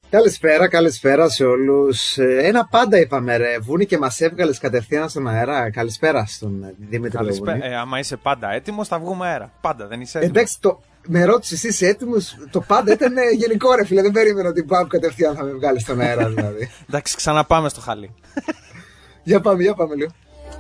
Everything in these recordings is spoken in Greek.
Καλησπέρα σε όλους. Ένα πάντα είπαμε ρε, Βούνη, και μας έβγαλες κατευθείαν στον αέρα. Καλησπέρα στον Δημήτρη Βούνη. Άμα είσαι πάντα έτοιμος θα βγούμε αέρα. Πάντα δεν είσαι έτοιμος. Εντάξει, με ρώτησες εσύ είσαι έτοιμος, το πάντα ήταν γενικό ρε φίλε, δεν περίμενα ότι πάμε κατευθείαν θα με βγάλεις στον αέρα δηλαδή. Εντάξει, ξαναπάμε στο χαλί. Για πάμε λίγο.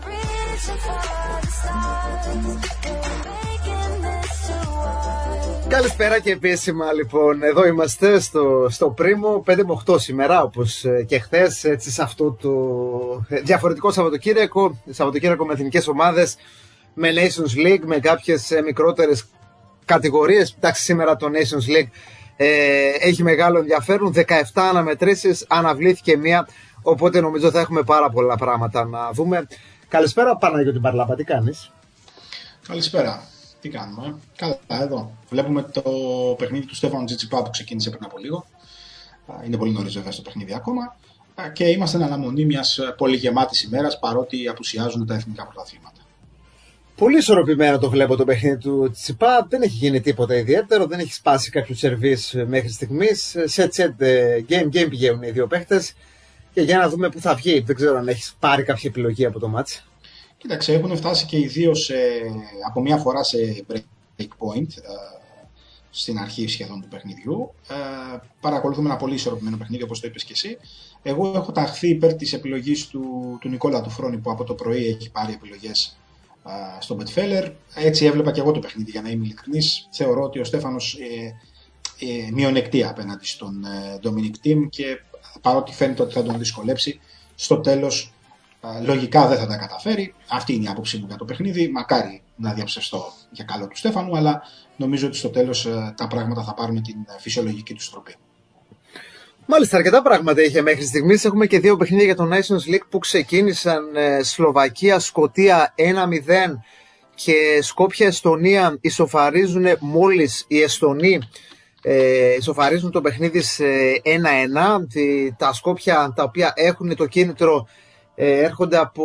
Καλησπέρα και επίσημα λοιπόν, εδώ είμαστε στο Πρίμο 5 με 8 σήμερα, όπως και χθες, έτσι σε αυτό το διαφορετικό Σαββατοκύριακο με εθνικές ομάδες, με Nations League, με κάποιες μικρότερες κατηγορίες. Εντάξει, σήμερα το Nations League έχει μεγάλο ενδιαφέρον, 17 αναμετρήσεις, αναβλήθηκε μία, οπότε νομίζω θα έχουμε πάρα πολλά πράγματα να δούμε. Καλησπέρα Παναγιώτη Μπαρλάμπα, τι κάνεις? Καλησπέρα. Τι κάνουμε? Καλά, εδώ. Βλέπουμε το παιχνίδι του Στέφανου Τζιτσιπά που ξεκίνησε πριν από λίγο. Είναι πολύ νωρίς βέβαια στο παιχνίδι ακόμα. Και είμαστε εν αναμονή μιας πολύ γεμάτης ημέρας, παρότι απουσιάζουν τα εθνικά πρωταθλήματα. Πολύ ισορροπημένο το βλέπω το παιχνίδι του Τσιπά. Δεν έχει γίνει τίποτα ιδιαίτερο, δεν έχει σπάσει κάποιο σερβίς μέχρι στιγμής. Set game πηγαίνουν οι δύο παίχτες. Και για να δούμε πού θα βγει. Δεν ξέρω αν έχει πάρει κάποια επιλογή από το μάτς. Κοίταξε, έχουν φτάσει και οι δύο από μία φορά σε break point στην αρχή σχεδόν του παιχνιδιού. Παρακολουθούμε ένα πολύ ισορροπημένο παιχνίδι, όπως το είπες και εσύ. Εγώ έχω ταχθεί υπέρ της επιλογής του Νικόλα του Φρόνη, που από το πρωί έχει πάρει επιλογές στο Betfair. Έτσι έβλεπα και εγώ το παιχνίδι, για να είμαι ειλικρινής. Θεωρώ ότι ο Στέφανος μειονεκτεί απέναντι στον Dominic Thiem και παρότι φαίνεται ότι θα τον δυσκολέψει, στο τέλος λογικά δεν θα τα καταφέρει. Αυτή είναι η άποψή μου για το παιχνίδι. Μακάρι να διαψευστώ για καλό του Στέφανου, αλλά νομίζω ότι στο τέλος τα πράγματα θα πάρουν την φυσιολογική του στροπή. Μάλιστα, αρκετά πράγματα είχε μέχρι στιγμής. Έχουμε και δύο παιχνίδια για το Nations League που ξεκίνησαν. Σλοβακία-Σκωτία 1-0 και Σκόπια-Εστονία ισοφαρίζουν μόλις οι Εστονοί. Ισοφαρίζουν το παιχνίδι σε 1-1. Τα Σκόπια, τα οποία έχουν το κίνητρο, έρχονται από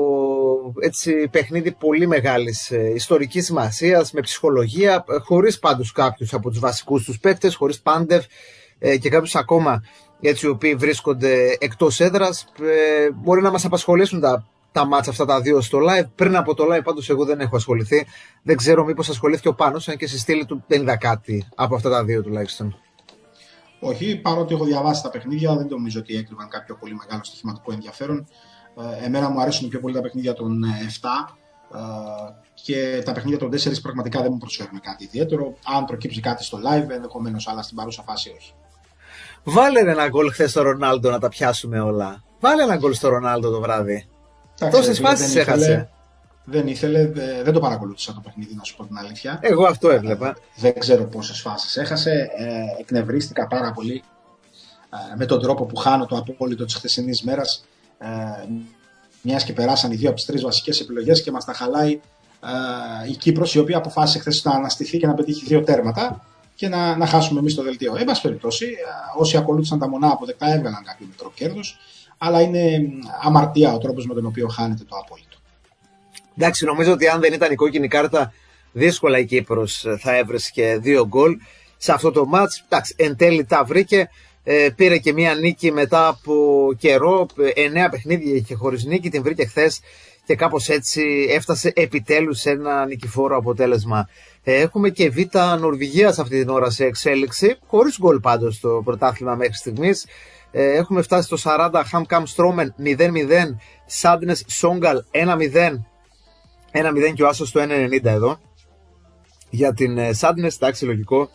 έτσι, παιχνίδι πολύ μεγάλης ιστορικής σημασίας, με ψυχολογία, χωρίς πάντως κάποιους από τους βασικούς τους παίκτες, χωρίς Πάντεφ και κάποιους ακόμα έτσι, οι οποίοι βρίσκονται εκτός έδρας. Μπορεί να μας απασχολήσουν τα μάτσα αυτά τα δύο στο live. Πριν από το live πάντως εγώ δεν έχω ασχοληθεί. Δεν ξέρω μήπως ασχολήθηκε ο Πάνος, αν και στη στήλη του δεν είδα κάτι από αυτά τα δύο τουλάχιστον. Όχι, παρότι έχω διαβάσει τα παιχνίδια, δεν νομίζω ότι έκρυβαν κάποιο πολύ μεγάλο στοιχηματικό ενδιαφέρον. Εμένα μου αρέσουν πιο πολύ τα παιχνίδια των 7 και τα παιχνίδια των 4 πραγματικά δεν μου προσφέρουν κάτι ιδιαίτερο. Αν προκύψει κάτι στο live, ενδεχομένως, αλλά στην παρούσα φάση όχι. Βάλε ένα γκολ χθες στο Ρονάλντο να τα πιάσουμε όλα. Βάλε ένα γκολ στο Ρονάλντο το βράδυ. Τόσες φάσεις έχασε. Δεν ήθελε, δεν το παρακολούθησα το παιχνίδι, να σου πω την αλήθεια. Εγώ αυτό έβλεπα. Δεν ξέρω πόσες φάσεις έχασε. Εκνευρίστηκα πάρα πολύ με τον τρόπο που χάνω το απόλυτο της χθεσινής μέρας. Μιας και περάσαν οι δύο από τις 3 βασικές επιλογές και μας τα χαλάει η Κύπρος, η οποία αποφάσισε χθες να αναστηθεί και να πετύχει 2 τέρματα και να χάσουμε εμείς το δελτίο. Εν πάση περιπτώσει, όσοι ακολούθησαν τα μονά αποδεκτά έβγαλαν κάποιο μικρό κέρδος, αλλά είναι αμαρτία ο τρόπος με τον οποίο χάνεται το απόλυτο. Εντάξει, νομίζω ότι αν δεν ήταν η κόκκινη κάρτα, δύσκολα η Κύπρος θα έβρισκε 2 γκολ σε αυτό το μάτς. Εντάξει, εν τέλει τα βρήκε. Πήρε και μία νίκη μετά από καιρό, 9 παιχνίδια είχε χωρίς νίκη, την βρήκε χθες και κάπως έτσι έφτασε επιτέλους σε ένα νικηφόρο αποτέλεσμα. Έχουμε και Β' Νορβηγίας αυτή την ώρα σε εξέλιξη, χωρίς γκολ πάντως στο πρωτάθλημα μέχρι στιγμής. Έχουμε φτάσει στο 40, Χαμκάμ Στρόμεν 0-0, Σάντνες Σόγκαλ 1-0, 1-0 και ο Άσος στο 1-90 εδώ. Για την Σάντνες, εντάξει, λογικό.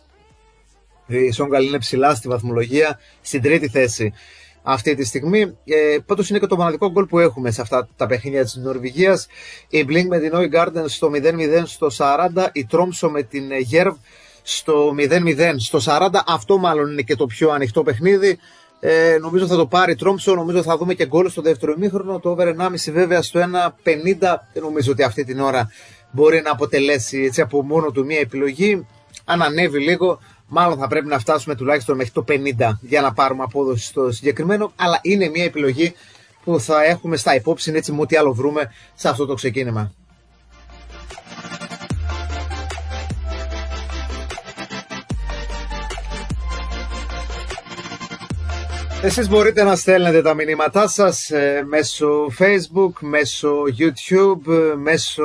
Η Σόγκαλ είναι ψηλά στη βαθμολογία, στην 3η θέση αυτή τη στιγμή. Πάντως είναι και το μοναδικό γκολ που έχουμε σε αυτά τα παιχνίδια της Νορβηγίας. Η Blink με την Oygarden στο 0-0 στο 40, η Τρόμσο με την Γέρβ στο 0-0 στο 40. Αυτό μάλλον είναι και το πιο ανοιχτό παιχνίδι. Νομίζω θα το πάρει η Τρόμσο, νομίζω θα δούμε και γκολ στο δεύτερο ημίχρονο. Το over 1,5 βέβαια στο 1,50. Δεν νομίζω ότι αυτή την ώρα μπορεί να αποτελέσει έτσι από μόνο του μία επιλογή. Αν ανέβει λίγο, μάλλον θα πρέπει να φτάσουμε τουλάχιστον μέχρι το 50 για να πάρουμε απόδοση στο συγκεκριμένο. Αλλά είναι μια επιλογή που θα έχουμε στα υπόψη, έτσι με ό,τι άλλο βρούμε σε αυτό το ξεκίνημα. Εσείς μπορείτε να στέλνετε τα μηνύματά σας μέσω Facebook, μέσω YouTube, μέσω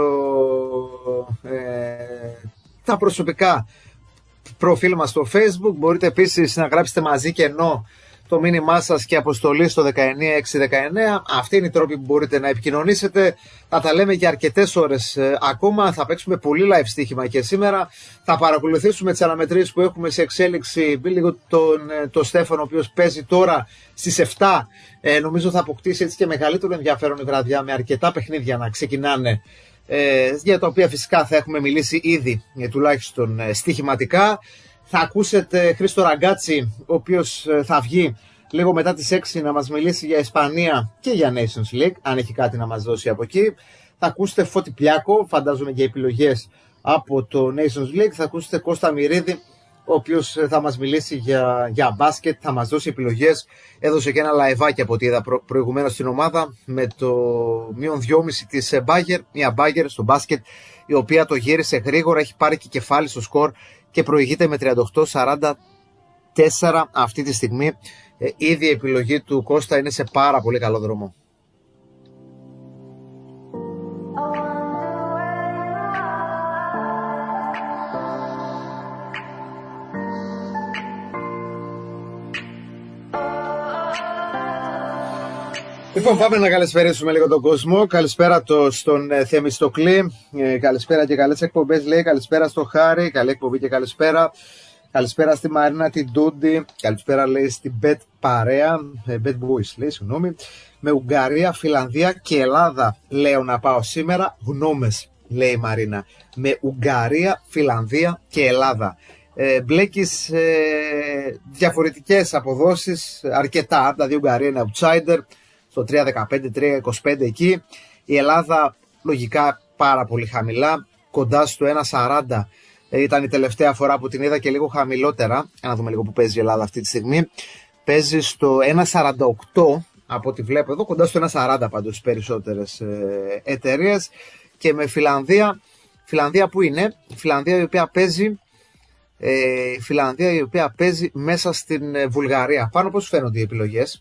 τα προσωπικά προφίλ μας στο Facebook. Μπορείτε επίσης να γράψετε μαζί κενό το μήνυμά σας και αποστολή στο 19619. Αυτή είναι η τρόπη που μπορείτε να επικοινωνήσετε. Θα τα λέμε για αρκετές ώρες ακόμα. Θα παίξουμε πολύ live στοίχημα και σήμερα. Θα παρακολουθήσουμε τις αναμετρήσεις που έχουμε σε εξέλιξη. Λίγο τον Στέφανο, ο οποίος παίζει τώρα στις 7. Νομίζω θα αποκτήσει έτσι και μεγαλύτερο ενδιαφέρον η βραδιά, με αρκετά παιχνίδια να ξεκινάνε, για τα οποία φυσικά θα έχουμε μιλήσει ήδη, τουλάχιστον στοιχηματικά. Θα ακούσετε Χρήστο Ραγκάτσι, ο οποίος θα βγει λίγο μετά τις 6 να μας μιλήσει για Ισπανία και για Nations League, αν έχει κάτι να μας δώσει από εκεί. Θα ακούσετε Φώτη Πλιάκο, φαντάζομαι για επιλογές από το Nations League. Θα ακούσετε Κώστα Μυρίδη, ο οποίος θα μας μιλήσει για μπάσκετ, θα μας δώσει επιλογές. Έδωσε και ένα λαϊβάκι από ό,τι είδα προηγουμένως στην ομάδα με το -2,5 της Μπάγερ, μια Μπάγερ στο μπάσκετ, η οποία το γύρισε γρήγορα, έχει πάρει και κεφάλι στο σκορ και προηγείται με 38-44 αυτή τη στιγμή. Ήδη η επιλογή του Κώστα είναι σε πάρα πολύ καλό δρόμο. Λοιπόν, πάμε να καλησπερίσουμε λίγο τον κόσμο. Καλησπέρα στον Θεμιστοκλή. Καλησπέρα και καλές εκπομπές, λέει. Καλησπέρα στο Χάρη. Καλή εκπομπή και καλησπέρα. Καλησπέρα στη Μαρίνα την Ντούντι. Καλησπέρα, λέει, στην Bet Παρέα. Bet Boys, λέει, συγγνώμη. Με Ουγγαρία, Φιλανδία και Ελλάδα λέω να πάω σήμερα. Γνώμες, λέει η Μαρίνα. Με Ουγγαρία, Φιλανδία και Ελλάδα. Μπλέκεις διαφορετικές αποδόσεις, αρκετά. Δηλαδή η Ουγγαρία είναι outsider στο 3.15, 3.25 εκεί. Η Ελλάδα λογικά πάρα πολύ χαμηλά, κοντά στο 1.40 ήταν η τελευταία φορά που την είδα, και λίγο χαμηλότερα. Να δούμε λίγο που παίζει η Ελλάδα αυτή τη στιγμή. Παίζει στο 1.48 από ό,τι βλέπω εδώ, κοντά στο 1.40 πάντως στις περισσότερες εταιρείες. Και με Φιλανδία, Φιλανδία που είναι, Φιλανδία η οποία παίζει μέσα στην Βουλγαρία. Πάνω πώς φαίνονται οι επιλογές?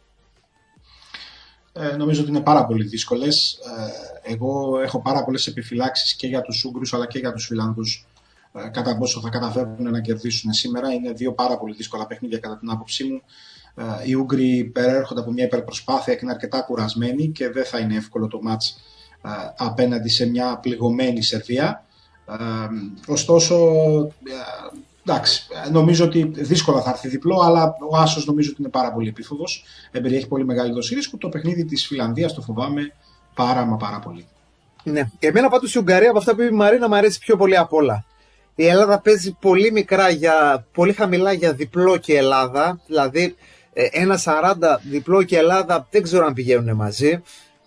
Νομίζω ότι είναι πάρα πολύ δύσκολες. Εγώ έχω πάρα πολλές επιφυλάξεις και για τους Ούγγρους αλλά και για τους Φιλανδούς, κατά πόσο θα καταφέρουν να κερδίσουν σήμερα. Είναι δύο πάρα πολύ δύσκολα παιχνίδια κατά την άποψή μου. Οι Ούγγροι περιέρχονται από μια υπερπροσπάθεια και είναι αρκετά κουρασμένοι και δεν θα είναι εύκολο το μάτς απέναντι σε μια πληγωμένη Σερβία. Ωστόσο, εντάξει, νομίζω ότι δύσκολα θα έρθει διπλό, αλλά ο άσος νομίζω ότι είναι πάρα πολύ επίφοβος. Περιέχει πολύ μεγάλη δόση ρίσκου. Το παιχνίδι της Φιλανδίας το φοβάμαι πάρα πολύ. Ναι, και εμένα πάντως η Ουγγαρία, από αυτά που είπε η Μαρίνα, μου αρέσει πιο πολύ απ' όλα. Η Ελλάδα παίζει πολύ χαμηλά για διπλό και Ελλάδα, δηλαδή 1.40 διπλό και Ελλάδα δεν ξέρω αν πηγαίνουν μαζί.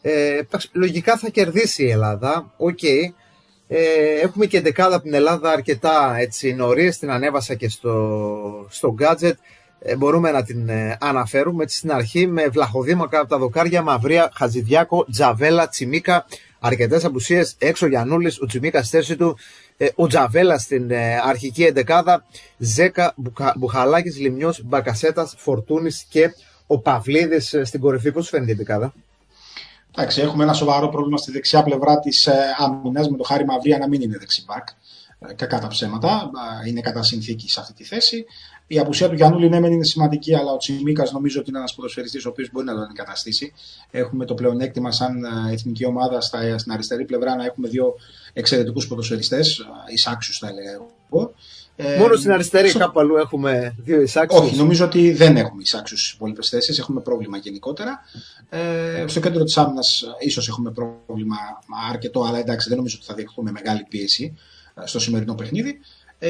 Λογικά θα κερδίσει η Ελλάδα, okay. Έχουμε και δεκάδα από την Ελλάδα αρκετά έτσι νωρίς, την ανέβασα και στο gadget. Μπορούμε να την αναφέρουμε έτσι στην αρχή, με Βλαχοδήμακα από τα δοκάρια, Μαυρία, Χατζηδιάκο, Τζαβέλα, Τσιμίκα, αρκετές απουσίες, έξω Γιαννούλης, ο Τσιμίκα στη θέση του, ο Τζαβέλα στην αρχική εντεκάδα, Ζέκα, Μπουχαλάκης, Λιμνιός, Μπακασέτας, Φορτούνης και ο Παυλίδης στην κορυφή. Πώς φαίνεται η εντεκάδα? Εντάξει, έχουμε ένα σοβαρό πρόβλημα στη δεξιά πλευρά της άμυνας, με το Χάρη Μαυρία να μην είναι δεξιμπάκ. Κακά τα ψέματα, είναι κατά συνθήκη σε αυτή τη θέση. Η απουσία του Γιαννούλη ναι, είναι σημαντική, αλλά ο Τσιμίκας νομίζω ότι είναι ένας ποδοσφαιριστής ο οποίος μπορεί να τον αντικαταστήσει. Έχουμε το πλεονέκτημα σαν εθνική ομάδα στην αριστερή πλευρά να έχουμε δύο εξαιρετικούς ποδοσφαιριστές, εισάξιους θα έλεγα εγώ. Μόνο στην αριστερή κάπου αλλού έχουμε δύο εισάξιους? Όχι, νομίζω ότι δεν έχουμε εισάξιους στις υπόλοιπες θέσεις, έχουμε πρόβλημα γενικότερα. Στο κέντρο της άμυνας ίσως έχουμε πρόβλημα αρκετό, αλλά εντάξει, δεν νομίζω ότι θα δεχτούμε μεγάλη πίεση στο σημερινό παιχνίδι.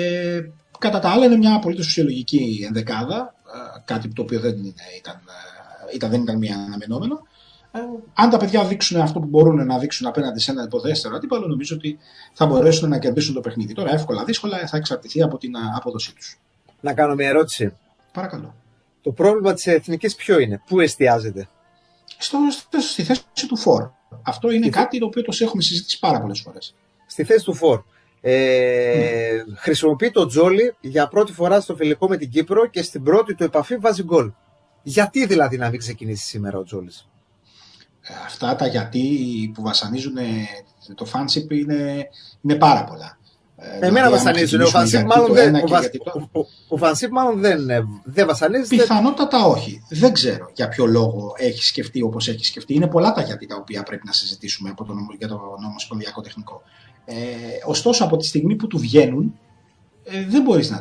Κατά τα άλλα είναι μια απολύτως φυσιολογική ενδεκάδα, κάτι το οποίο δεν ήταν μια αναμενόμενο. Αν τα παιδιά δείξουν αυτό που μπορούν να δείξουν απέναντι σε ένα υποδέστερο αντίπαλο, νομίζω ότι θα μπορέσουν να κερδίσουν το παιχνίδι. Τώρα εύκολα, δύσκολα θα εξαρτηθεί από την απόδοσή τους. Να κάνω μια ερώτηση. Παρακαλώ. Το πρόβλημα της εθνικής ποιο είναι, πού εστιάζεται? Στη θέση του φορ. Αυτό είναι κάτι το οποίο το έχουμε συζητήσει πάρα πολλές φορές. Στη θέση του φορ. Χρησιμοποιεί το Τζόλι για πρώτη φορά στο φιλικό με την Κύπρο και στην πρώτη του επαφή βάζει γκολ. Γιατί δηλαδή να μην ξεκινήσει σήμερα ο Τζόλης? Αυτά τα γιατί που βασανίζουν το fanship είναι πάρα πολλά. Εμένα βασανίζουν. Ο fanship μάλλον δεν βασανίζεται. Πιθανότατα όχι. Δεν ξέρω για ποιο λόγο έχει σκεφτεί όπως έχει σκεφτεί. Είναι πολλά τα γιατί τα οποία πρέπει να συζητήσουμε για το νομοσπονδιακό τεχνικό. Ωστόσο, από τη στιγμή που του βγαίνουν, δεν μπορείς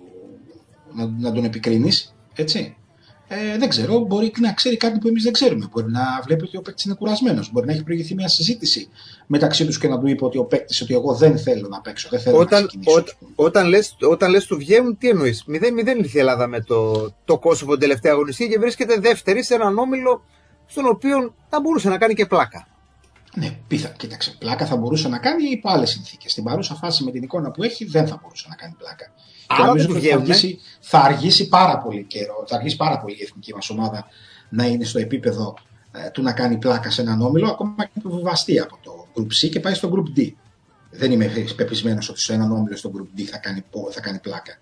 να τον επικρίνεις, έτσι. Δεν ξέρω, μπορεί να ξέρει κάτι που εμείς δεν ξέρουμε. Μπορεί να βλέπει ότι ο παίκτης είναι κουρασμένος. Μπορεί να έχει προηγηθεί μια συζήτηση μεταξύ τους και να του είπε ότι ο παίκτης ότι εγώ δεν θέλω να παίξω, δεν θέλω να ξεκινήσω. Όταν λες του βγαίνουν, τι εννοείς? 0-0 ήρθε η Ελλάδα με το Κόσοβο την τελευταία αγωνιστική και βρίσκεται δεύτερη σε έναν όμιλο στον οποίο θα μπορούσε να κάνει και πλάκα. Ναι, κοίταξε, πλάκα θα μπορούσε να κάνει υπό άλλες συνθήκες. Στην παρούσα φάση με την εικόνα που έχει δεν θα μπορούσε να κάνει πλάκα. Και νομίζω ότι θα αργήσει πάρα πολύ καιρό, θα αργήσει πάρα πολύ η εθνική μας ομάδα να είναι στο επίπεδο του να κάνει πλάκα σε έναν όμιλο, ακόμα και που βαστεί από το Group C και πάει στο Group D. Δεν είμαι πεπισμένος ότι σε έναν όμιλο στο Group D θα κάνει πλάκα.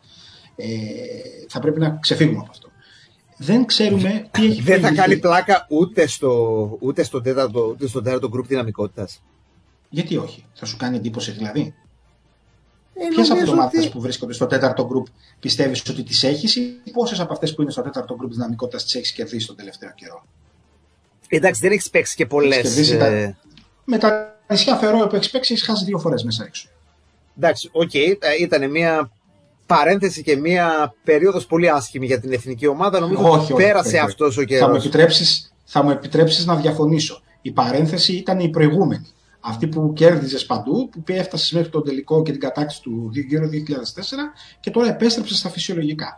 Θα πρέπει να ξεφύγουμε από αυτό. Δεν ξέρουμε τι έχει Δεν θα κάνει πλάκα ούτε στο τέταρτο Group δυναμικότητας. Γιατί όχι, θα σου κάνει εντύπωση δηλαδή? Ποιες από τις ομάδες που βρίσκονται στο τέταρτο γκρουπ πιστεύεις ότι τις έχεις ή πόσες από αυτές που είναι στο τέταρτο γκρουπ δυναμικότητας τις έχεις κερδίσει τον τελευταίο καιρό? Εντάξει, δεν έχεις παίξει και πολλές. Με τα νησιά Φερόε που έχεις παίξει, έχεις χάσει 2 φορές μέσα έξω. Εντάξει, ήταν μια παρένθεση και μια περίοδος πολύ άσχημη για την εθνική ομάδα. Νομίζω ότι πέρασε αυτός ο καιρός. Θα μου επιτρέψεις να διαφωνήσω. Η παρένθεση ήταν η προηγούμενη. Αυτή που κέρδιζες παντού, που έφτασες μέχρι τον τελικό και την κατάκτηση του γύρω 2004 και τώρα επέστρεψες στα φυσιολογικά.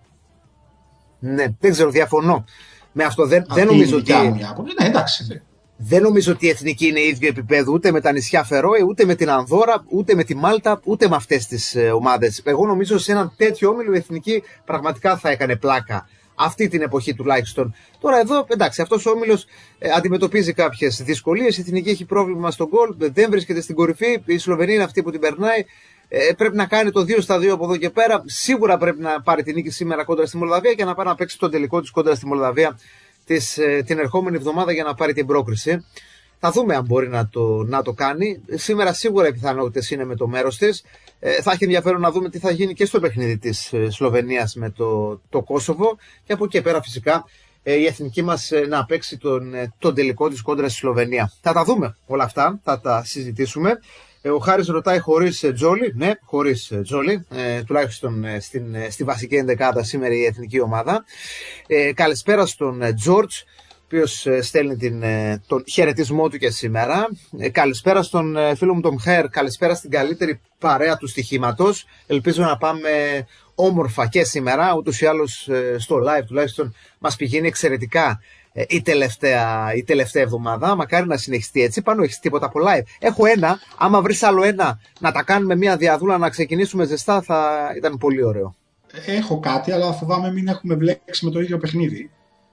Ναι, δεν ξέρω, διαφωνώ. Με αυτό δεν νομίζω ότι. Ναι, εντάξει. Δεν νομίζω ότι η εθνική είναι ίδιο επίπεδο ούτε με τα νησιά Φερόε, ούτε με την Ανδόρα, ούτε με τη Μάλτα, ούτε με αυτές τις ομάδες. Εγώ νομίζω σε έναν τέτοιο όμιλο η εθνική πραγματικά θα έκανε πλάκα. Αυτή την εποχή τουλάχιστον. Τώρα εδώ, εντάξει, αυτός ο όμιλος αντιμετωπίζει κάποιες δυσκολίες. Η εθνική έχει πρόβλημα στον γκολ, δεν βρίσκεται στην κορυφή. Η Σλοβενία είναι αυτή που την περνάει. Πρέπει να κάνει το 2-2 από εδώ και πέρα. Σίγουρα πρέπει να πάρει την νίκη σήμερα κόντρα στη Μολδαβία και να πάει να παίξει τον τελικό της κόντρα στη Μολδαβία την ερχόμενη εβδομάδα για να πάρει την πρόκριση. Θα δούμε αν μπορεί να το κάνει. Σήμερα σίγουρα οι πιθανότητες είναι με το μέρος της. Θα έχει ενδιαφέρον να δούμε τι θα γίνει και στο παιχνίδι της Σλοβενίας με το Κόσοβο. Και από εκεί πέρα φυσικά η εθνική μας να παίξει τον τελικό της κόντρα στη Σλοβενία. Θα τα δούμε όλα αυτά, θα τα συζητήσουμε. Ο Χάρης ρωτάει χωρίς Τζόλι. Ναι, χωρίς Τζόλι. Τουλάχιστον στη βασική ενδεκάδα σήμερα η εθνική ομάδα. Καλησπέρα στον Τζόρτζ, ο οποίος στέλνει τον χαιρετισμό του και σήμερα. Καλησπέρα στον φίλο μου τον Μχέρ. Καλησπέρα στην καλύτερη παρέα του στοιχήματος. Ελπίζω να πάμε όμορφα και σήμερα. Ούτως ή άλλως στο live τουλάχιστον μας πηγαίνει εξαιρετικά η τελευταία εβδομάδα. Μακάρι να συνεχιστεί έτσι. Πάνω έχεις τίποτα από live? Έχω ένα. Άμα βρεις άλλο ένα να τα κάνουμε μια διαδούλα να ξεκινήσουμε ζεστά, θα ήταν πολύ ωραίο. Έχω κάτι, αλλά φοβάμαι μην έχουμε μπλέξει με το ίδιο παιχνίδι.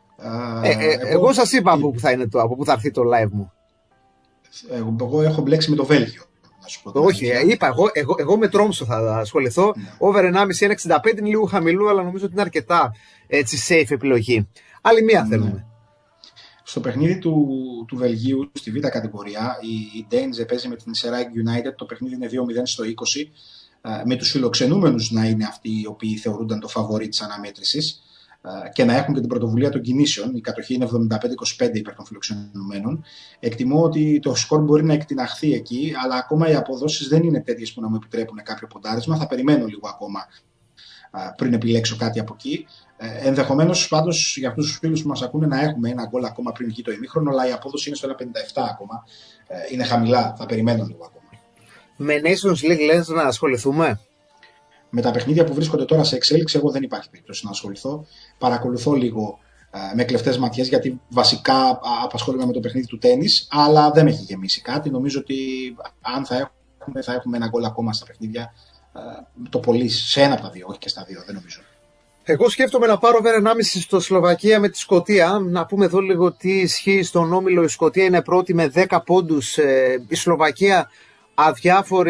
Εγώ σας είπα από πού θα έρθει το live μου. Εγώ έχω μπλέξει με το Βέλγιο. Όχι, είπα, εγώ με Τρόμσο θα ασχοληθώ. Ναι. Over 1,5, 1,65 είναι λίγο χαμηλό, αλλά νομίζω ότι είναι αρκετά έτσι safe επιλογή. Άλλη μία θέλουμε. Στο παιχνίδι του Βελγίου, στη β' κατηγορία, η Danes παίζει με την Serraig United. Το παιχνίδι είναι 2-0 στο 20. Με τους φιλοξενούμενους να είναι αυτοί οι οποίοι θεωρούνταν το φαβορί της αναμέτρησης και να έχουν και την πρωτοβουλία των κινήσεων. Η κατοχή είναι 75-25 υπέρ των φιλοξενουμένων. Εκτιμώ ότι το σκορ μπορεί να εκτιναχθεί εκεί, αλλά ακόμα οι αποδόσεις δεν είναι τέτοιες που να μου επιτρέπουν κάποιο ποντάρισμα. Θα περιμένω λίγο ακόμα πριν επιλέξω κάτι από εκεί. Ενδεχομένως πάντως για αυτούς τους φίλους που μας ακούνε να έχουμε ένα γκολ ακόμα πριν βγει το ημίχρονο, αλλά η απόδοση είναι στο 1,57 ακόμα. Είναι χαμηλά, θα περιμένω λίγο ακόμα. Με Nations League λες να ασχοληθούμε? Με τα παιχνίδια που βρίσκονται τώρα σε εξέλιξη, εγώ δεν υπάρχει περίπτωση να ασχοληθώ. Παρακολουθώ λίγο με κλεφτές ματιές, γιατί βασικά απασχολούμαι με το παιχνίδι του τένις, αλλά δεν με έχει γεμίσει κάτι. Νομίζω ότι αν θα έχουμε ένα γκολ ακόμα στα παιχνίδια, το πολύ σε ένα από τα δύο, όχι και στα δύο, δεν νομίζω. Εγώ σκέφτομαι να πάρω over 1,5 στο Σλοβακία με τη Σκωτία. Να πούμε εδώ λίγο τι ισχύει στον όμιλο. Η Σκωτία είναι πρώτη με 10 πόντους. Η Σλοβακία αδιάφορη.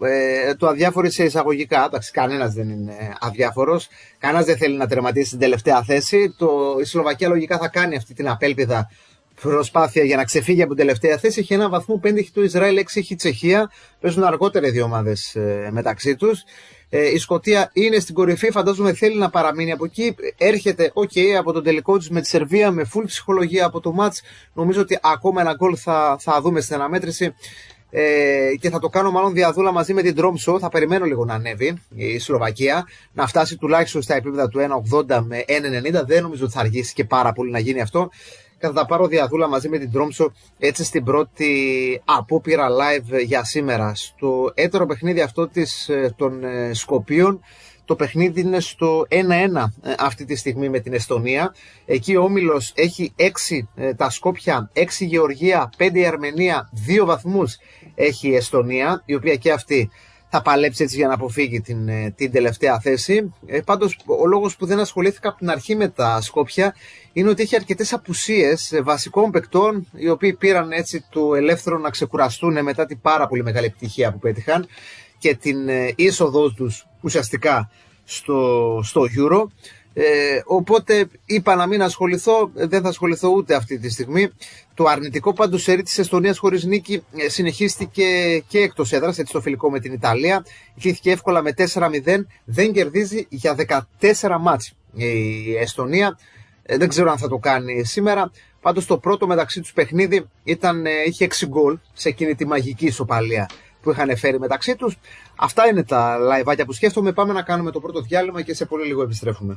το αδιάφορο σε εισαγωγικά. Εντάξει, κανένας δεν είναι αδιάφορος. Κανένας δεν θέλει να τερματίσει την τελευταία θέση. Η Σλοβακία λογικά θα κάνει αυτή την απέλπιδα προσπάθεια για να ξεφύγει από την τελευταία θέση. Έχει ένα βαθμό, 5 έχει το Ισραήλ, 6 έχει η Τσεχία. Παίζουν αργότερα οι δύο ομάδες μεταξύ τους. Η Σκωτία είναι στην κορυφή, φαντάζομαι θέλει να παραμείνει από εκεί. Έρχεται από τον τελικό της με τη Σερβία, με full ψυχολογία από το μάτς. Νομίζω ότι ακόμα ένα γκολ θα δούμε στην αναμέτρηση. Και θα το κάνω μάλλον διαδούλα μαζί με την Τρόμσο. Θα περιμένω λίγο να ανέβει η Σλοβακία, να φτάσει τουλάχιστον στα επίπεδα του 1,80 με 1,90. Δεν νομίζω ότι θα αργήσει και πάρα πολύ να γίνει αυτό. Και θα τα πάρω διαδούλα μαζί με την Τρόμσο έτσι στην πρώτη απόπειρα live για σήμερα. Στο έτερο παιχνίδι αυτό των Σκοπίων, το παιχνίδι είναι στο 1-1 αυτή τη στιγμή με την Εστονία. Εκεί ο όμιλος έχει 6 τα Σκόπια, 6 η Γεωργία, 5 η Αρμενία, 2 βαθμούς έχει η Εστονία, η οποία και αυτή θα παλέψει έτσι για να αποφύγει την τελευταία θέση. Πάντως ο λόγος που δεν ασχολήθηκα από την αρχή με τα Σκόπια είναι ότι έχει αρκετές απουσίες βασικών παικτών, οι οποίοι πήραν έτσι το ελεύθερο να ξεκουραστούν μετά την πάρα πολύ μεγάλη επιτυχία που πέτυχαν και την είσοδό τους ουσιαστικά στο Euro. Οπότε είπα να μην ασχοληθώ, δεν θα ασχοληθώ ούτε αυτή τη στιγμή. Το αρνητικό πάντως σερί της Εστονίας χωρίς νίκη συνεχίστηκε και εκτός έδρας, έτσι στο φιλικό με την Ιταλία. Ηχήθηκε εύκολα με 4-0, δεν κερδίζει για 14 μάτς η Εστονία. Δεν ξέρω αν θα το κάνει σήμερα. Πάντως το πρώτο μεταξύ τους παιχνίδι είχε 6 γκολ σε εκείνη τη μαγική ισοπαλία που είχαν φέρει μεταξύ τους. Αυτά είναι τα λαϊβάκια που σκέφτομαι. Πάμε να κάνουμε το πρώτο διάλειμμα και σε πολύ λίγο επιστρέφουμε.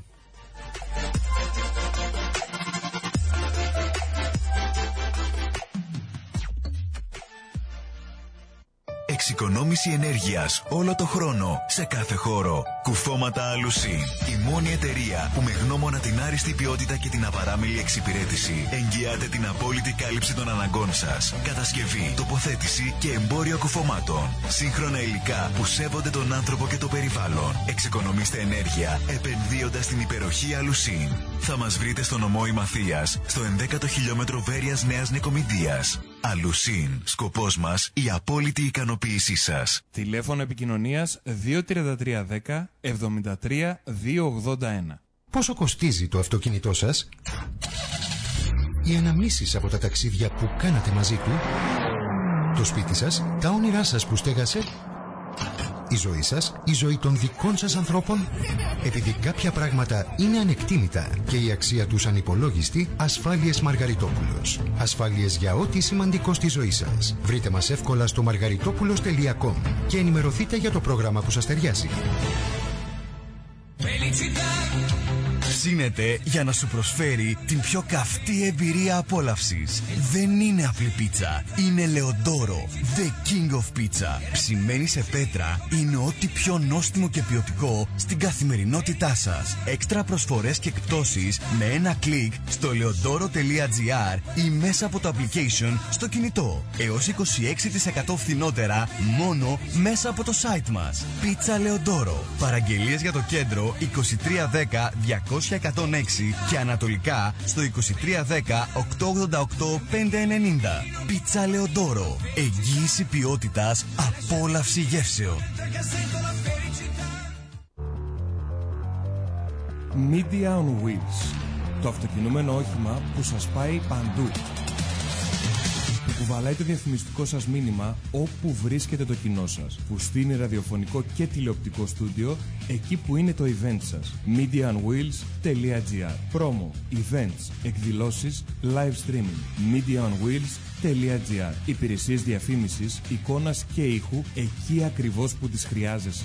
Εξοικονόμηση ενέργειας όλο το χρόνο, σε κάθε χώρο. Κουφώματα Alusin. Η μόνη εταιρεία που με γνώμονα την άριστη ποιότητα και την απαράμιλη εξυπηρέτηση εγγυάται την απόλυτη κάλυψη των αναγκών σας. Κατασκευή, τοποθέτηση και εμπόριο κουφωμάτων. Σύγχρονα υλικά που σέβονται τον άνθρωπο και το περιβάλλον. Εξοικονομήστε ενέργεια επενδύοντας στην υπεροχή Alusin. Θα μας βρείτε στο νομό Ημαθίας, στο 11ο χιλιόμετρο Βέρειας Νέας Νικομηντίας. Alusin. Σκοπός μας η απόλυτη ικανοποίησή σας. Τηλέφωνο επικοινωνίας 23310 73 281. Πόσο κοστίζει το αυτοκίνητό σας? Οι αναμνήσεις από τα ταξίδια που κάνατε μαζί του? Το σπίτι σας? Τα όνειρά σας που στέγασε? Η ζωή σας? Η ζωή των δικών σας ανθρώπων? Επειδή κάποια πράγματα είναι ανεκτήμητα και η αξία τους ανυπολόγιστη, Ασφάλειες Μαργαριτόπουλος. Ασφάλειες για ό,τι σημαντικό στη ζωή σας. Βρείτε μας εύκολα στο margaritopoulos.com και ενημερωθείτε για το πρόγραμμα που σας ταιριάζει. Ψήνεται για να σου προσφέρει την πιο καυτή εμπειρία απόλαυσης. Δεν είναι απλή πίτσα, είναι Λεοντόρο, the king of pizza. Ψημένη σε πέτρα, είναι ό,τι πιο νόστιμο και ποιοτικό στην καθημερινότητά σας. Έξτρα προσφορές και εκπτώσεις με ένα κλικ στο leodoro.gr ή μέσα από το application στο κινητό. Έως 26% φθηνότερα μόνο μέσα από το site μας. Πίτσα Λεοντόρο. Παραγγελίες για το κέντρο 2310 200 106 και ανατολικά στο 2310 888 590. Πίτσα Λεοντόρο. Εγγύηση ποιότητας, απόλαυση γεύσεων. Media on Wheels. Το αυτοκινούμενο όχημα που σας πάει παντού. Που κουβαλάει το διαφημιστικό σας μήνυμα όπου βρίσκεται το κοινό σας. Που στείνει ραδιοφωνικό και τηλεοπτικό στούντιο εκεί που είναι το event σας. MediaOnWheels.gr. Promo, events, εκδηλώσεις, live streaming. MediaOnWheels.gr. Υπηρεσίες διαφήμισης, εικόνας και ήχου εκεί ακριβώς που τις χρειάζεσαι.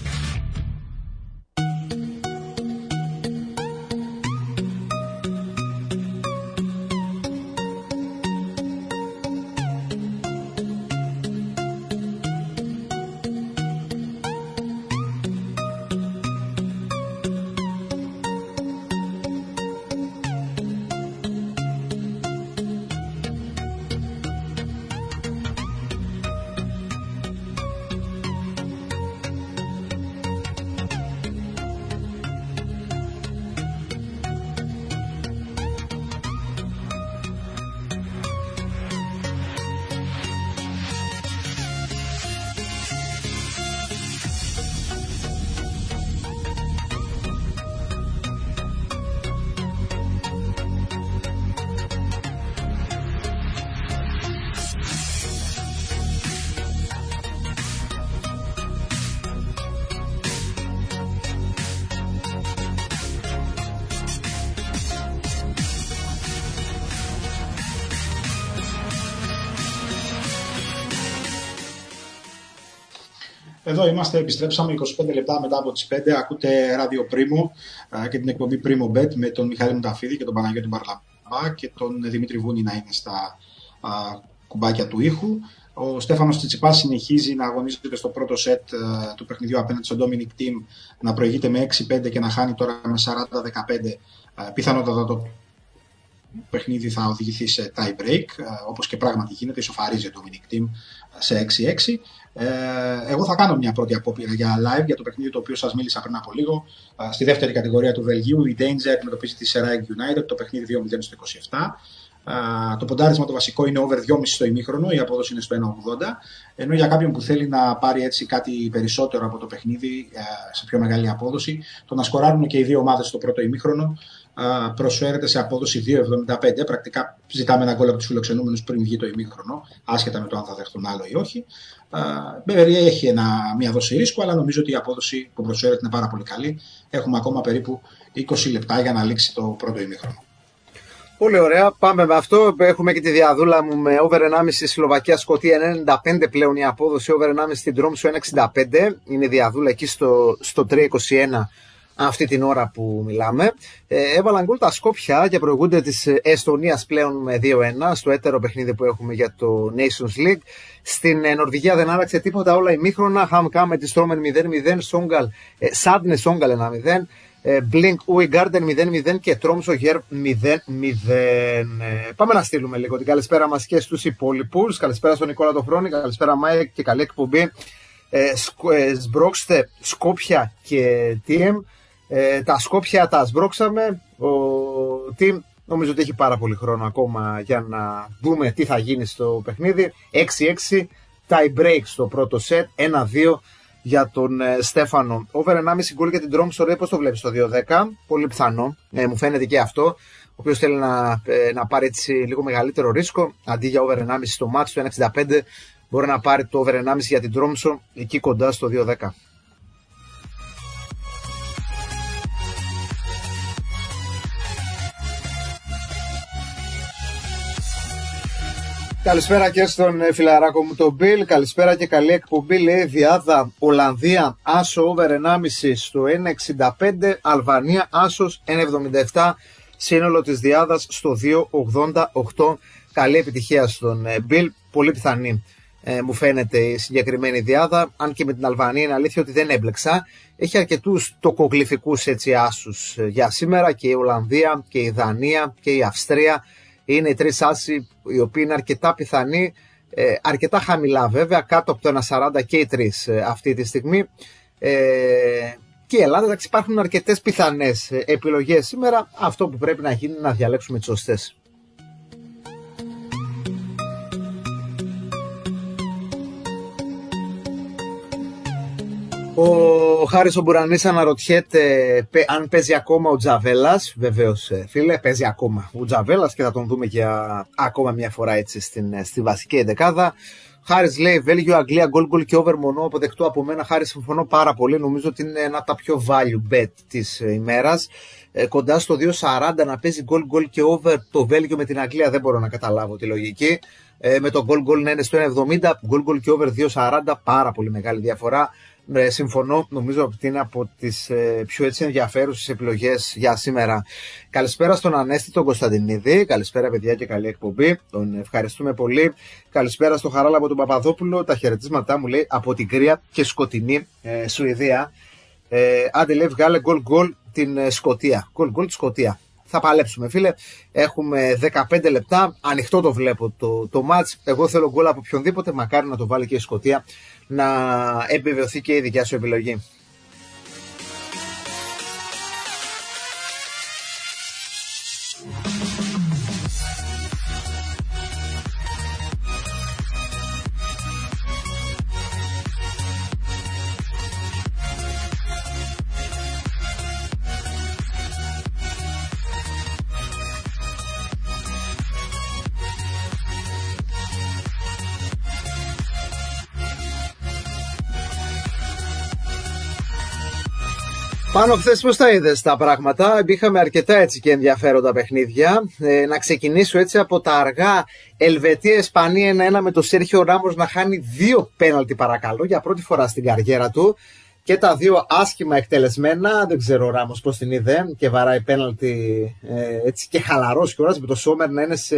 Εδώ είμαστε, επιστρέψαμε 25 λεπτά μετά από τις 5. Ακούτε ράδιο Πρίμο και την εκπομπή Primo Bet με τον Μιχάλη Μουταφίδη και τον Παναγιώτη Μπαρλαμπά και τον Δημήτρη Βούνη να είναι στα κουμπάκια του ήχου. Ο Στέφανος Τσιτσιπάς συνεχίζει να αγωνίζεται στο πρώτο σετ του παιχνιδιού απέναντι στον Dominic Thiem, να προηγείται με 6-5 και να χάνει τώρα με 40-15. Πιθανότατα το παιχνίδι θα οδηγηθεί σε tie break, όπως και πράγματι γίνεται, ισοφαρίζει ο Dominic Thiem σε 6-6. Εγώ θα κάνω μια πρώτη απόπειρα για live για το παιχνίδι το οποίο σας μίλησα πριν από λίγο. Στη δεύτερη κατηγορία του Βελγίου, η Danger αντιμετωπίζει τη Seraing United, το παιχνίδι 2-0 στο 27. Το ποντάρισμα το βασικό είναι over 2,5 στο ημίχρονο, η απόδοση είναι στο 1,80. Ενώ για κάποιον που θέλει να πάρει έτσι κάτι περισσότερο από το παιχνίδι, σε πιο μεγάλη απόδοση, το να σκοράρουν και οι δύο ομάδες στο πρώτο ημίχρονο προσφέρεται σε απόδοση 2,75. Πρακτικά ζητάμε ένα γκολ από τους φιλοξενούμενους πριν βγει το ημίχρονο, άσχετα με το αν θα δεχτούν άλλο ή όχι. Βέβαια έχει μια δόση ρίσκου, αλλά νομίζω ότι η απόδοση που προσφέρεται είναι πάρα πολύ καλή. Έχουμε ακόμα περίπου 20 λεπτά για να λήξει το πρώτο ημίχρονο. Πολύ ωραία, πάμε με αυτό. Έχουμε και τη διαδούλα μου με over 1,5 Σλοβακία-Σκωτία 95 πλέον η απόδοση, over 1,5 στην Τρόμσο 1,65. Είναι διαδούλα εκεί στο 3,21 αυτή την ώρα που μιλάμε. Έβαλαν γκολ τα Σκόπια και προηγούνται της Εστονίας πλέον με 2-1 στο έτερο παιχνίδι που έχουμε για το Nations League. Στην Νορβηγία δεν άλλαξε τίποτα, όλα ημίχρονα. Χαμκά με τη Στρόμεν 0-0, Σάντνε Σόγκαλ 1-0. Blink Ουιγκάρντεν 0-0 και Τρόμσο Γερ 0-0. Πάμε να στείλουμε λίγο την καλησπέρα μας και στους υπόλοιπους. Καλησπέρα στον Νικόλα το Φρόνη, καλησπέρα Μάια και καλή εκπομπή. Σμπρώξτε Σκόπια και TM. Τα Σκόπια τα σμπρώξαμε. Ο TM νομίζω ότι έχει πάρα πολύ χρόνο ακόμα για να δούμε τι θα γίνει στο παιχνίδι. 6-6, tie break στο πρώτο set, 1-2 για τον Στέφανο. Over 1,5 γκολ για την Τρόμσο, πώς το βλέπεις το 2-10? Πολύ πιθανό, μου φαίνεται και αυτό. Ο οποίος θέλει να πάρει έτσι λίγο μεγαλύτερο ρίσκο, αντί για over 1,5 στο match του 1,65, μπορεί να πάρει το over 1,5 για την Τρόμσο, εκεί κοντά στο 2-10. Καλησπέρα και στον φιλαράκο μου τον Μπιλ, καλησπέρα και καλή εκπομπή. Λέει Διάδα Ολλανδία, άσο over 1,5 στο 1,65, Αλβανία άσος 1,77, σύνολο της Διάδας στο 2,88. Καλή επιτυχία στον Μπιλ, πολύ πιθανή μου φαίνεται η συγκεκριμένη Διάδα, αν και με την Αλβανία είναι αλήθεια ότι δεν έμπλεξα. Έχει αρκετούς τοκογλυφικούς έτσι άσους για σήμερα, και η Ολλανδία και η Δανία και η Αυστρία. Είναι οι τρεις άσοι οι οποίοι είναι αρκετά πιθανοί, αρκετά χαμηλά βέβαια, κάτω από το 1,40 και οι τρεις αυτή τη στιγμή. Και η Ελλάδα, εντάξει, υπάρχουν αρκετές πιθανές επιλογές σήμερα. Αυτό που πρέπει να γίνει είναι να διαλέξουμε τις σωστές. Ο Χάρης ο Μπουρανής αναρωτιέται αν παίζει ακόμα ο Τζαβέλας. Βεβαίως φίλε, παίζει ακόμα ο Τζαβέλας και θα τον δούμε για ακόμα μια φορά έτσι στη βασική εντεκάδα. Χάρης λέει Βέλγιο, Αγγλία, γκολ και over μονό, αποδεκτό από μένα. Χάρης, συμφωνώ πάρα πολύ, νομίζω ότι είναι ένα από τα πιο value bet της ημέρας. Κοντά στο 2,40 να παίζει γκολ και over το Βέλγιο με την Αγγλία, δεν μπορώ να καταλάβω τη λογική. Με το γκολ να είναι στο 1,70, γκολ και over 2,40, πάρα πολύ μεγάλη διαφορά. Συμφωνώ, νομίζω ότι είναι από τις πιο έτσι ενδιαφέρουσες επιλογές για σήμερα. Καλησπέρα στον Ανέστη τον Κωνσταντινίδη, καλησπέρα παιδιά και καλή εκπομπή, τον ευχαριστούμε πολύ. Καλησπέρα στον Χαράλα από τον Παπαδόπουλο, τα χαιρετίσματά μου λέει από την κρύα και σκοτεινή Σουηδία. Άντε λέει βγάλε γκολ την Σκωτία, γκολ τη Σκωτία. Θα παλέψουμε φίλε, έχουμε 15 λεπτά, ανοιχτό το βλέπω το match. Εγώ θέλω γκολ από οποιονδήποτε, μακάρι να το βάλει και η Σκωτία, να επιβεβαιωθεί και η δικιά σου επιλογή. Πάνω χθες πώς τα είδες τα πράγματα? Είχαμε αρκετά έτσι και ενδιαφέροντα παιχνίδια. Να ξεκινήσω έτσι από τα αργά. Ελβετία-Ισπανία 1-1 με το Σέρχιο Ράμος να χάνει 2 πέναλτι παρακαλώ για πρώτη φορά στην καριέρα του. Και τα 2 άσχημα εκτελεσμένα. Δεν ξέρω ο Ράμος πώς την είδε και βαράει πέναλτι έτσι και χαλαρός κιόλας με το Σόμερ να είναι σε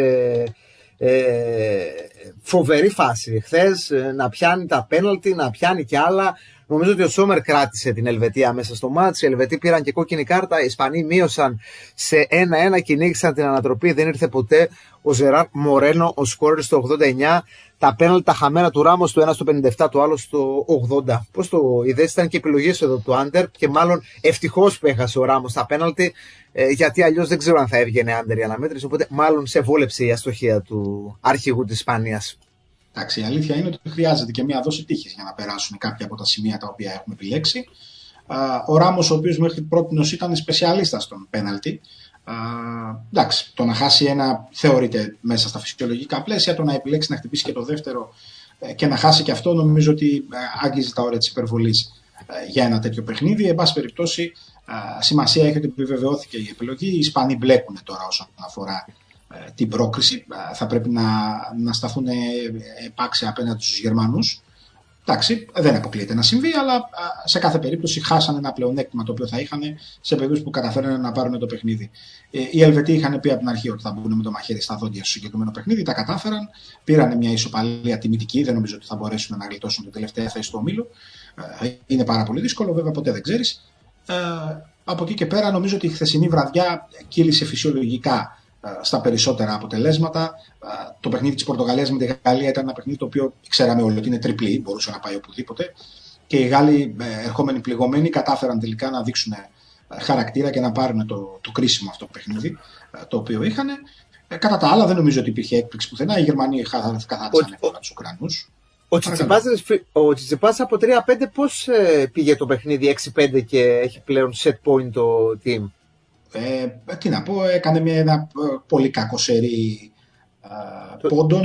φοβερή φάση χθες, να πιάνει τα πέναλτι, να πιάνει κι άλλα. Νομίζω ότι ο Σόμερ κράτησε την Ελβετία μέσα στο μάτς. Οι Ελβετοί πήραν και κόκκινη κάρτα. Οι Ισπανοί μείωσαν σε 1-1, κυνήγησαν την ανατροπή. Δεν ήρθε ποτέ ο Ζεράρ Μορένο, ο σκόρερ στο 89. Τα πέναλτι τα χαμένα του Ράμος, το ένα στο 57, το άλλο στο 80. Πώς το είδες? Ήταν και επιλογές εδώ του Άντερ και μάλλον ευτυχώς που έχασε ο Ράμος τα πέναλτι, γιατί αλλιώς δεν ξέρω αν θα έβγαινε Άντερ η αναμέτρηση. Οπότε μάλλον σε βόλεψε η αστοχία του αρχηγού της Ισπανίας. Εντάξει, η αλήθεια είναι ότι χρειάζεται και μια δόση τύχης για να περάσουν κάποια από τα σημεία τα οποία έχουμε επιλέξει. Ο Ράμος, ο οποίος μέχρι πρότινος ήταν σπεσιαλίστας στον πέναλτι. Εντάξει, το να χάσει ένα θεωρείται μέσα στα φυσιολογικά πλαίσια, το να επιλέξει να χτυπήσει και το δεύτερο και να χάσει και αυτό νομίζω ότι άγγιζε τα όρια της υπερβολής για ένα τέτοιο παιχνίδι. Εν πάση περιπτώσει, σημασία έχει ότι επιβεβαιώθηκε η επιλογή. Οι Ισπανοί μπλέκουν τώρα όσον αφορά την πρόκριση. Θα πρέπει να σταθούν επάξια απέναντι στους Γερμανούς. Εντάξει, δεν αποκλείεται να συμβεί, αλλά σε κάθε περίπτωση χάσανε ένα πλεονέκτημα το οποίο θα είχαν σε περίπτωση που καταφέρανε να πάρουν το παιχνίδι. Οι Ελβετοί είχαν πει από την αρχή ότι θα μπουν με το μαχαίρι στα δόντια στο συγκεκριμένο παιχνίδι, τα κατάφεραν. Πήραν μια ισοπαλία τιμητική, δεν νομίζω ότι θα μπορέσουν να γλιτώσουν την τελευταία θέση του ομίλου. Είναι πάρα πολύ δύσκολο, βέβαια ποτέ δεν ξέρεις. Από εκεί και πέρα νομίζω ότι η χθεσινή βραδιά κύλησε φυσιολογικά στα περισσότερα αποτελέσματα. Το παιχνίδι της Πορτογαλίας με τη Γαλλία ήταν ένα παιχνίδι το οποίο ξέραμε όλοι ότι είναι τριπλή, μπορούσε να πάει οπουδήποτε. Και οι Γάλλοι, ερχόμενοι πληγωμένοι, κατάφεραν τελικά να δείξουν χαρακτήρα και να πάρουν το κρίσιμο αυτό το παιχνίδι το οποίο είχαν. Κατά τα άλλα, δεν νομίζω ότι υπήρχε έκπληξη πουθενά. Οι Γερμανοί καθάρισαν εύκολα τους Ουκρανούς. Ο Τσιτσιπάς από 3-5 πώς πήγε το παιχνίδι 6-5 και έχει πλέον set point το team? Τι να πω, έκανε ένα πολύ κακό σερί πόντων. Το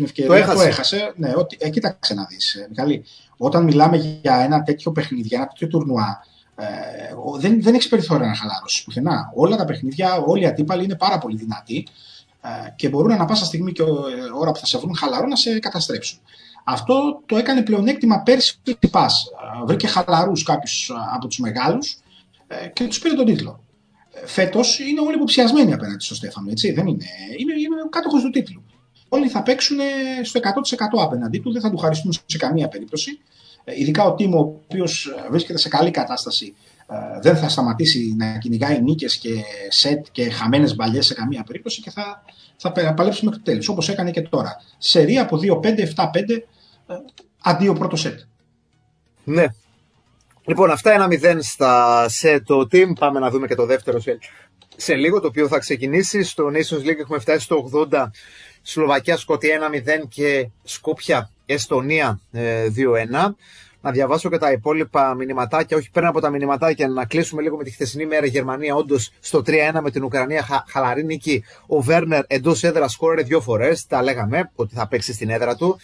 έχασε. Ναι, κοίταξε να δεις, Μιχάλη. Όταν μιλάμε για ένα τέτοιο παιχνίδι, για ένα τέτοιο τουρνουά, δεν έχεις περιθώριο να χαλαρώσεις πουθενά. Όλα τα παιχνίδια, όλοι οι αντίπαλοι είναι πάρα πολύ δυνατοί και μπορούν ανά πάσα στιγμή και ώρα που θα σε βρουν χαλαρό να σε καταστρέψουν. Αυτό το έκανε πλεονέκτημα πέρσι ο Τσιτσιπάς. Βρήκε χαλαρούς κάποιους από τους μεγάλους και τους πήρε τον τίτλο. Φέτος είναι όλοι υποψιασμένοι απέναντι στο Στέφανο, έτσι, δεν είναι. Είναι ο κάτοχος του τίτλου. Όλοι θα παίξουν στο 100% απέναντί του, δεν θα του χαριστούν σε καμία περίπτωση. Ειδικά ο Τίμο, ο οποίος βρίσκεται σε καλή κατάσταση, δεν θα σταματήσει να κυνηγάει νίκες και σετ και χαμένες μπαλιές σε καμία περίπτωση και θα παλέψει μέχρι το τέλος, όπως έκανε και τώρα. Σερί από 2-5, 7-5, αντί ο πρώτο σετ. Ναι. Λοιπόν, αυτά 1-0 στα σε το team. Πάμε να δούμε και το δεύτερο σε λίγο, το οποίο θα ξεκινήσει. Στο Nations League έχουμε φτάσει στο 80. Σλοβακία, Σκωτία 1-0 και Σκόπια, Εστονία 2-1. Να διαβάσω και τα υπόλοιπα μηνυματάκια, όχι πέρα από τα μηνυματάκια, να κλείσουμε λίγο με τη χθεσινή μέρα. Γερμανία, όντως στο 3-1 με την Ουκρανία, χαλαρή νίκη. Ο Βέρνερ εντός έδρας σκόρερε 2 φορές. Τα λέγαμε ότι θα παίξει στην έδρα του.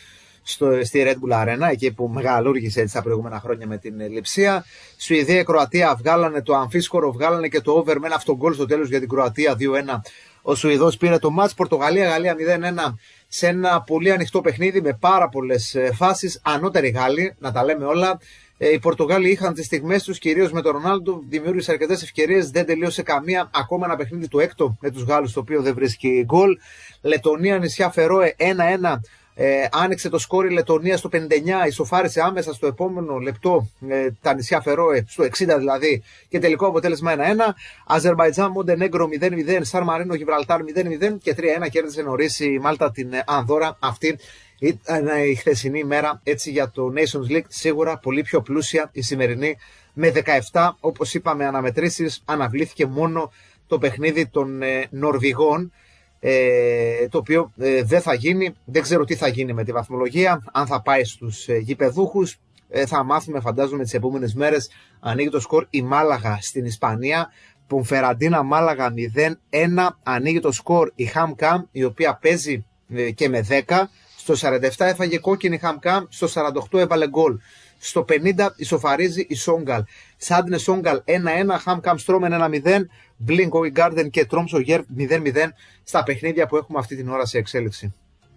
Στη Red Bull Arena, εκεί που μεγαλούργησε έτσι τα προηγούμενα χρόνια με την Λειψία. Σουηδία, Κροατία βγάλανε το αμφίσκορο, βγάλανε και το over με ένα αυτογκόλ στο τέλος για την Κροατία 2-1. Ο Σουηδός πήρε το μάτς. Πορτογαλία, Γαλλία 0-1 σε ένα πολύ ανοιχτό παιχνίδι με πάρα πολλές φάσεις. Ανώτεροι Γάλλοι, να τα λέμε όλα. Οι Πορτογάλοι είχαν τις στιγμές τους, κυρίως με τον Ρονάλντο, δημιούργησε αρκετές ευκαιρίες, δεν τελείωσε καμία. Ακόμα ένα παιχνίδι του έκτο με τους Γάλλους, το οποίο δεν βρίσκει γκολ. Λετωνία, νησιά Φερόε 1-1. Άνοιξε το σκόρ η Λετωνία στο 59, ισοφάρισε άμεσα στο επόμενο λεπτό τα νησιά Φερόε, στο 60 δηλαδή, και τελικό αποτέλεσμα 1-1. Αζερμπαϊτζάν, Μοντενέγκρο 0-0, Σαν Μαρίνο, Γιβραλτάρ 0-0 και 3-1 κέρδισε νωρίς η Μάλτα την Ανδόρα. Αυτή ήταν η χθεσινή ημέρα έτσι για το Nations League. Σίγουρα πολύ πιο πλούσια η σημερινή με 17, όπως είπαμε, αναμετρήσεις. Αναβλήθηκε μόνο το παιχνίδι των Νορβηγών, το οποίο δεν θα γίνει. Δεν ξέρω τι θα γίνει με τη βαθμολογία, αν θα πάει στους γηπεδούχους. Θα μάθουμε, φαντάζομαι, τις επόμενες μέρες. Ανοίγει το σκορ η Μάλαγα στην Ισπανία. Πομφεραντίνα Μάλαγα 0-1. Ανοίγει το σκορ η Χαμκάμ, η οποία παίζει και με 10. Στο 47 έφαγε κόκκινη Χαμκάμ, στο 48 έβαλε γκολ. Στο 50 ισοφαρίζει η Σόγκαλ. Σάντνε Σόγκαλ 1-1, Χαμκαμ Στρόμεν 1-0, Μπλίνκ Γκάρντεν και Τρόμσο Γέρ 0-0 στα παιχνίδια που έχουμε αυτή την ώρα σε εξέλιξη.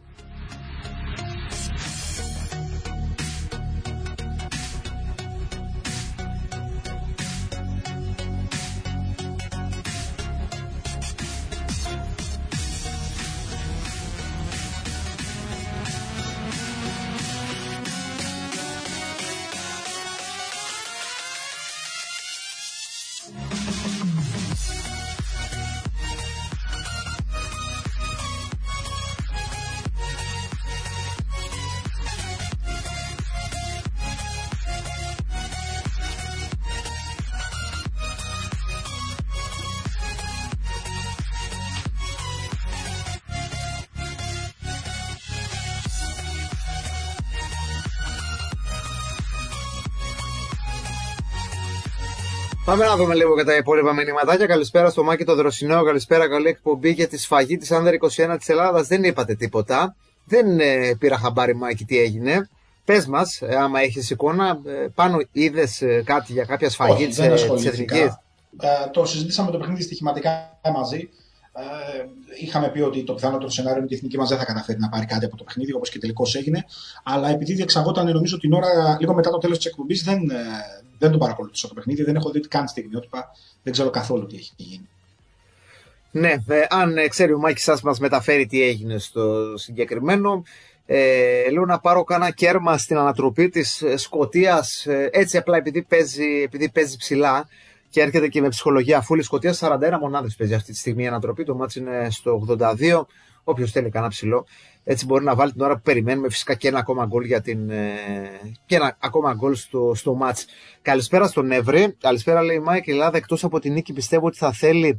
Πάμε να δούμε λίγο και τα υπόλοιπα μηνυματάκια. Καλησπέρα στο Μάκη το Δροσινό, καλησπέρα, καλή εκπομπή. Για τη σφαγή της Under 21 της Ελλάδας δεν είπατε τίποτα. Δεν πήρα χαμπάρι, Μάκη, τι έγινε. Πες μας, άμα έχεις εικόνα, πάνω είδες κάτι για κάποια σφαγή της Εθνικής? Το συζητήσαμε το παιχνίδι στοιχηματικά μαζί. Είχαμε πει ότι το πιθανότερο σενάριο είναι ότι η εθνική μας δεν θα καταφέρει να πάρει κάτι από το παιχνίδι, όπως και τελικώς έγινε. Αλλά επειδή διεξαγόταν, νομίζω, την ώρα λίγο μετά το τέλος της εκπομπής, δεν το παρακολουθούσα το παιχνίδι. Δεν έχω δει καν στιγμιότυπα. Δεν ξέρω καθόλου τι έχει γίνει. Ναι, αν ξέρει ο Μάκης σας μας μεταφέρει τι έγινε στο συγκεκριμένο. Λέω να πάρω κάνα κέρμα στην ανατροπή της Σκωτίας, έτσι απλά επειδή παίζει ψηλά και έρχεται και με ψυχολογία φούλη. Σκωτία 41 μονάδες παίζει αυτή τη στιγμή η ανατροπή. Το μάτς είναι στο 82. Όποιος θέλει κανένα ψηλό, έτσι μπορεί να βάλει την ώρα που περιμένουμε. Φυσικά και ένα ακόμα γκολ και ένα ακόμα γκολ στο μάτς. Καλησπέρα στον Εύρη. Καλησπέρα, λέει η Μάικ. Η Ελλάδα εκτός από την νίκη πιστεύω ότι θα θέλει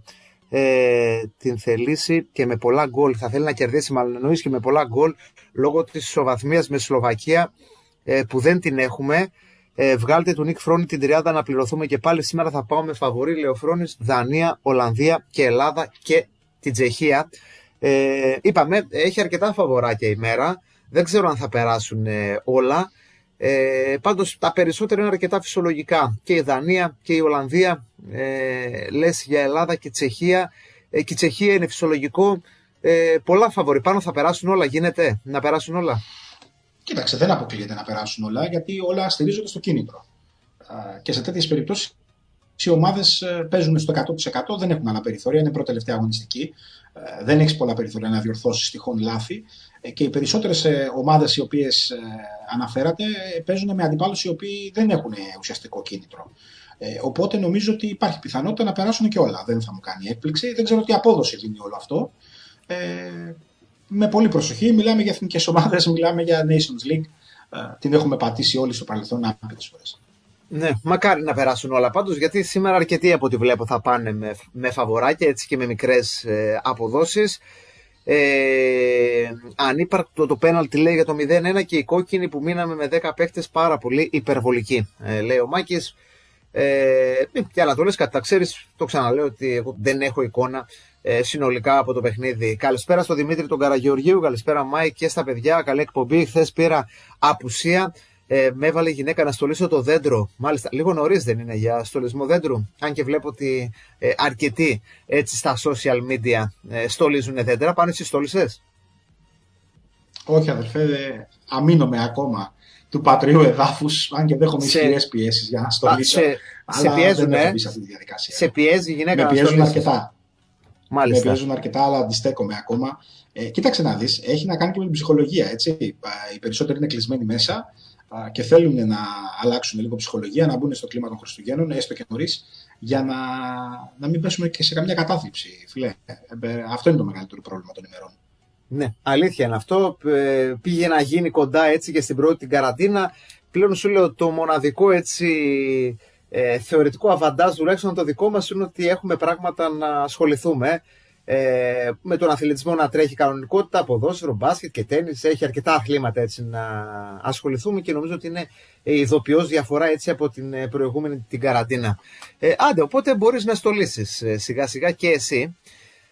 την θελήσει και με πολλά γκολ. Θα θέλει να κερδίσει, μάλλον εννοείς, και με πολλά γκολ λόγω της ισοβαθμίας με Σλοβακία που δεν την έχουμε. Βγάλτε του Νίκ Φρόνη την 30 να πληρωθούμε και πάλι. Σήμερα θα πάω με φαβορί, λέει ο Φρόνης, Δανία, Ολλανδία και Ελλάδα και την Τσεχία. Είπαμε, έχει αρκετά φαβοράκια η μέρα. Δεν ξέρω αν θα περάσουν όλα. Πάντως τα περισσότερα είναι αρκετά φυσιολογικά. Και η Δανία και η Ολλανδία, λες για Ελλάδα και Τσεχία. Και η Τσεχία είναι φυσιολογικό. Πολλά φαβορί. Πάνω θα περάσουν όλα. Γίνεται να περάσουν όλα? Κοίταξε, δεν αποκλείεται να περάσουν όλα, γιατί όλα στηρίζονται στο κίνητρο. Και σε τέτοιες περιπτώσεις οι ομάδες παίζουν στο 100%, δεν έχουν άλλα περιθώρια, είναι πρώτη-τελευταία αγωνιστική. Δεν έχει πολλά περιθώρια να διορθώσεις τυχόν λάθη. Και οι περισσότερες ομάδες οι οποίες αναφέρατε παίζουν με αντιπάλους οι οποίοι δεν έχουν ουσιαστικό κίνητρο. Οπότε νομίζω ότι υπάρχει πιθανότητα να περάσουν και όλα. Δεν θα μου κάνει έκπληξη. Δεν ξέρω τι απόδοση δίνει όλο αυτό. Με πολύ προσοχή, μιλάμε για εθνικές ομάδες, μιλάμε για Nations League. Την έχουμε πατήσει όλοι στο παρελθόν άπειρες φορές. Ναι, μακάρι να περάσουν όλα πάντως, γιατί σήμερα αρκετοί από ό,τι βλέπω θα πάνε με φαβοράκια, έτσι, και με μικρές αποδόσεις. Ανύπαρκτο το πέναλτι, λέει, για το 0-1 και η κόκκινη που μείναμε με 10 παίχτες πάρα πολύ υπερβολική, λέει ο Μάκης. Και άλλα το λες, κατά ξέρεις, το ξαναλέω ότι εγώ δεν έχω εικόνα συνολικά από το παιχνίδι. Καλησπέρα στο Δημήτρη τον Καραγεωργίου, καλησπέρα Μάικ και στα παιδιά, καλή εκπομπή. Χθες πήρα απουσία, με έβαλε η γυναίκα να στολίσω το δέντρο. Μάλιστα, λίγο νωρίς δεν είναι για στολισμό δέντρου? Αν και βλέπω ότι αρκετοί έτσι στα social media στολίζουν δέντρα. Πάνω εσύ στόλισες? Όχι αδερφέ, αμήνομαι ακόμα του πατρίου εδάφους, αν και δέχομαι ισχυρές πιέσεις για να στολίσω. Σε πιέζουν, δεν έχω μπει σε αυτή τη διαδικασία. Σε πιέζει η γυναίκα? Με πιέζουν αρκετά. Μάλιστα. Με πιέζουν αρκετά, αλλά αντιστέκομαι ακόμα. Κοίταξε να δεις, έχει να κάνει και με την ψυχολογία. Έτσι. Οι περισσότεροι είναι κλεισμένοι μέσα και θέλουν να αλλάξουν λίγο ψυχολογία, να μπουν στο κλίμα των Χριστουγέννων, έστω και νωρίς, για να μην πέσουμε και σε καμιά κατάθλιψη. Φιλέ. Αυτό είναι το μεγαλύτερο πρόβλημα των ημερών. Ναι, αλήθεια είναι αυτό. Πήγε να γίνει κοντά έτσι και στην πρώτη την καραντίνα. Πλέον σου λέω το μοναδικό έτσι θεωρητικό αβαντάζ, τουλάχιστον το δικό μας, είναι ότι έχουμε πράγματα να ασχοληθούμε. Με τον αθλητισμό να τρέχει κανονικότητα, ποδόσφαιρο, μπάσκετ και τένις. Έχει αρκετά αθλήματα έτσι να ασχοληθούμε και νομίζω ότι είναι ειδοποιώς διαφορά έτσι από την προηγούμενη την καραντίνα. Άντε, οπότε μπορείς να στολίσεις σιγά σιγά και εσύ.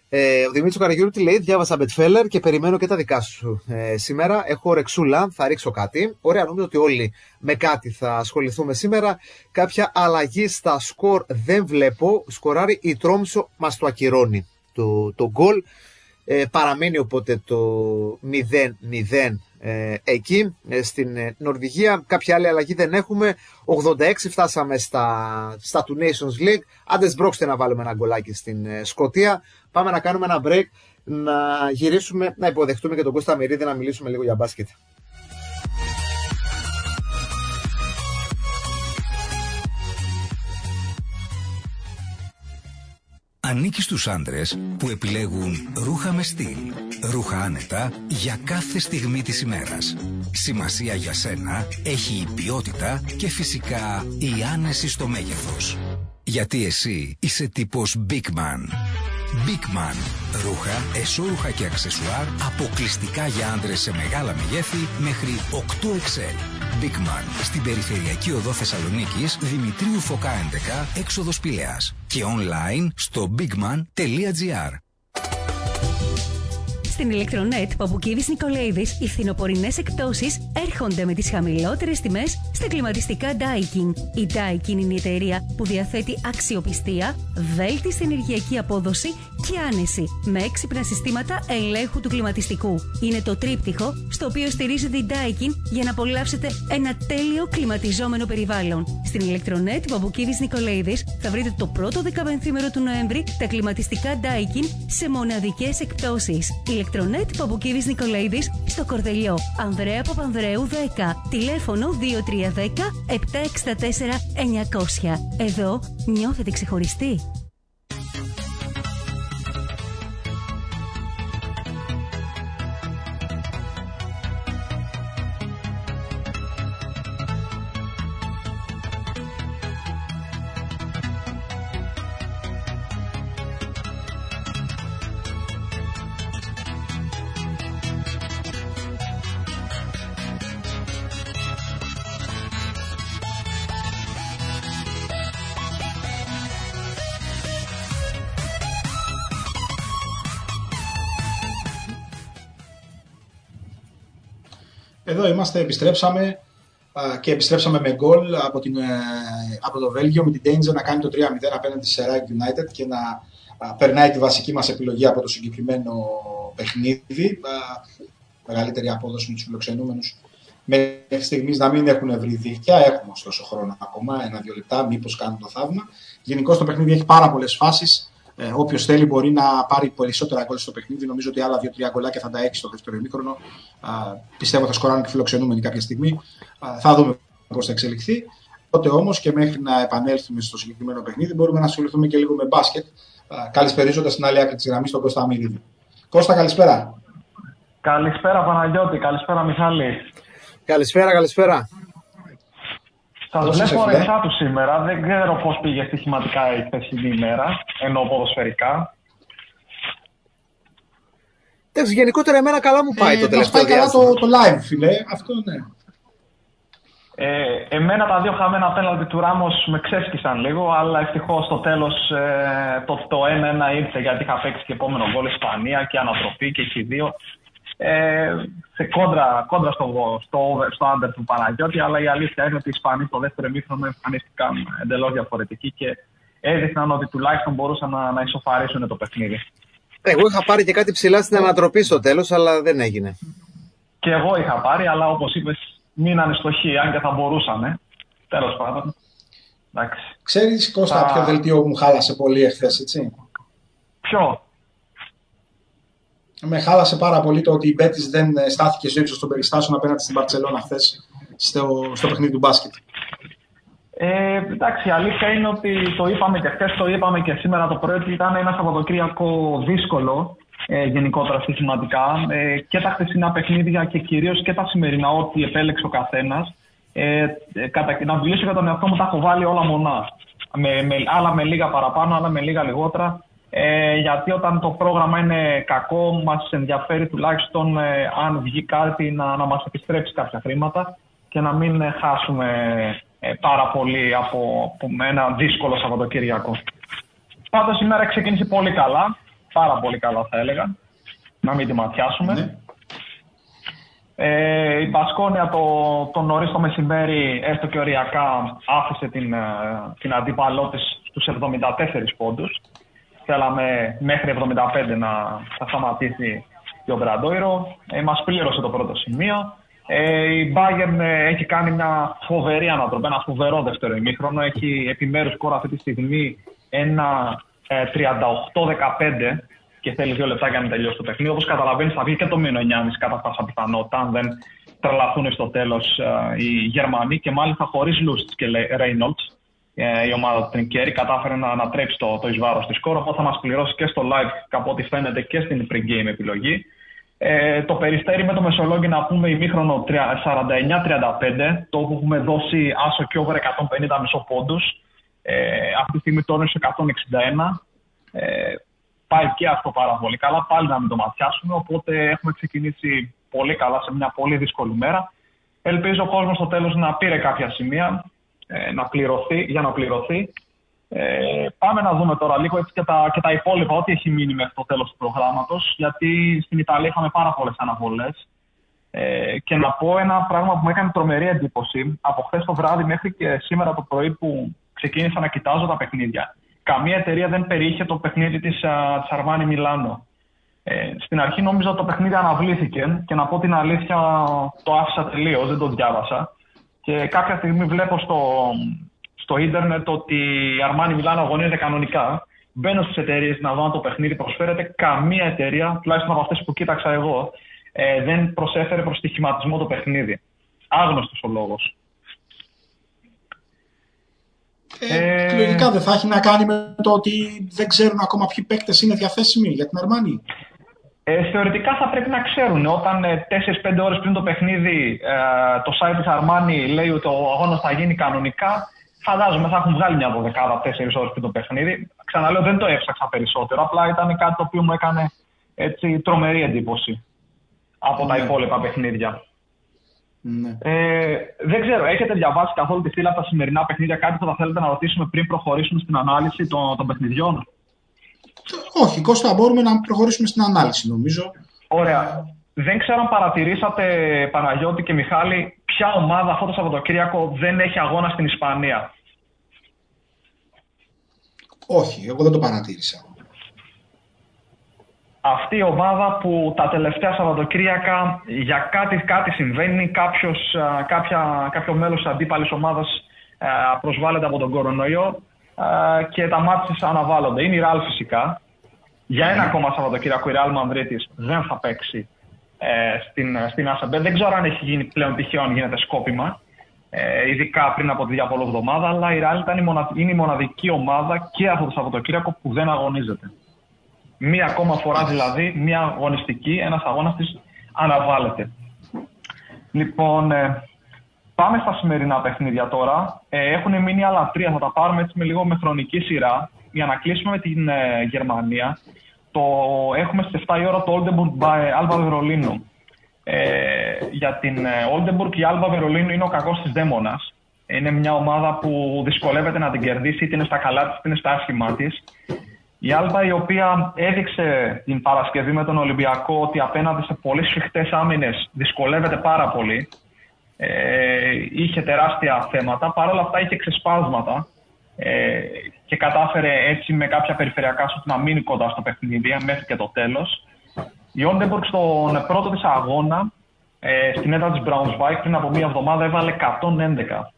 Ο Δημήτρης Καραγιώτη λέει: διάβασα Betfair και περιμένω και τα δικά σου. Σήμερα έχω ρεξούλα, θα ρίξω κάτι. Ωραία, νομίζω ότι όλοι με κάτι θα ασχοληθούμε σήμερα. Κάποια αλλαγή στα σκορ δεν βλέπω. Σκοράρει η Τρόμσο, μας το ακυρώνει το γκολ. Παραμένει οπότε το 0-0 εκεί στην Νορβηγία. Κάποια άλλη αλλαγή δεν έχουμε. 86 φτάσαμε στα του Nations League. Άντε σμπρώξτε να βάλουμε ένα γκολάκι στην Σκωτία. Πάμε να κάνουμε ένα break, να γυρίσουμε, να υποδεχτούμε και τον Κώστα Μυρίδη να μιλήσουμε λίγο για μπάσκετ. Ανήκει στους άντρες που επιλέγουν ρούχα με στυλ, ρούχα άνετα για κάθε στιγμή της ημέρας. Σημασία για σένα έχει η ποιότητα και φυσικά η άνεση στο μέγεθος. Γιατί εσύ είσαι τύπος Big Man. Big Man. Ρούχα, εσώρουχα και αξεσουάρ αποκλειστικά για άντρες σε μεγάλα μεγέθη μέχρι 8XL. Big Man. Στην περιφερειακή οδό Θεσσαλονίκης, Δημητρίου Φωκά 11, έξοδος Πηλαίας. Και online στο bigman.gr. Στην Ηλεκτρονέτ Παπουκίδης Νικολαίδης, οι φθινοπορεινές εκπτώσεις έρχονται με τις χαμηλότερες τιμές στα κλιματιστικά Daikin. Η Daikin είναι η εταιρεία που διαθέτει αξιοπιστία, βέλτιστη ενεργειακή απόδοση και άνεση, με έξυπνα συστήματα ελέγχου του κλιματιστικού. Είναι το τρίπτυχο στο οποίο στηρίζεται η Daikin για να απολαύσετε ένα τέλειο κλιματιζόμενο περιβάλλον. Στην Ηλεκτρονέτ Παπουκίδης Νικολαίδης θα βρείτε το πρώτο 15μέρο του Νοέμβρη τα κλιματιστικά Daikin σε μοναδικές εκπτώσεις. Ηλεκτρονέτ Παπουκίδης Νικολαίδης στο Κορδελιό, Ανδρέα Παπανδρέου 10, τηλέφωνο 2310 764 900. Εδώ νιώθετε ξεχωριστοί. Εδώ είμαστε, επιστρέψαμε και επιστρέψαμε με γκολ από το Βέλγιο με την Danger να κάνει το 3-0 απέναντι σε Reich United και να περνάει τη βασική μας επιλογή από το συγκεκριμένο παιχνίδι. Μεγαλύτερη απόδοση με τους φιλοξενούμενους μέχρι στιγμής να μην έχουν βρει δίχτυα. Έχουμε ωστόσο χρόνο ακόμα, 1-2 λεπτά, μήπως κάνουν το θαύμα. Γενικώς το παιχνίδι έχει πάρα πολλές φάσεις. Όποιος θέλει μπορεί να πάρει περισσότερα γκολ στο παιχνίδι. Νομίζω ότι άλλα 2-3 γκολάκια θα τα έχει στο δεύτερο ημίχρονο. Πιστεύω θα σκοράρουν και φιλοξενούμενοι κάποια στιγμή. Θα δούμε πώς θα εξελιχθεί. Τότε όμως και μέχρι να επανέλθουμε στο συγκεκριμένο παιχνίδι μπορούμε να ασχοληθούμε και λίγο με μπάσκετ. Καλησπερίζοντας στην άλλη άκρη της γραμμής τον Κώστα Μυρίδη. Κώστα, καλησπέρα. Καλησπέρα Παναγιώτη, καλησπέρα Μιχάλη. Καλησπέρα. Σας βλέπω ρεξά του σήμερα. Δεν ξέρω πώς πήγε στοιχηματικά η χθεσινή ημέρα, ενώ ποδοσφαιρικά. Εντάξει, γενικότερα εμένα καλά μου πάει το τελευταίο διάστημα. Πάει καλά το live, φίλε. Αυτό ναι. Εμένα τα δύο χαμένα πέναλτι του Ράμος με ξέσκισαν λίγο, αλλά ευτυχώς στο τέλος το 1-1 ήρθε γιατί είχα παίξει και επόμενο γκολ Ισπανία και ανατροπή και έχει δύο. Σε κόντρα στο άντερ του Παναγιώτη, αλλά η αλήθεια είναι ότι οι Ισπανοί στο δεύτερο ημίχρονο εμφανίστηκαν εντελώς διαφορετικοί και έδειχναν ότι τουλάχιστον μπορούσαν να ισοφαρίσουν το παιχνίδι. Εγώ είχα πάρει και κάτι ψηλά στην ανατροπή στο τέλος, αλλά δεν έγινε. Και εγώ είχα πάρει, αλλά όπως είπες, μείνανε στο χ, αν και θα μπορούσαν. Τέλος πάντων. Εντάξει. Ξέρεις, Κώστα, ποιο δελτίο μου χάλασε πολύ εχθές, έτσι? Ποιο? Με χάλασε πάρα πολύ το ότι η Μπέτις δεν στάθηκε στο ύψος των περιστάσεων απέναντι στην Μπαρτσελώνα χθες στο παιχνίδι του μπάσκετ. Εντάξει, η αλήθεια είναι ότι το είπαμε και χθες, το είπαμε και σήμερα το πρωί ότι ήταν ένα Σαββατοκύριακο δύσκολο γενικότερα στοιχηματικά και τα χθεσινά παιχνίδια και κυρίως και τα σημερινά, ό,τι επέλεξε ο καθένας. Να μιλήσω για τον εαυτό μου, τα έχω βάλει όλα μονά. Άλλα με λίγα παραπάνω, άλλα με λίγα λιγότερα. Γιατί όταν το πρόγραμμα είναι κακό, μας ενδιαφέρει τουλάχιστον αν βγει κάτι να μας επιστρέψει κάποια χρήματα και να μην χάσουμε πάρα πολύ από ένα δύσκολο Σαββατοκύριακο. Πάντως η μέρα ξεκίνησε πολύ καλά. πάρα πολύ καλά θα έλεγα. Να μην τη ματιάσουμε. Ναι. Η Μπασκόνια το νωρίς το μεσημέρι, έστω και οριακά, άφησε την αντίπαλό της στους 74 πόντους. Θέλαμε μέχρι 75 να σταματήσει η Ομπραντόιρο. Μας πλήρωσε το πρώτο σημείο. Η Bayern έχει κάνει μια φοβερή ανατροπή, ένα φοβερό δεύτερο ημίχρονο. Έχει επιμέρους σκορ αυτή τη στιγμή ένα 38-15 και θέλει 2 λεπτά για να τελειώσει το παιχνίδι. Όπως καταλαβαίνεις, θα βγει και το μείον 9,5 κατά πάσα πιθανότητα, αν δεν τρελαθούν στο τέλος οι Γερμανοί, και μάλιστα χωρίς Λούστς και Reynolds. Η ομάδα του Τρινκέρι κατάφερε να ανατρέψει το εις βάρος της σκορ, οπότε θα μας πληρώσει και στο live, από ό,τι φαίνεται, και στην pre-game επιλογή. Το Περιστέρι με το Μεσολόγγι, να πούμε, ημίχρονο 49-35, το όπου έχουμε δώσει άσο και over 150 μισό πόντους. Αυτή τη στιγμή τώρα είναι σε 161. Πάει και αυτό πάρα πολύ καλά, πάλι να μην το ματιάσουμε, οπότε έχουμε ξεκινήσει πολύ καλά σε μια πολύ δύσκολη μέρα. Ελπίζω ο κόσμος στο τέλος να πήρε κάποια σημεία για να πληρωθεί. Πάμε να δούμε τώρα λίγο έτσι και τα υπόλοιπα, ό,τι έχει μείνει μέχρι το τέλος του προγράμματος, γιατί στην Ιταλία είχαμε πάρα πολλές αναβολές. Και να πω ένα πράγμα που μου έκανε τρομερή εντύπωση από χθες το βράδυ μέχρι και σήμερα το πρωί που ξεκίνησα να κοιτάζω τα παιχνίδια. Καμία εταιρεία δεν περιείχε το παιχνίδι της Αρμάνι Μιλάνο. Στην αρχή νόμιζα ότι το παιχνίδι αναβλήθηκε και να πω την αλήθεια, το άφησα τελείως, δεν το διάβασα. Και κάποια στιγμή βλέπω στο ίντερνετ ότι η Αρμάνι Μιλάνο αγωνίζεται κανονικά. Μπαίνω στις εταιρείες να δω αν το παιχνίδι προσφέρεται. Καμία εταιρεία, τουλάχιστον από αυτές που κοίταξα εγώ, δεν προσέφερε προς στοιχηματισμό το παιχνίδι. Άγνωστος ο λόγος. Λογικά δεν θα έχει να κάνει με το ότι δεν ξέρουν ακόμα ποιοι παίκτες είναι διαθέσιμοι για την Αρμάνι. Θεωρητικά θα πρέπει να ξέρουν. Όταν 4-5 ώρες πριν το παιχνίδι το site της Αρμάνι λέει ότι ο αγώνας θα γίνει κανονικά, φαντάζομαι θα έχουν βγάλει μια 12-4 ώρες πριν το παιχνίδι. Ξαναλέω, δεν το έψαξα περισσότερο. Απλά ήταν κάτι το οποίο μου έκανε έτσι τρομερή εντύπωση από τα υπόλοιπα παιχνίδια. Ναι. Δεν ξέρω, έχετε διαβάσει καθόλου τη φύλλα από τα σημερινά παιχνίδια, κάτι που θα θέλετε να ρωτήσουμε πριν προχωρήσουμε στην ανάλυση των παιχνιδιών? Όχι, Κώστα, μπορούμε να προχωρήσουμε στην ανάλυση, νομίζω. Ωραία. Δεν ξέρω αν παρατηρήσατε, Παναγιώτη και Μιχάλη, ποια ομάδα αυτό το Σαββατοκύριακο δεν έχει αγώνα στην Ισπανία. Όχι, εγώ δεν το παρατήρησα. Αυτή η ομάδα που τα τελευταία Σαββατοκύριακα για κάτι συμβαίνει, κάποιο μέλος της αντίπαλης ομάδας προσβάλλεται από τον κορονοϊό και τα μάτια της αναβάλλονται. Είναι η Ρεάλ φυσικά. Για ένα ακόμα Σαββατοκύριακο η Ρεάλ Μανδρίτης δεν θα παίξει στην ΑΣΕΜΠΕ. Δεν ξέρω αν έχει γίνει πλέον τυχαίο, αν γίνεται σκόπιμα, ειδικά πριν από τη διάπολο εβδομάδα, αλλά η Ρεάλ είναι η μοναδική ομάδα και αυτό το Σαββατοκύριακο που δεν αγωνίζεται. Μία ακόμα φορά δηλαδή, μία αγωνιστική, ένας αγώνας της αναβάλλεται. Λοιπόν, πάμε στα σημερινά παιχνίδια τώρα. Έχουν μείνει άλλα 3, θα τα πάρουμε έτσι με χρονική σειρά. Για να κλείσουμε με την Γερμανία, έχουμε στις 7 η ώρα το Oldenburg Alba Verolino. Για την Oldenburg η Alba Verolino είναι ο κακός της δαίμονας. Είναι μια ομάδα που δυσκολεύεται να την κερδίσει, είτε είναι στα καλά της, είτε είναι στα άσχημά της. Η Άλμπα, η οποία έδειξε την Παρασκευή με τον Ολυμπιακό ότι απέναντι σε πολύ σφιχτές άμυνες δυσκολεύεται πάρα πολύ. Είχε τεράστια θέματα, παρόλα αυτά είχε ξεσπάσματα και κατάφερε έτσι με κάποια περιφερειακά σουτ να μείνει κοντά στο παιχνίδι μέχρι και το τέλος. Η Oldenburg στον πρώτο της αγώνα στην έδρα της Braunschweig πριν από μία εβδομάδα έβαλε 111.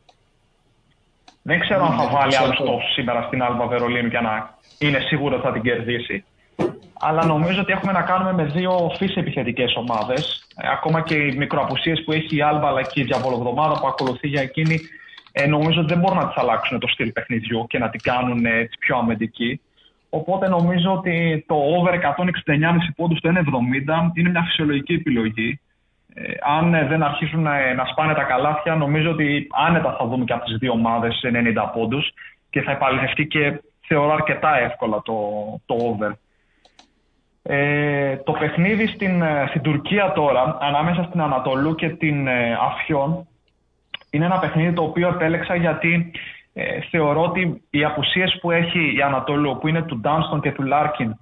Δεν ξέρω αν θα βάλει άλλους τόσους σήμερα στην Alba Verolino για να είναι σίγουρο ότι θα την κερδίσει. Αλλά νομίζω ότι έχουμε να κάνουμε με δύο φύση επιθετικές ομάδες. Ακόμα και οι μικροαπουσίες που έχει η Alba αλλά και η διαβολοβδομάδα που ακολουθεί για εκείνη, νομίζω ότι δεν μπορούν να τις αλλάξουν το στυλ παιχνιδιού και να την κάνουν πιο αμυντική. Οπότε νομίζω ότι το over 169,5 πόντους στο 1,70 είναι μια φυσιολογική επιλογή. Αν δεν αρχίσουν να σπάνε τα καλάθια, νομίζω ότι άνετα θα δούμε και από τις δύο ομάδες σε 90 πόντους και θα επαληθευτεί και θεωρώ αρκετά εύκολα το over. Το παιχνίδι στην Τουρκία τώρα, ανάμεσα στην Ανατολού και την Αφιόν, είναι ένα παιχνίδι το οποίο επέλεξα γιατί θεωρώ ότι οι απουσίες που έχει η Ανατολού, που είναι του Ντάνστον και του Λάρκιν,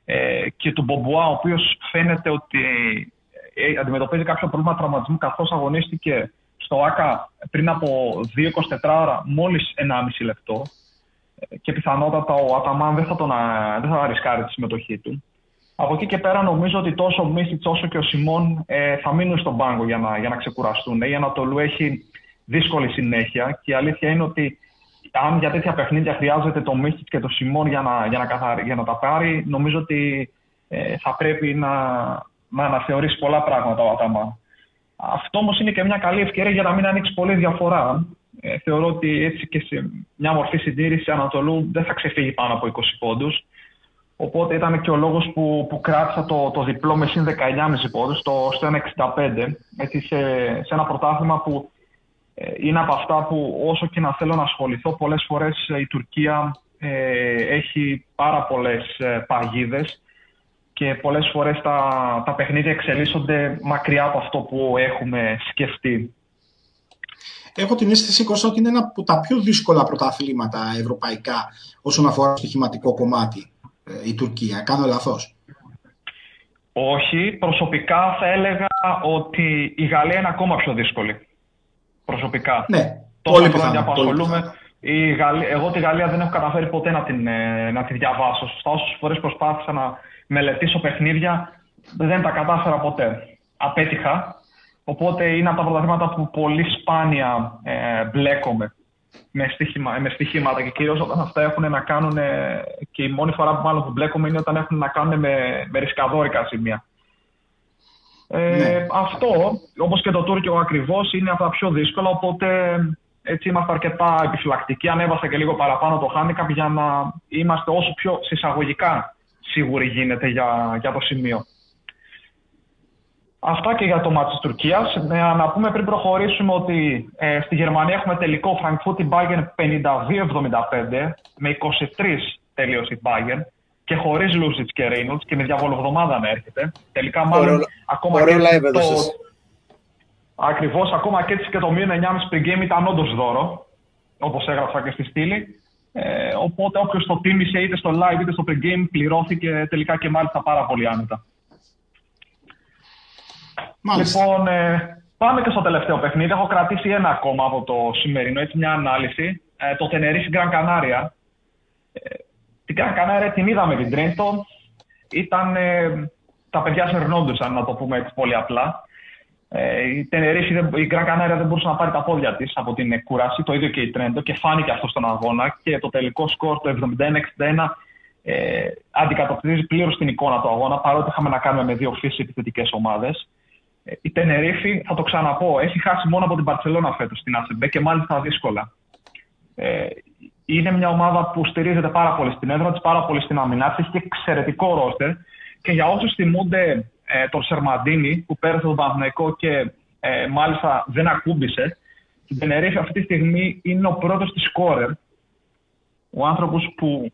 και του Μπομπουά, ο οποίος φαίνεται ότι αντιμετωπίζει κάποιο πρόβλημα τραυματισμού, καθώς αγωνίστηκε στο ΆΚΑ πριν από 2-24 ώρα μόλις 1,5 λεπτό, και πιθανότατα ο Αταμάν δεν θα ρισκάρει τη συμμετοχή του. Από εκεί και πέρα νομίζω ότι τόσο ο Μίσιτς όσο και ο Σιμών θα μείνουν στον πάγκο για να ξεκουραστούν. Η Ανατολού έχει δύσκολη συνέχεια και η αλήθεια είναι ότι αν για τέτοια παιχνίδια χρειάζεται το Μίσιτς και το Σιμών για να τα πάρει, νομίζω ότι θα πρέπει να αναθεωρήσει πολλά πράγματα ο Αταμάν. Αυτό όμως είναι και μια καλή ευκαιρία για να μην ανοίξει πολύ διαφορά. Θεωρώ ότι έτσι και σε μια μορφή συντήρηση Ανατολού δεν θα ξεφύγει πάνω από 20 πόντους. Οπότε ήταν και ο λόγος που κράτησα το διπλό με συν 19,5 πόντους στο 1,65. Έτσι σε ένα πρωτάθλημα που είναι από αυτά που όσο και να θέλω να ασχοληθώ, πολλές φορές η Τουρκία έχει πάρα πολλές παγίδες και πολλές φορές τα παιχνίδια εξελίσσονται μακριά από αυτό που έχουμε σκεφτεί. Έχω την αίσθηση, Κώστα, ότι είναι ένα από τα πιο δύσκολα πρωταθλήματα ευρωπαϊκά όσον αφορά το στοιχηματικό κομμάτι η Τουρκία. Κάνω λάθος? Όχι. Προσωπικά θα έλεγα ότι η Γαλλία είναι ακόμα πιο δύσκολη. Προσωπικά. Ναι. Τόσα χρόνια που ασχολούμαι. Εγώ τη Γαλλία δεν έχω καταφέρει ποτέ να τη διαβάσω. Στα όσες φορές προσπάθησα να μελετήσω παιχνίδια, δεν τα κατάφερα ποτέ. Απέτυχα. Οπότε είναι από τα πρωταθλήματα που πολύ σπάνια μπλέκομαι με στοιχήματα και κυρίως όταν αυτά έχουν να κάνουν, και η μόνη φορά που μάλλον που μπλέκομαι είναι όταν έχουν να κάνουν με ρισκαδόρικα σημεία. Αυτό, όπως και το τουρκικό ακριβώς, είναι από τα πιο δύσκολα, οπότε έτσι είμαστε αρκετά επιφυλακτικοί. Ανέβασα και λίγο παραπάνω το handicap για να είμαστε όσο πιο συσσαγωγικά σίγουροι γίνεται για το σημείο. Αυτά και για το μάτι της Τουρκίας. Να πούμε πριν προχωρήσουμε ότι στη Γερμανία έχουμε τελικό Frankfurt Bayern 52-75, με 23 τελείωσε η Bayern και χωρίς Λούσιτς και Reynolds και με διαβολοβδομάδα να έρχεται. Τελικά μάλλον ακόμα και ακριβώς, ακόμα και έτσι και το μείον 9,5 pre-game ήταν όντως δώρο, όπως έγραψα και στη στήλη. Οπότε όποιος το τίμησε είτε στο live είτε στο pre-game πληρώθηκε τελικά και μάλιστα πάρα πολύ άνετα. Μάλιστα. Λοιπόν, πάμε και στο τελευταίο παιχνίδι. Έχω κρατήσει ένα ακόμα από το σημερινό, έτσι μια ανάλυση. Το Tenerife Gran Canaria. Την Gran Canaria την είδαμε την Τρέντο. Τα παιδιά σερνόντουσαν, να το πούμε έτσι πολύ απλά. Η Gran Canaria δεν μπορούσε να πάρει τα πόδια της από την κούραση, το ίδιο και η Τρέντο, και φάνηκε αυτό στον αγώνα. Και το τελικό σκορ, το 71-61, αντικατοπτρίζει πλήρως την εικόνα του αγώνα, παρότι είχαμε να κάνουμε με δύο φύσεις επιθετικές ομάδες. Η Τενερίφη, θα το ξαναπώ, έχει χάσει μόνο από την Μπαρσελόνα φέτος στην ACB και μάλιστα δύσκολα. Είναι μια ομάδα που στηρίζεται πάρα πολύ στην έδρα της, πάρα πολύ στην αμυνά της, έχει εξαιρετικό ρόστερ. Και για όσους θυμούνται τον Σερμαντίνη που πέρασε τον Παναθηναϊκό και μάλιστα δεν ακούμπησε, η Τενερίφη αυτή τη στιγμή είναι ο πρώτος της σκόρερ. Ο άνθρωπος που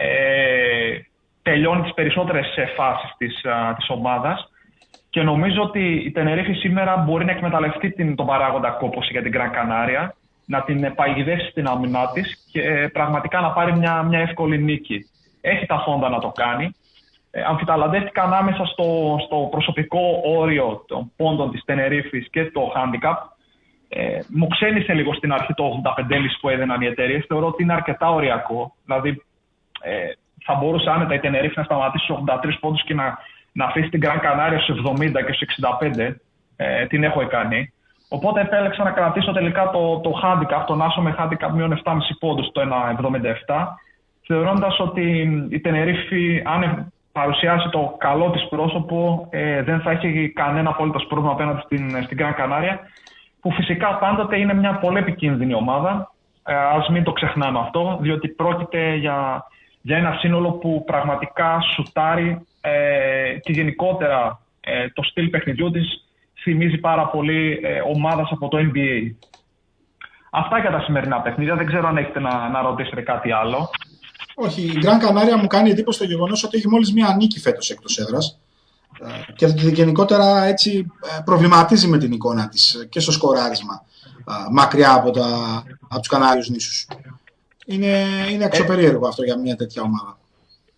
τελειώνει τις περισσότερες φάσεις της ομάδας. Και νομίζω ότι η Τενερίφη σήμερα μπορεί να εκμεταλλευτεί τον παράγοντα κόπωση για την Gran Canaria, να την παγιδεύσει στην άμυνά της και πραγματικά να πάρει μια εύκολη νίκη. Έχει τα φόντα να το κάνει. Αμφιταλαντεύτηκα ανάμεσα στο προσωπικό όριο των πόντων της Τενερίφης και το handicap. Μου ξένησε λίγο στην αρχή το 85,5 που έδιναν οι εταιρείες. Θεωρώ ότι είναι αρκετά οριακό. Δηλαδή θα μπορούσε άνετα η Τενερίφη να σταματήσει στους 83 πόντους και να αφήσει την Gran Canaria στους 70 και στους 65, την έχω κάνει. Οπότε επέλεξα να κρατήσω τελικά το handicap, τον άσο με handicap μείον 7,5 πόντους στο 1,77, θεωρώντας ότι η Τενερίφη, αν παρουσιάσει το καλό της πρόσωπο, δεν θα έχει κανένα απολύτως πρόβλημα απέναντι στην Gran Canaria, που φυσικά πάντοτε είναι μια πολύ επικίνδυνη ομάδα. Ας μην το ξεχνάμε αυτό, διότι πρόκειται για ένα σύνολο που πραγματικά σουτάρει και γενικότερα το στυλ παιχνιδιού της θυμίζει πάρα πολύ ομάδας από το NBA. Αυτά για τα σημερινά παιχνίδια. Δεν ξέρω αν έχετε να ρωτήσετε κάτι άλλο. Όχι, η Gran Canaria μου κάνει εντύπωση το γεγονός ότι έχει μόλις μία νίκη φέτος εκτός έδρας και γενικότερα έτσι προβληματίζει με την εικόνα της και στο σκοράρισμα μακριά από τους Κανάριους νήσους. Είναι εξωπερίεργο αυτό για μια τέτοια ομάδα.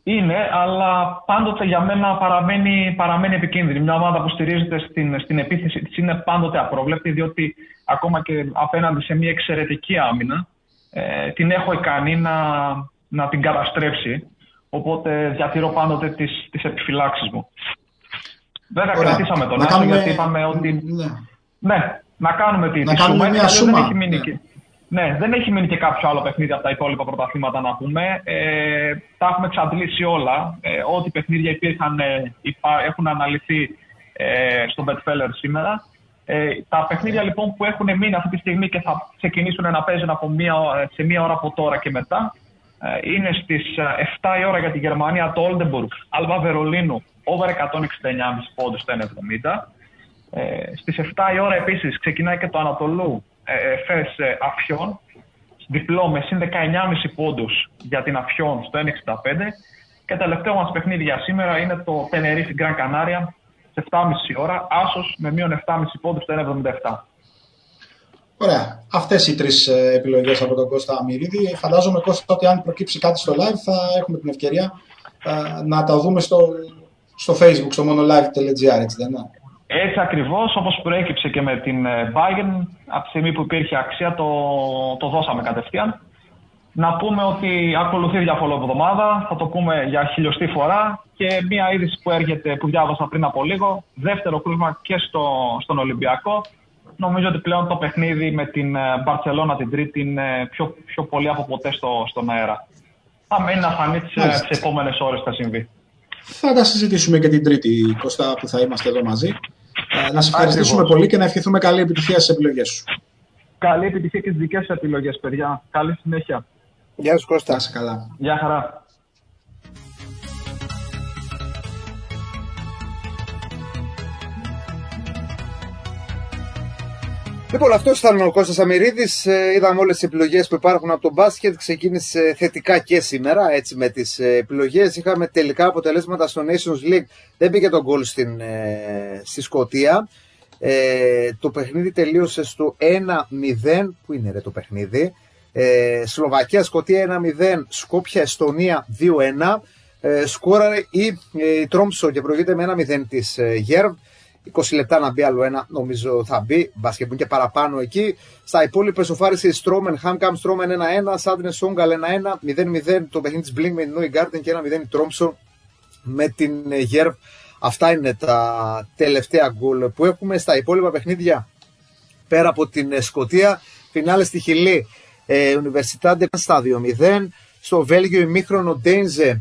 Είναι, αλλά πάντοτε για μένα παραμένει επικίνδυνη. Μια ομάδα που στηρίζεται στην επίθεση της είναι πάντοτε απρόβλεπτη, διότι ακόμα και απέναντι σε μια εξαιρετική άμυνα την έχω ικανή να την καταστρέψει. Οπότε διατηρώ πάντοτε τις επιφυλάξεις μου. Βέβαια, κρατήσαμε τον Άσο γιατί είπαμε ότι. Ναι, να κάνουμε τη σούμα. Μια σούμα. Δεν έχει μείνει και κάποιο άλλο παιχνίδι από τα υπόλοιπα πρωταθλήματα να πούμε. Τα έχουμε εξαντλήσει όλα. Ό,τι παιχνίδια υπήρχαν έχουν αναλυθεί στο Betfair σήμερα. Τα παιχνίδια λοιπόν που έχουν μείνει αυτή τη στιγμή και θα ξεκινήσουν να παίζουν σε μία ώρα από τώρα και μετά είναι στις 7 η ώρα για τη Γερμανία το Oldenburg, Alba Βερολίνου, over 169,5 πόντους στο 1,70. Στις 7 η ώρα επίσης ξεκινάει και το Ανατολού Εφές Αφιόν, διπλό με συν 19,5 πόντους για την Αφιόν στο 1,65. Και τελευταίο μας παιχνίδι για σήμερα είναι το Tenerife Gran Canaria σε 7,5 ώρα, άσος με μείον 7,5 πόντους στο 1,77. Ωραία. Αυτές οι τρεις επιλογές από τον Κώστα Αμυρίδη. Φαντάζομαι, Κώστα, ότι αν προκύψει κάτι στο live θα έχουμε την ευκαιρία να τα δούμε στο Facebook, στο monolive.gr, έτσι δεν είναι? Έτσι ακριβώς, όπως προέκυψε και με την Bayern, από τη στιγμή που υπήρχε αξία το δώσαμε κατευθείαν. Να πούμε ότι ακολουθεί διαφορετική εβδομάδα, θα το πούμε για χιλιοστή φορά, και μια είδηση που διάβασα πριν από λίγο, δεύτερο κρούσμα και στον Ολυμπιακό. Νομίζω ότι πλέον το παιχνίδι με την Μπαρτσελώνα την Τρίτη είναι πιο πολύ από ποτέ στον αέρα. Θα μένει να φανεί τις επόμενες ώρες θα συμβεί. Θα τα συζητήσουμε και την Τρίτη, Κώστα, που θα είμαστε εδώ μαζί. Να σε ευχαριστήσουμε πολύ και να ευχηθούμε καλή επιτυχία στις επιλογές σου. Καλή επιτυχία και στις δικές σου επιλογές, παιδιά. Καλή συνέχεια. Γεια σου, Κώστα. Να είσαι καλά. Γεια χαρά. Λοιπόν, αυτός ήταν ο Κώστας Αμυρίδης. Είδαμε όλες τις επιλογές που υπάρχουν από τον μπάσκετ. Ξεκίνησε θετικά και σήμερα, έτσι, με τις επιλογές. Είχαμε τελικά αποτελέσματα στο Nations League. Δεν πήγε τον γκολ στη Σκωτία. Το παιχνίδι τελείωσε στο 1-0. Πού είναι ρε το παιχνίδι? Σλοβακία-Σκωτία 1-0. Σκόπια-Εστονία 2-1. Σκόραρε η Τρόμψο και προηγείται με 1-0 της Γέρβ. 20 λεπτά να μπει άλλο ένα, νομίζω θα μπει. Μπάσκετ και παραπάνω εκεί. Στα υπόλοιπα σοφάρισε η Στρόμεν, Χάμκαμ Στρόμεν 1-1, Σάντνε Σόγκαλ 1-1, 0-0 το παιχνίδι της Μπλίνγκ με την Νόι Γκάρτεν και 1-0 η Τρόμψο με την Γέρβ. Αυτά είναι τα τελευταία γκολ που έχουμε. Στα υπόλοιπα παιχνίδια, πέρα από την Σκωτία, φινάλε στη Χιλή, Universitade στα 2-0. Στο Βέλγιο ημίχρονο Ντέινζε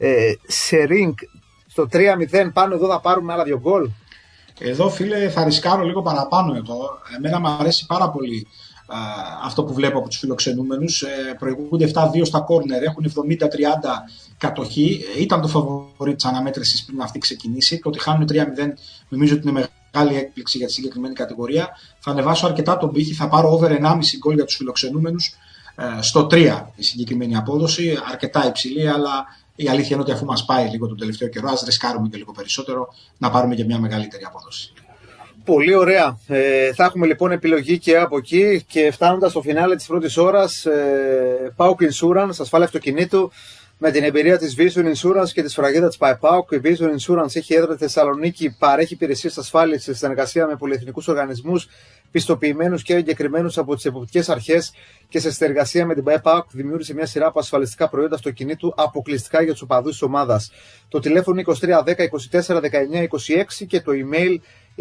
Σερίνγκ στο 3-0. Πάνω εδώ θα πάρουμε άλλα 2 γκολ. Εδώ, φίλε, θα ρισκάρω λίγο παραπάνω εγώ. Εμένα μου αρέσει πάρα πολύ αυτό που βλέπω από τους φιλοξενούμενους. Προηγούνται 7-2 στα κόρνερ, έχουν 70-30 κατοχή. Ήταν το φαβορί της αναμέτρησης πριν αυτή ξεκινήσει. Το ότι χάνουν 3-0 νομίζω ότι είναι μεγάλη έκπληξη για τη συγκεκριμένη κατηγορία. Θα ανεβάσω αρκετά τον πύχη, θα πάρω over 1,5 γκολ για τους φιλοξενούμενους. Στο 3 η συγκεκριμένη απόδοση, αρκετά υψηλή, αλλά η αλήθεια είναι ότι αφού μας πάει λίγο τον τελευταίο καιρό, ας ρισκάρουμε και λίγο περισσότερο να πάρουμε και μια μεγαλύτερη απόδοση. Πολύ ωραία. Θα έχουμε λοιπόν επιλογή και από εκεί και φτάνοντας στο φινάλε της πρώτης ώρας, PAOK Insurance, ασφάλεια αυτοκινήτου, με την εμπειρία της Vision Insurance και της φραγίδα της PAOK. Η Vision Insurance έχει έδρα στη Θεσσαλονίκη, παρέχει υπηρεσίες ασφάλειας σε συνεργασία με πολυεθνικούς οργανισμούς, πιστοποιημένους και εγκεκριμένους από τις εποπτικές αρχές, και σε συνεργασία με την PAOK δημιούργησε μια σειρά από ασφαλιστικά προϊόντα αυτοκινήτου αποκλειστικά για τους οπαδούς της ομάδας. Το τηλέφωνο 2310 24 19 26 και το email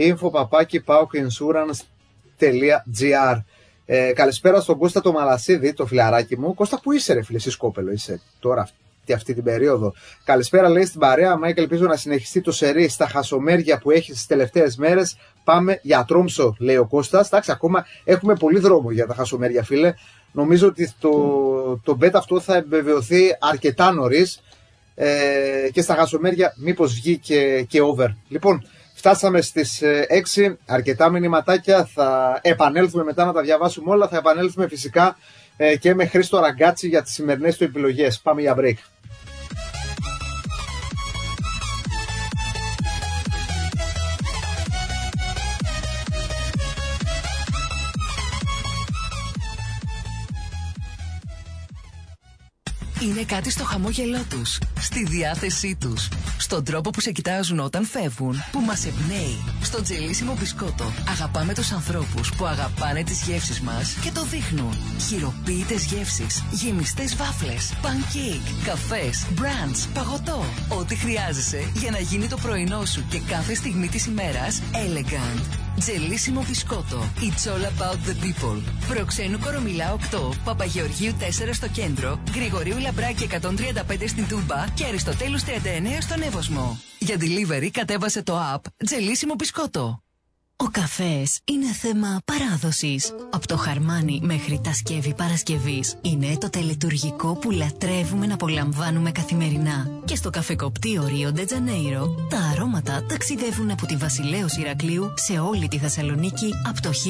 info@paokinsurance.gr. Καλησπέρα στον Κώστα το Μαλασίδη, το φιλαράκι μου. Κώστα, που είσαι ρε φίλε, εσύ Σκόπελο είσαι τώρα αυτή την περίοδο? Καλησπέρα, λέει, στην παρέα. Μάικλ, ελπίζω να συνεχιστεί το σερί στα χασομέρια που έχει τις τελευταίες μέρες. Πάμε για Τρόμψο, λέει ο Κώστας. Εντάξει, ακόμα έχουμε πολύ δρόμο για τα χασομέρια, φίλε. Νομίζω ότι το bet αυτό θα επιβεβαιωθεί αρκετά νωρίς, και στα χασομέρια μήπως βγει και over. Λοιπόν, φτάσαμε στις 6, αρκετά μηνυματάκια, θα επανέλθουμε μετά να τα διαβάσουμε όλα, θα επανέλθουμε φυσικά και με Χρήστο Ραγκάτσι για τις σημερινές του επιλογές. Πάμε για break. Είναι κάτι στο χαμόγελό τους, στη διάθεσή τους, στον τρόπο που σε κοιτάζουν όταν φεύγουν, που μας εμπνέει. Στο Τζελίσιμο μπισκότο αγαπάμε τους ανθρώπους που αγαπάνε τις γεύσεις μας και το δείχνουν. Χειροποίητες γεύσεις, γεμιστές βάφλες, pancake, καφές, brunch, παγωτό. Ό,τι χρειάζεσαι για να γίνει το πρωινό σου και κάθε στιγμή της ημέρας elegant. Τζελίσιμο μπισκότο. It's all about the people. Προξένου Κορομιλά 8, Παπαγεωργίου 4 στο κέντρο, Γρηγορίου Λαμπράκη 135 στην Τούμπα και Αριστοτέλους 39 στον Εύωσμο. Για delivery κατέβασε το app Τζελίσιμο μπισκότο. Ο καφές είναι θέμα παράδοσης. Από το χαρμάνι μέχρι τα σκεύη Παρασκευής είναι το τελετουργικό που λατρεύουμε να απολαμβάνουμε καθημερινά. Και στο καφεκοπτείο Ρίο ντε Τζανέιρο τα αρώματα ταξιδεύουν από τη Βασιλέως Ηρακλείου σε όλη τη Θεσσαλονίκη από το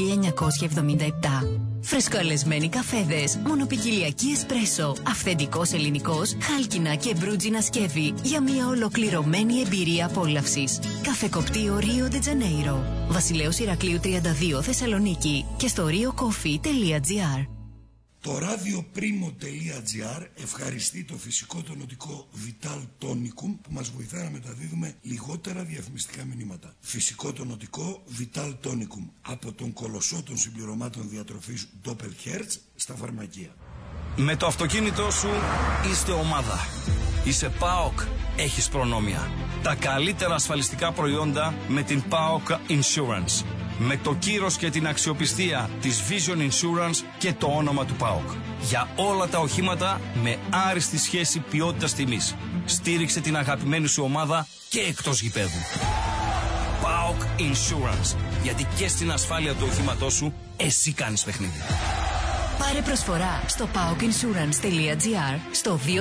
1977. Φρεσκοαλεσμένοι καφέδες, μονοπικιλιακή εσπρέσο, αυθεντικός ελληνικός, χάλκινα και μπρούτζινα σκεύη για μια ολοκληρωμένη εμπειρία απόλαυσης. Καφεκοπτείο Ρίο ντε Τζανέιρο, Βασιλέως Ηρακλείου 32 Θεσσαλονίκη και στο riocoffee.gr. Το radioprimo.gr ευχαριστεί το φυσικό τονωτικό Vital Tonicum που μας βοηθά να μεταδίδουμε λιγότερα διαφημιστικά μηνύματα. Φυσικό τονωτικό Vital Tonicum από τον κολοσσό των συμπληρωμάτων διατροφής Doppelherz στα φαρμακεία. Με το αυτοκίνητό σου είστε ομάδα. Είσαι ΠΑΟΚ, έχεις προνόμια. Τα καλύτερα ασφαλιστικά προϊόντα με την ΠΑΟΚ Insurance. Με το κύρος και την αξιοπιστία της Vision Insurance και το όνομα του ΠΑΟΚ. Για όλα τα οχήματα με άριστη σχέση ποιότητας τιμής. Στήριξε την αγαπημένη σου ομάδα και εκτός γηπέδου. ΠΑΟΚ Insurance. Γιατί και στην ασφάλεια του οχήματός σου εσύ κάνεις παιχνίδι. Πάρε προσφορά στο paokinsurance.gr, στο 2310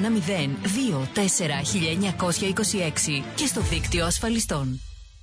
24 1926 και στο δίκτυο ασφαλιστών.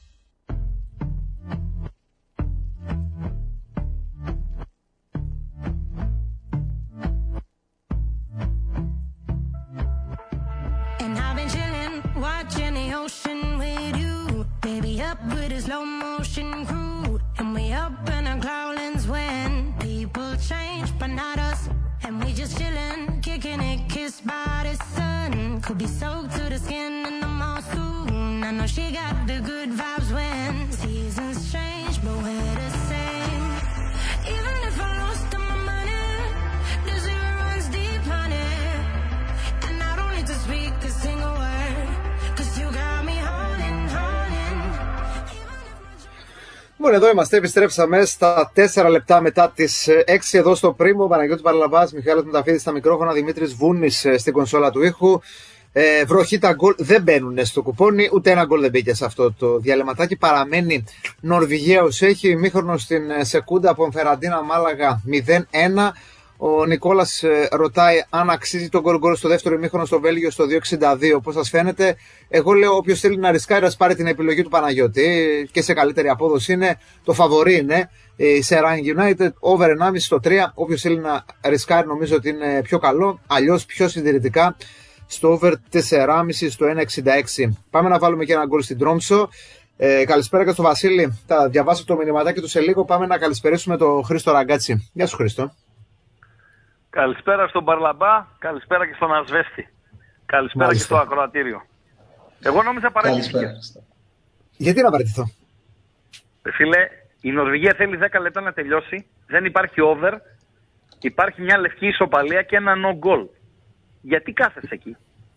Could be soaked to the skin in the monsoon. I know she got the good vibes when seasons change, but we're the same. Even if I lost all my money, the zero runs deep, honey. And I don't need to speak a single word, 'cause you got me holding, holding. Λοιπόν, εδώ είμαστε, επιστρέψαμε στα 4 λεπτά μετά τις 6 εδώ στο Πρίμο. Παναγιώτη Παραλαβάς, Μιχάλης Μεταφίδης στα μικρόφωνα, Δημήτρης Βούνης στην κονσόλα του ήχου. Βροχή, τα γκολ δεν μπαίνουν στο κουπόνι, ούτε ένα γκολ δεν μπήκε σε αυτό το διαλεματάκι. Παραμένει Νορβηγία ως έχει, ημίχρονο στην Σεκούντα από Φεραντίνα Μάλαγα 0-1. Ο Νικόλας ρωτάει αν αξίζει το γκολ στο δεύτερο ημίχρονο στο Βέλγιο στο 2.62. Πώς σας φαίνεται? Εγώ λέω όποιος θέλει να ρισκάρει ας πάρει την επιλογή του Παναγιώτη και σε καλύτερη απόδοση είναι. Το φαβορί είναι η Serang United, over 1,5 στο 3. Όποιος θέλει να ρισκάρει νομίζω ότι είναι πιο καλό. Αλλιώς πιο συντηρητικά στο over 4,5 στο 1.66. Πάμε να βάλουμε και ένα γκολ στην Τρόμσο. Καλησπέρα και στο Βασίλη. Θα διαβάσω το μηνυματάκι του σε λίγο. Πάμε να καλησπερίσουμε τον Χρήστο Ραγκάτσι. Γεια σου, Χρήστο. Καλησπέρα στον Παρλαμπά, καλησπέρα και στον Ασβέστη. Καλησπέρα Μάλιστα. Και στο ακροατήριο. Εγώ νόμιζα παραιτηθήκε. Γιατί να παραιτηθώ? Φίλε, η Νορβηγία θέλει 10 λεπτά να τελειώσει. Δεν υπάρχει over. Υπάρχει μια λευκή ισοπαλία και ένα no goal. Γιατί κάθεσαι εκεί?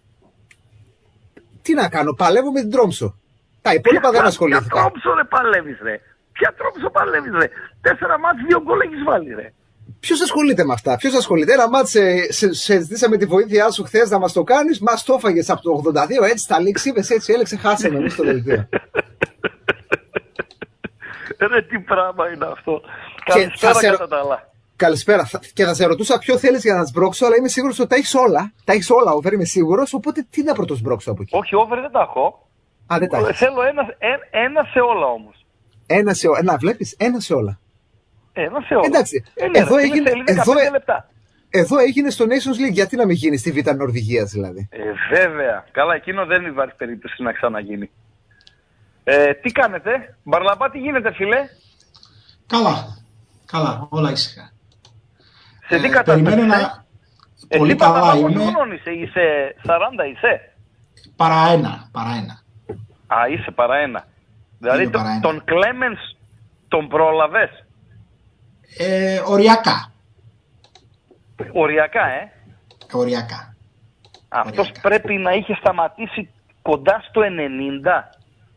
Τι να κάνω, παλεύω με την Τρόμσο. Τα υπόλοιπα δεν ασχολήθηκα. Ποια Τρόμσο ρε παλεύεις ρε? Ποια Τρόμσο παλεύεις ρε? 4 μάτς, 2 γκολ έχεις βάλει ρε. Ποιος ασχολείται με αυτά? Ποιος ασχολείται? Ένα μάτς σε ζητήσαμε τη βοήθειά σου χθες να μας το κάνεις. Μας το έφαγες από το 82, έτσι τα λήξιμες, έτσι έλεξε, χάσαμε εμείς το δελτίο. Ρε τι πράγμα είναι αυτό. Καλησπέρα κατά τα άλλα. Καλησπέρα. Και θα σε ρωτούσα ποιο θέλεις για να σμπρώξω, αλλά είμαι σίγουρος ότι τα έχεις όλα. Τα έχεις όλα, over, είμαι σίγουρος. Οπότε τι να πρωτοσμπρώξω από εκεί? Όχι, over δεν τα έχω. Α, δεν τα έχεις. Θέλω ένα σε όλα όμως. Ένα σε όλα. Να βλέπεις, ένα σε όλα. Ένα σε όλα. Εντάξει. Εδώ έγινε στο Nations League. Γιατί να μην γίνει στη Β' Νορβηγίας δηλαδή? Βέβαια. Καλά, εκείνο δεν υπάρχει περίπτωση να ξαναγίνει. Τι κάνετε? Μπαρλαμπά, τι γίνεται φίλε? Καλά, όλα ήσυχα. Σε τι κατάσταση? Πολύ καλά είναι. Πόσο χρόνο είσαι 40 είσαι? Παρά ένα. Α, είσαι παρά ένα. Δηλαδή τον Κλέμενς τον πρόλαβες? Οριακά. Οριακά, Οριακά. Αυτός πρέπει να είχε σταματήσει κοντά στο 90.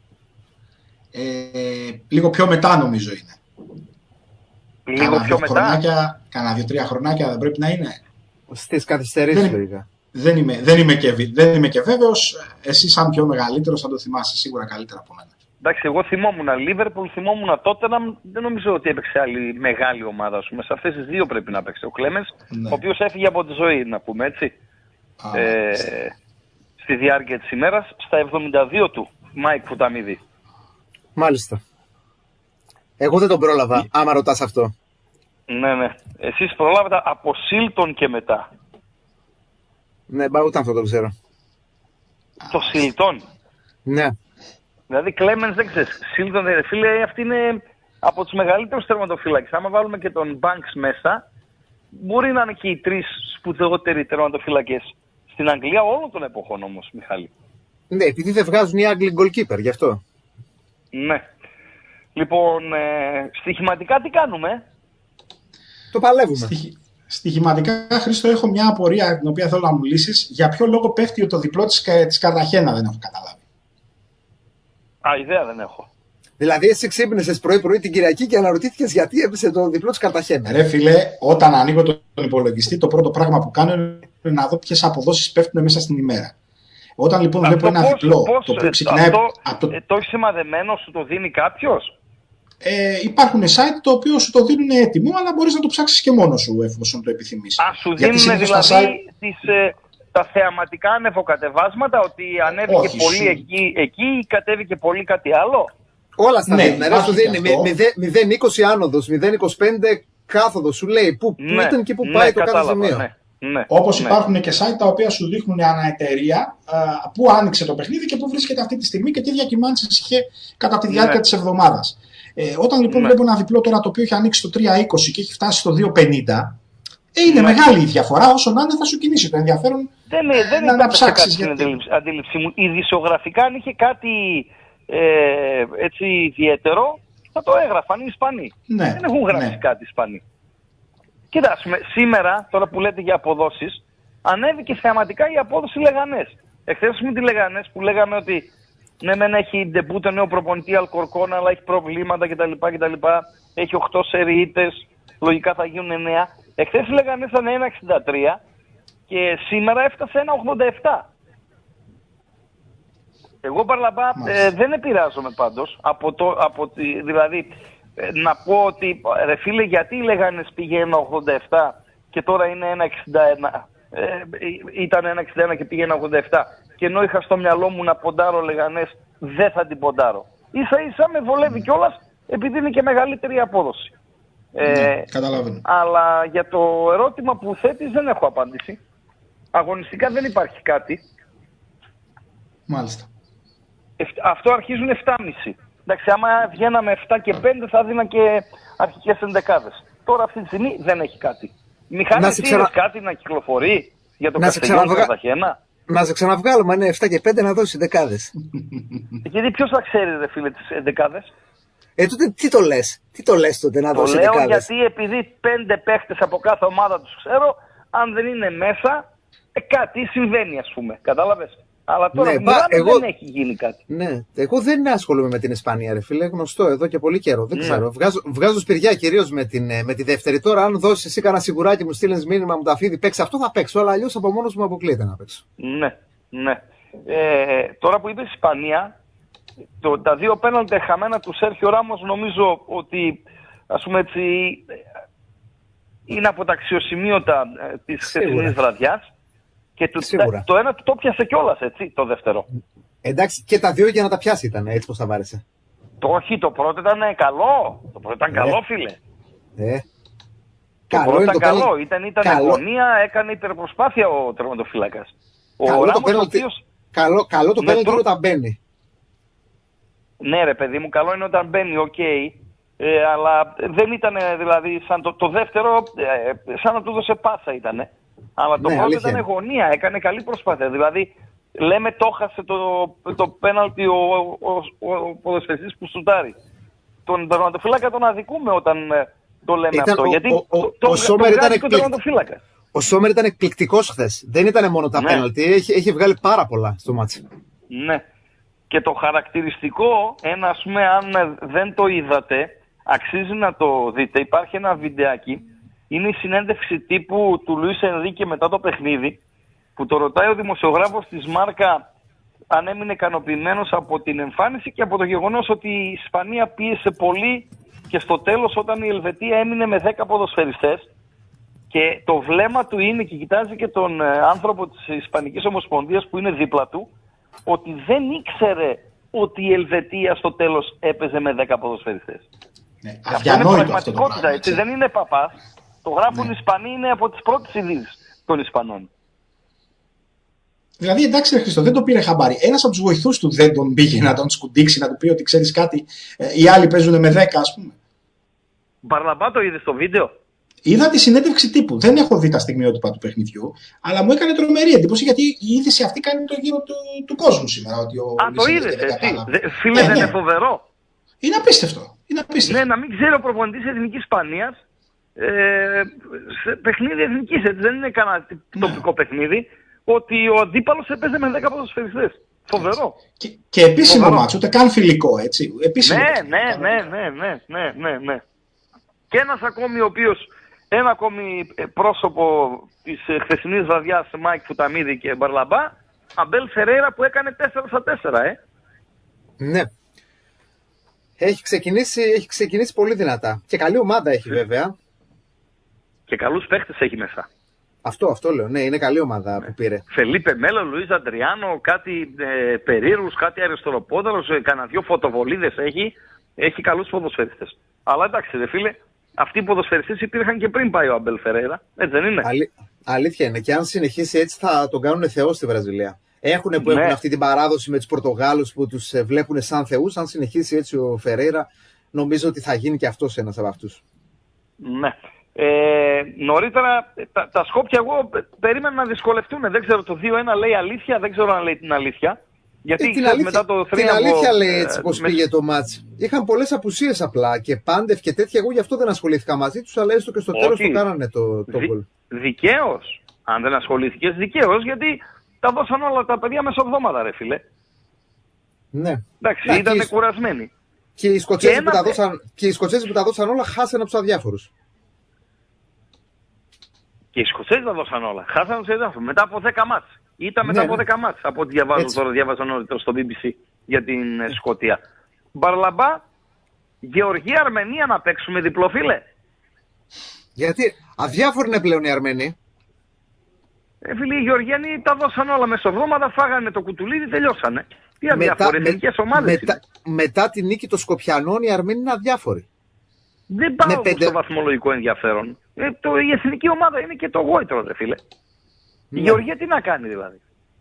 Λίγο πιο μετά νομίζω είναι. Λίγο πιο μετά. Κάνα 2-3 χρονάκια δεν πρέπει να είναι. Στις καθυστερήσεις λογικά. Δεν είμαι και βέβαιος. Εσύ σαν πιο μεγαλύτερος θα το θυμάσαι σίγουρα καλύτερα από μένα. Εντάξει, εγώ θυμόμουν Λίβερπουλ, θυμόμουν Τότεναμ. Δεν νομίζω ότι έπαιξε άλλη μεγάλη ομάδα. Σε αυτές τις δύο πρέπει να παίξει ο Κλέμενς, ο οποίος έφυγε από τη ζωή, να πούμε έτσι. Στη διάρκεια της ημέρας, στα 72 του, Μάικ Φουταμίδη. Μάλιστα. Εγώ δεν τον πρόλαβα, άμα ρωτάς αυτό. Ναι. Εσείς προλάβατε από Σίλτον και μετά. Ναι, ούτε αυτό το ξέρω. Το Σίλτον. Ναι. Δηλαδή Κλέμενς δεν ξέρεις. Σίλτον, φίλε, αυτή είναι από τους μεγαλύτερους τερματοφύλακες. Άμα βάλουμε και τον Banks μέσα, μπορεί να είναι και οι τρεις σπουδαιότεροι τερματοφύλακες στην Αγγλία όλων των εποχών όμως, Μιχάλη. Ναι, επειδή δεν βγάζουν οι Άγγλοι goalkeeper, γι' αυτό. Ναι. Λοιπόν, στοιχηματικά τι κάνουμε? Το παλεύουμε. Στοιχηματικά, Χρήστο, έχω μια απορία την οποία θέλω να μου λύσεις. Για ποιο λόγο πέφτει το διπλό της Καρταχένα, δεν έχω καταλάβει. Ιδέα δεν έχω. Δηλαδή, εσύ ξύπνησες πρωί-πρωί την Κυριακή και αναρωτήθηκες γιατί έπεσε το διπλό της Καρταχένα. Ρε φίλε, όταν ανοίγω τον υπολογιστή, το πρώτο πράγμα που κάνω είναι να δω ποιες αποδόσεις πέφτουν μέσα στην ημέρα. Όταν λοιπόν βλέπω ένα διπλό, το οποίο ξεκινάει από το έχει σημαδεμένο, σου το δίνει κάποιος? Υπάρχουν site το οποίο σου το δίνουν έτοιμο, αλλά μπορείς να το ψάξεις και μόνος σου εφόσον το επιθυμείς. Σου δίνουν δηλαδή τα θεαματικά ανεβοκατεβάσματα, ότι ανέβηκε πολύ εκεί ή κατέβηκε πολύ κάτι άλλο? Όλα στα δίνουν. Σου δίνει 0,20 άνοδος, 0,25 κάθοδος. Σου λέει πού ήταν και πού πάει το κάθε σημείο. Όπως υπάρχουν και site τα οποία σου δείχνουν αναεταιρεία πού άνοιξε το παιχνίδι και πού βρίσκεται αυτή τη στιγμή και τι διακυμάνσεις είχε κατά τη διάρκεια της εβδομάδας. Όταν λοιπόν βλέπω ένα διπλό τώρα το οποίο έχει ανοίξει το 3,20 και έχει φτάσει στο 2,50, είναι μεγάλη η διαφορά. Όσο να είναι θα σου κινήσει το ενδιαφέρον να ψάξεις. Δεν είναι αντίληψή μου. Ειδησιογραφικά αν είχε κάτι έτσι ιδιαίτερο θα το έγραφαν οι Ισπανοί. Δεν έχουν γράψει κάτι οι Ισπανοί. Κοιτάξτε, σήμερα, τώρα που λέτε για αποδόσεις, ανέβηκε θεαματικά η απόδοση Λεγανές. Εχθές με τη Λεγανές που λέγαμε ότι ναι, μεν έχει ντεμπούτο νέο προπονητή Αλκορκόν, αλλά έχει προβλήματα κτλ. Έχει 8 σεριίτες, λογικά θα γίνουν 9. Εχθές η Λεγανές ήταν 1,63 και σήμερα έφτασε 1,87. Εγώ παραλαμπά δεν επηρεάζομαι πάντως δηλαδή να πω ότι ρε φίλε, γιατί οι Λεγανές πήγε 1,87 και τώρα είναι 1,61. Ήταν 1,61 και πήγε 1,87. Και ενώ είχα στο μυαλό μου να ποντάρω Λεγανές, δεν θα την ποντάρω. Ίσα ίσα με βολεύει κιόλας επειδή είναι και μεγαλύτερη απόδοση. Καταλαβαίνω. Αλλά για το ερώτημα που θέτεις δεν έχω απάντηση. Αγωνιστικά δεν υπάρχει κάτι. Μάλιστα. Αυτό αρχίζουν 7,5. Εντάξει, άμα βγαίναμε 7 και 5 θα δίνα και αρχικές ενδεκάδες. Τώρα αυτή τη στιγμή δεν έχει κάτι. Μιχάλη, είδες κάτι να κυκλοφορεί για το Καστελιόν Καρταχένα? Να σε ξαναβγάλουμε, είναι 7 και 5 να δώσεις δεκάδες. Γιατί ποιος θα ξέρει ρε φίλε τις δεκάδες? Τότε τι το λες τότε να δώσεις δεκάδες? Το λέω γιατί επειδή 5 παίχτες από κάθε ομάδα τους ξέρω, αν δεν είναι μέσα, κάτι συμβαίνει ας πούμε, κατάλαβες? Αλλά τώρα δεν έχει γίνει κάτι. Ναι, εγώ δεν ασχολούμαι με την Ισπανία, ρε φίλε. Γνωστό εδώ και πολύ καιρό. Δεν ξέρω. Βγάζω σπηριά κυρίως με τη δεύτερη. Τώρα, αν δώσεις εσύ κανένα σιγουράκι, μου στείλεις μήνυμα, μου τα αφήνει, παίξει αυτό θα παίξω. Αλλά αλλιώς από μόνος μου αποκλείεται να παίξω. Ναι. Τώρα που είπες Ισπανία, τα δύο πέναλτι χαμένα του Σέρχιο Ράμος νομίζω ότι ας πούμε έτσι είναι από τα αξιοσημείωτα της χθεσινής βραδιάς. Και το ένα το πιάσε κιόλας, έτσι, το δεύτερο. Εντάξει, και τα δύο για να τα πιάσει ήταν, έτσι πως τα βάρεσε. Όχι, το πρώτο ήταν καλό. Το πρώτο ήταν καλό, φίλε. Το πρώτο ήταν καλό. Ήταν αγωνία, έκανε υπερπροσπάθεια ο τερματοφύλακας. Καλό το πέναλτι είναι όταν μπαίνει. Ναι, ρε παιδί μου, καλό είναι όταν μπαίνει, οκ. Αλλά δεν ήταν δηλαδή σαν το δεύτερο, σαν να του δώσε πάσα ήτανε. Αλλά το πρώτο ήταν γωνία, έκανε καλή προσπάθεια. Δηλαδή, λέμε το χάσε το πέναλτι ο ποδοσφαιριστής που σουτάρει. Τον τερματοφύλακα τον αδικούμε όταν το λέμε αυτό. Γιατί ο Σόμερ ήταν ο εκπληκτικός χθες. Δεν ήταν μόνο τα πέναλτι, έχει βγάλει πάρα πολλά στο μάτσι. Ναι. Και το χαρακτηριστικό, ας πούμε, αν δεν το είδατε, αξίζει να το δείτε. Υπάρχει ένα βιντεάκι. Είναι η συνέντευξη τύπου του Λουίς Ενρίκε μετά το παιχνίδι, που το ρωτάει ο δημοσιογράφος της Μάρκα αν έμεινε ικανοποιημένος από την εμφάνιση και από το γεγονός ότι η Ισπανία πίεσε πολύ και στο τέλος όταν η Ελβετία έμεινε με 10 ποδοσφαιριστές και το βλέμμα του είναι, και κοιτάζει και τον άνθρωπο της Ισπανικής Ομοσπονδίας που είναι δίπλα του, ότι δεν ήξερε ότι η Ελβετία στο τέλος έπαιζε με 10 ποδοσφαιριστές. Ναι, αυτό είναι πραγματικότητα, έτσι, δεν είναι παπάς. Το γράφουν οι Ισπανοί, είναι από τις πρώτες ειδήσεις των Ισπανών. Δηλαδή, εντάξει, Χριστό, δεν το πήρε χαμπάρι. Ένας από τους βοηθούς του δεν τον πήγε να τον σκουντίξει, να του πει ότι ξέρεις κάτι, οι άλλοι παίζουν με 10, ας πούμε. Μπαρλαμπά, το είδες στο βίντεο? Είδα τη συνέντευξη τύπου. Δεν έχω δει τα στιγμιότυπα του παιχνιδιού, αλλά μου έκανε τρομερή εντύπωση γιατί η είδηση αυτή κάνει το γύρο του κόσμου σήμερα. Ότι το είδες, εσύ. Φίλε, δεν είναι φοβερό? Είναι απίστευτο. Ναι, να μην ξέρει ο προπονητής Εθνικής Ισπανίας σε παιχνίδι εθνικής, έτσι, δεν είναι κανένα τοπικό παιχνίδι, ότι ο αντίπαλος έπαιζε με 10 ποδοσφαιριστές. Φοβερό. Και επίσημο μάτσο, ούτε καν φιλικό, έτσι. Ναι. Και ένας ακόμη ένα ακόμη πρόσωπο της χθεσινής βραδιάς, Μάικ Φουταμίδη και Μπαρλαμπά, Αμπέλ Φερέιρα, που έκανε 4-4, Ναι. Έχει ξεκινήσει πολύ δυνατά. Και καλή ομάδα έχει βέβαια. Και καλούς παίχτες έχει μέσα. Αυτό λέω, ναι, είναι καλή ομάδα που πήρε. Φελίπε Μέλο, Λουίς Αντριάνο, κάτι περίεργους, κάτι αριστεροπόδαρος, κανένα δυο φωτοβολίδες έχει καλούς ποδοσφαιριστές. Αλλά εντάξει ρε φίλε, αυτοί οι ποδοσφαιριστές υπήρχαν και πριν πάει ο Αμπέλ Φερέιρα, έτσι δεν είναι? Αλήθεια είναι, και αν συνεχίσει έτσι θα τον κάνουν θεό στη Βραζιλία. Έχουν αυτή την παράδοση με τους Πορτογάλους που τους βλέπουν σαν θεούς. Αν συνεχίσει έτσι ο Φερέιρα, νομίζω ότι θα γίνει και αυτός ένας από αυτούς. Ναι. Νωρίτερα τα Σκόπια εγώ περίμενα να δυσκολευτούν. Δεν ξέρω, το 2-1 λέει αλήθεια, δεν ξέρω αν λέει την αλήθεια. Γιατί μετά το την αλήθεια λέει έτσι πως πήγε το μάτς. Είχαν πολλές απουσίες απλά και Πάντεφ και τέτοια. Εγώ γι' αυτό δεν ασχολήθηκα μαζί τους, αλλά έστω και στο τέλος το κάνανε το γκολ. Δικαίως. Αν δεν ασχολήθηκες, δικαίως, γιατί τα δώσαν όλα τα παιδιά μεσοβδόμαδα, ρε φίλε. Ναι. Εντάξει, ήταν κουρασμένοι. Και οι Σκοτσέζοι που τα δώσαν όλα χάσανε από τους αδιάφορους. Και οι Σκοτσέζοι τα δώσαν όλα. Χάσανε τους αδιάφορους. Μετά από 10 μάτς. Ήταν μετά από 10 μάτς. Από ό,τι διάβαζα νωρίτερα στο BBC για την Σκωτία. Μπαρλαμπά, Γεωργία, Αρμενία να παίξουμε διπλό, φίλε. Γιατί αδιάφοροι είναι πλέον οι Αρμένοι. Φίλοι, οι Γεωργιανοί τα δώσαν όλα μεσοβδόμαδα, φάγανε το κουτουλίδι, τελειώσανε. Τι αδιάφοροι, εθνικές ομάδες. Μετά τη νίκη των Σκοπιανών, οι Αρμένοι είναι αδιάφοροι. Δεν πάω στο βαθμολογικό ενδιαφέρον. Η εθνική ομάδα είναι και το γόητρο, ρε φίλε. Η Γεωργία τι να κάνει δηλαδή?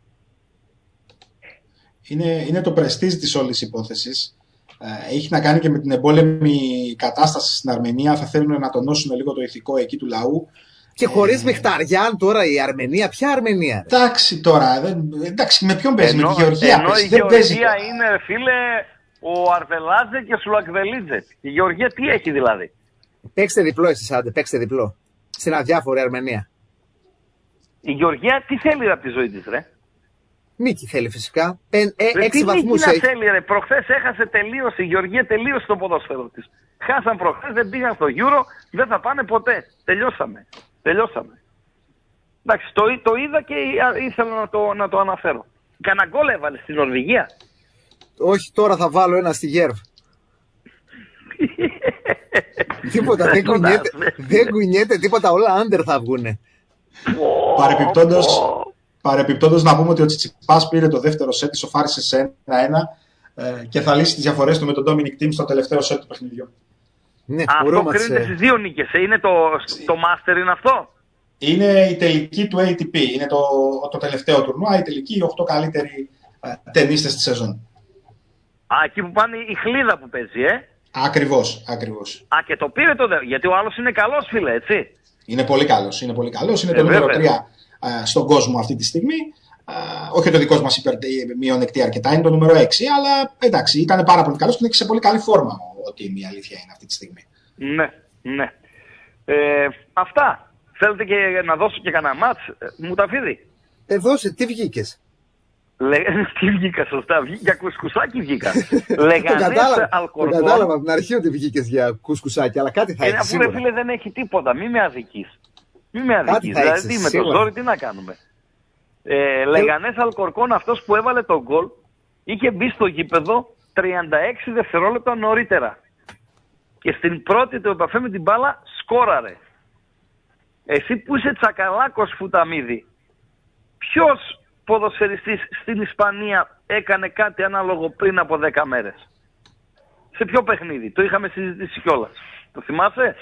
Είναι το πρεστίζ της όλης υπόθεσης. Έχει να κάνει και με την εμπόλεμη κατάσταση στην Αρμενία. Θα θέλουν να τονώσουν λίγο το ηθικό εκεί του λαού. Και χωρίς Μιχταριάν τώρα η Αρμενία, ποια Αρμενία? Εντάξει τώρα, εντάξει, με ποιον παίζει, με τη Γεωργία? Ενώ η Γεωργία είναι, φίλε, ο Αρβελάζε και Σουλακβελίτζε. Η Γεωργία τι έχει δηλαδή? Παίξτε διπλό εσείς, άντε, παίξτε διπλό. Στην αδιάφορη Αρμενία. Η Γεωργία τι θέλει από τη ζωή της, ρε? Νίκη θέλει φυσικά. 6 βαθμούς έχει. Τι θέλει, ρε? Προχθές έχασε τελείως, η Γεωργία τελείωσε το ποδόσφαιρο της. Χάσαν προχθές, δεν πήγαν στο Euro, δεν θα πάνε ποτέ. Τελειώσαμε. Εντάξει, το είδα και ήθελα να το αναφέρω. Κανένα γκολ έβαλε στην Νορβηγία? Όχι, τώρα θα βάλω ένα στη Γέρβ. Τίποτα, δεν κουνιέται τίποτα, όλα άντερ θα βγουνε. Παρεπιπτόντως να πούμε ότι ο Τσιτσιπάς πήρε το δεύτερο σετ, ισοφάρισε σε 1-1 και θα λύσει τις διαφορές του με τον Dominic Thiem στο τελευταίο σετ του παιχνιδιού. Ναι, αυτό κρίνεται στις 2 νίκες. Είναι το Master, είναι αυτό? Είναι η τελική του ATP. Είναι το τελευταίο τουρνουά, η τελική, οι 8 καλύτεροι ταινίστες της σεζόν. Εκεί που πάνε η χλίδα που παίζει, Ακριβώς. Και το πήρε γιατί ο άλλος είναι καλός, φίλε, έτσι. Είναι πολύ καλός. Είναι το νούμερο 3 στον κόσμο αυτή τη στιγμή. Όχι ότι ο δικός μας μειονεκτεί αρκετά, είναι το νούμερο 6, αλλά εντάξει, ήταν πάρα πολύ καλός και είναι σε πολύ καλή φόρμα ότι η αλήθεια είναι αυτή τη στιγμή. Ναι. Αυτά. Θέλετε και να δώσω και κανένα μάτς, Μουταφίδη? Δώσε, τι βγήκες? Τι βγήκα, σωστά. Για κουσκουσάκι βγήκα. Λεγανές Αλκορκόν. Κατάλαβα από την αρχή ότι βγήκες για κουσκουσάκι, αλλά κάτι θα έχεις αφού σίγουρα. ρε φίλε δεν έχει τίποτα, μη με αδικείς. Δηλαδή με το ζόρι τι να κάνουμε. Λεγανές Αλκορκόν, αυτός που έβαλε τον γκολ είχε μπει στο γήπεδο 36 δευτερόλεπτα νωρίτερα. Και στην πρώτη του επαφή με την μπάλα σκόραρε. Εσύ που είσαι τσακαλάκος Φουταμίδη, ποιος ποδοσφαιριστής στην Ισπανία έκανε κάτι ανάλογο πριν από 10 μέρες? Σε ποιο παιχνίδι? Το είχαμε συζητήσει κιόλας. Το θυμάσαι?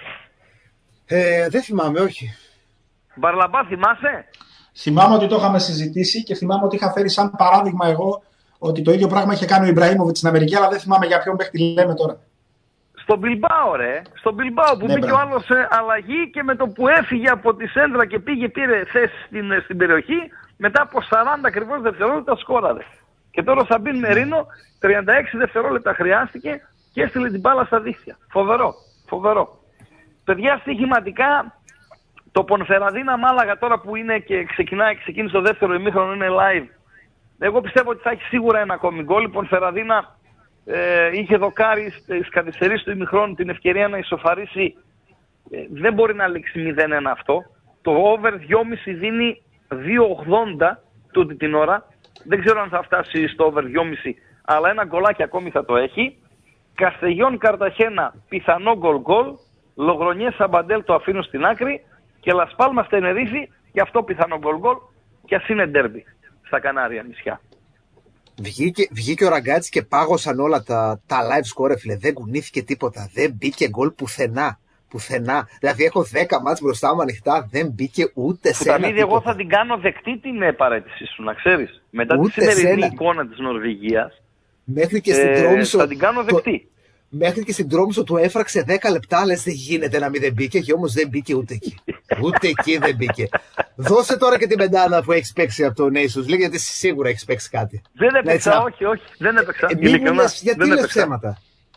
Δεν θυμάμαι, όχι. Μπαρλαμπά, θυμάσαι? Θυμάμαι ότι το είχαμε συζητήσει και θυμάμαι ότι είχα φέρει σαν παράδειγμα εγώ ότι το ίδιο πράγμα είχε κάνει ο Ιμπραήμοβιτς στην Αμερική, αλλά δεν θυμάμαι για ποιον παίχτη λέμε τώρα. Στον Μπιλμπάο, ρε. Στον Μπιλμπάο που μπήκε ο άλλος αλλαγή και με το που έφυγε από τη σέντρα και πήρε θέση στην περιοχή, μετά από 40 ακριβώς δευτερόλεπτα σκόραρε. Και τώρα ο Σαμπίν Μερίνο 36 δευτερόλεπτα χρειάστηκε και έστειλε την μπάλα στα δίχτυα. Φοβερό. Παιδιά, στοιχηματικά το Πονφεραδίνα Μάλαγα τώρα που είναι και ξεκίνησε το δεύτερο ημίχρονο, είναι live. Εγώ πιστεύω ότι θα έχει σίγουρα ένα ακόμη γκολ. Η Πονφεραδίνα είχε δοκάρει στις καθυστερήσεις του ημιχρόνου την ευκαιρία να ισοφαρίσει. Δεν μπορεί να λήξει 0-1 αυτό. Το over 2,5 δίνει 2,80 τούτη την ώρα. Δεν ξέρω αν θα φτάσει στο over 2,5, αλλά ένα γκολάκι ακόμη θα το έχει. Καστεγιόν Καρταχένα, πιθανό γκολ. Λογρονιέ Σαμπαντέλ το αφήνω στην άκρη. Και Λασπάλμα Στενερίφη, γι' αυτό πιθανό γκολ. Και ας είναι ντέρμπι στα Κανάρια νησιά. Βγήκε ο Ραγκάτσι και πάγωσαν όλα τα live score, φίλε. Δεν κουνήθηκε τίποτα. Δεν μπήκε γκολ πουθενά. Δηλαδή έχω 10 μάτς μπροστά μου ανοιχτά, δεν μπήκε ούτε σε ένα. Πουταμίδη, εγώ θα την κάνω δεκτή την παρέτηση σου, να ξέρεις. Μετά ούτε τη σημερινή εικόνα της Νορβηγίας, μέχρι και στην Τρόμσο, θα την κάνω δεκτή. Μέχρι και στην Τρόμσο του έφραξε 10 λεπτά, λες δεν γίνεται να μην δεν μπήκε, και όμως δεν μπήκε ούτε εκεί. Ούτε εκεί δεν μπήκε. Δώσε τώρα και την πεντάδα που έχεις παίξει από το Nations League, γιατί σίγουρα έχεις παίξει κάτι. Δεν έπαιξα, όχι, δεν έπαιξα. Γιατί λες ψέματα?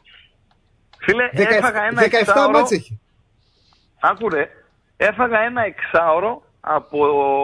Φίλε, έφαγα ένα 17 μάτς έχει. Άκουρε, έφαγα ένα εξάωρο από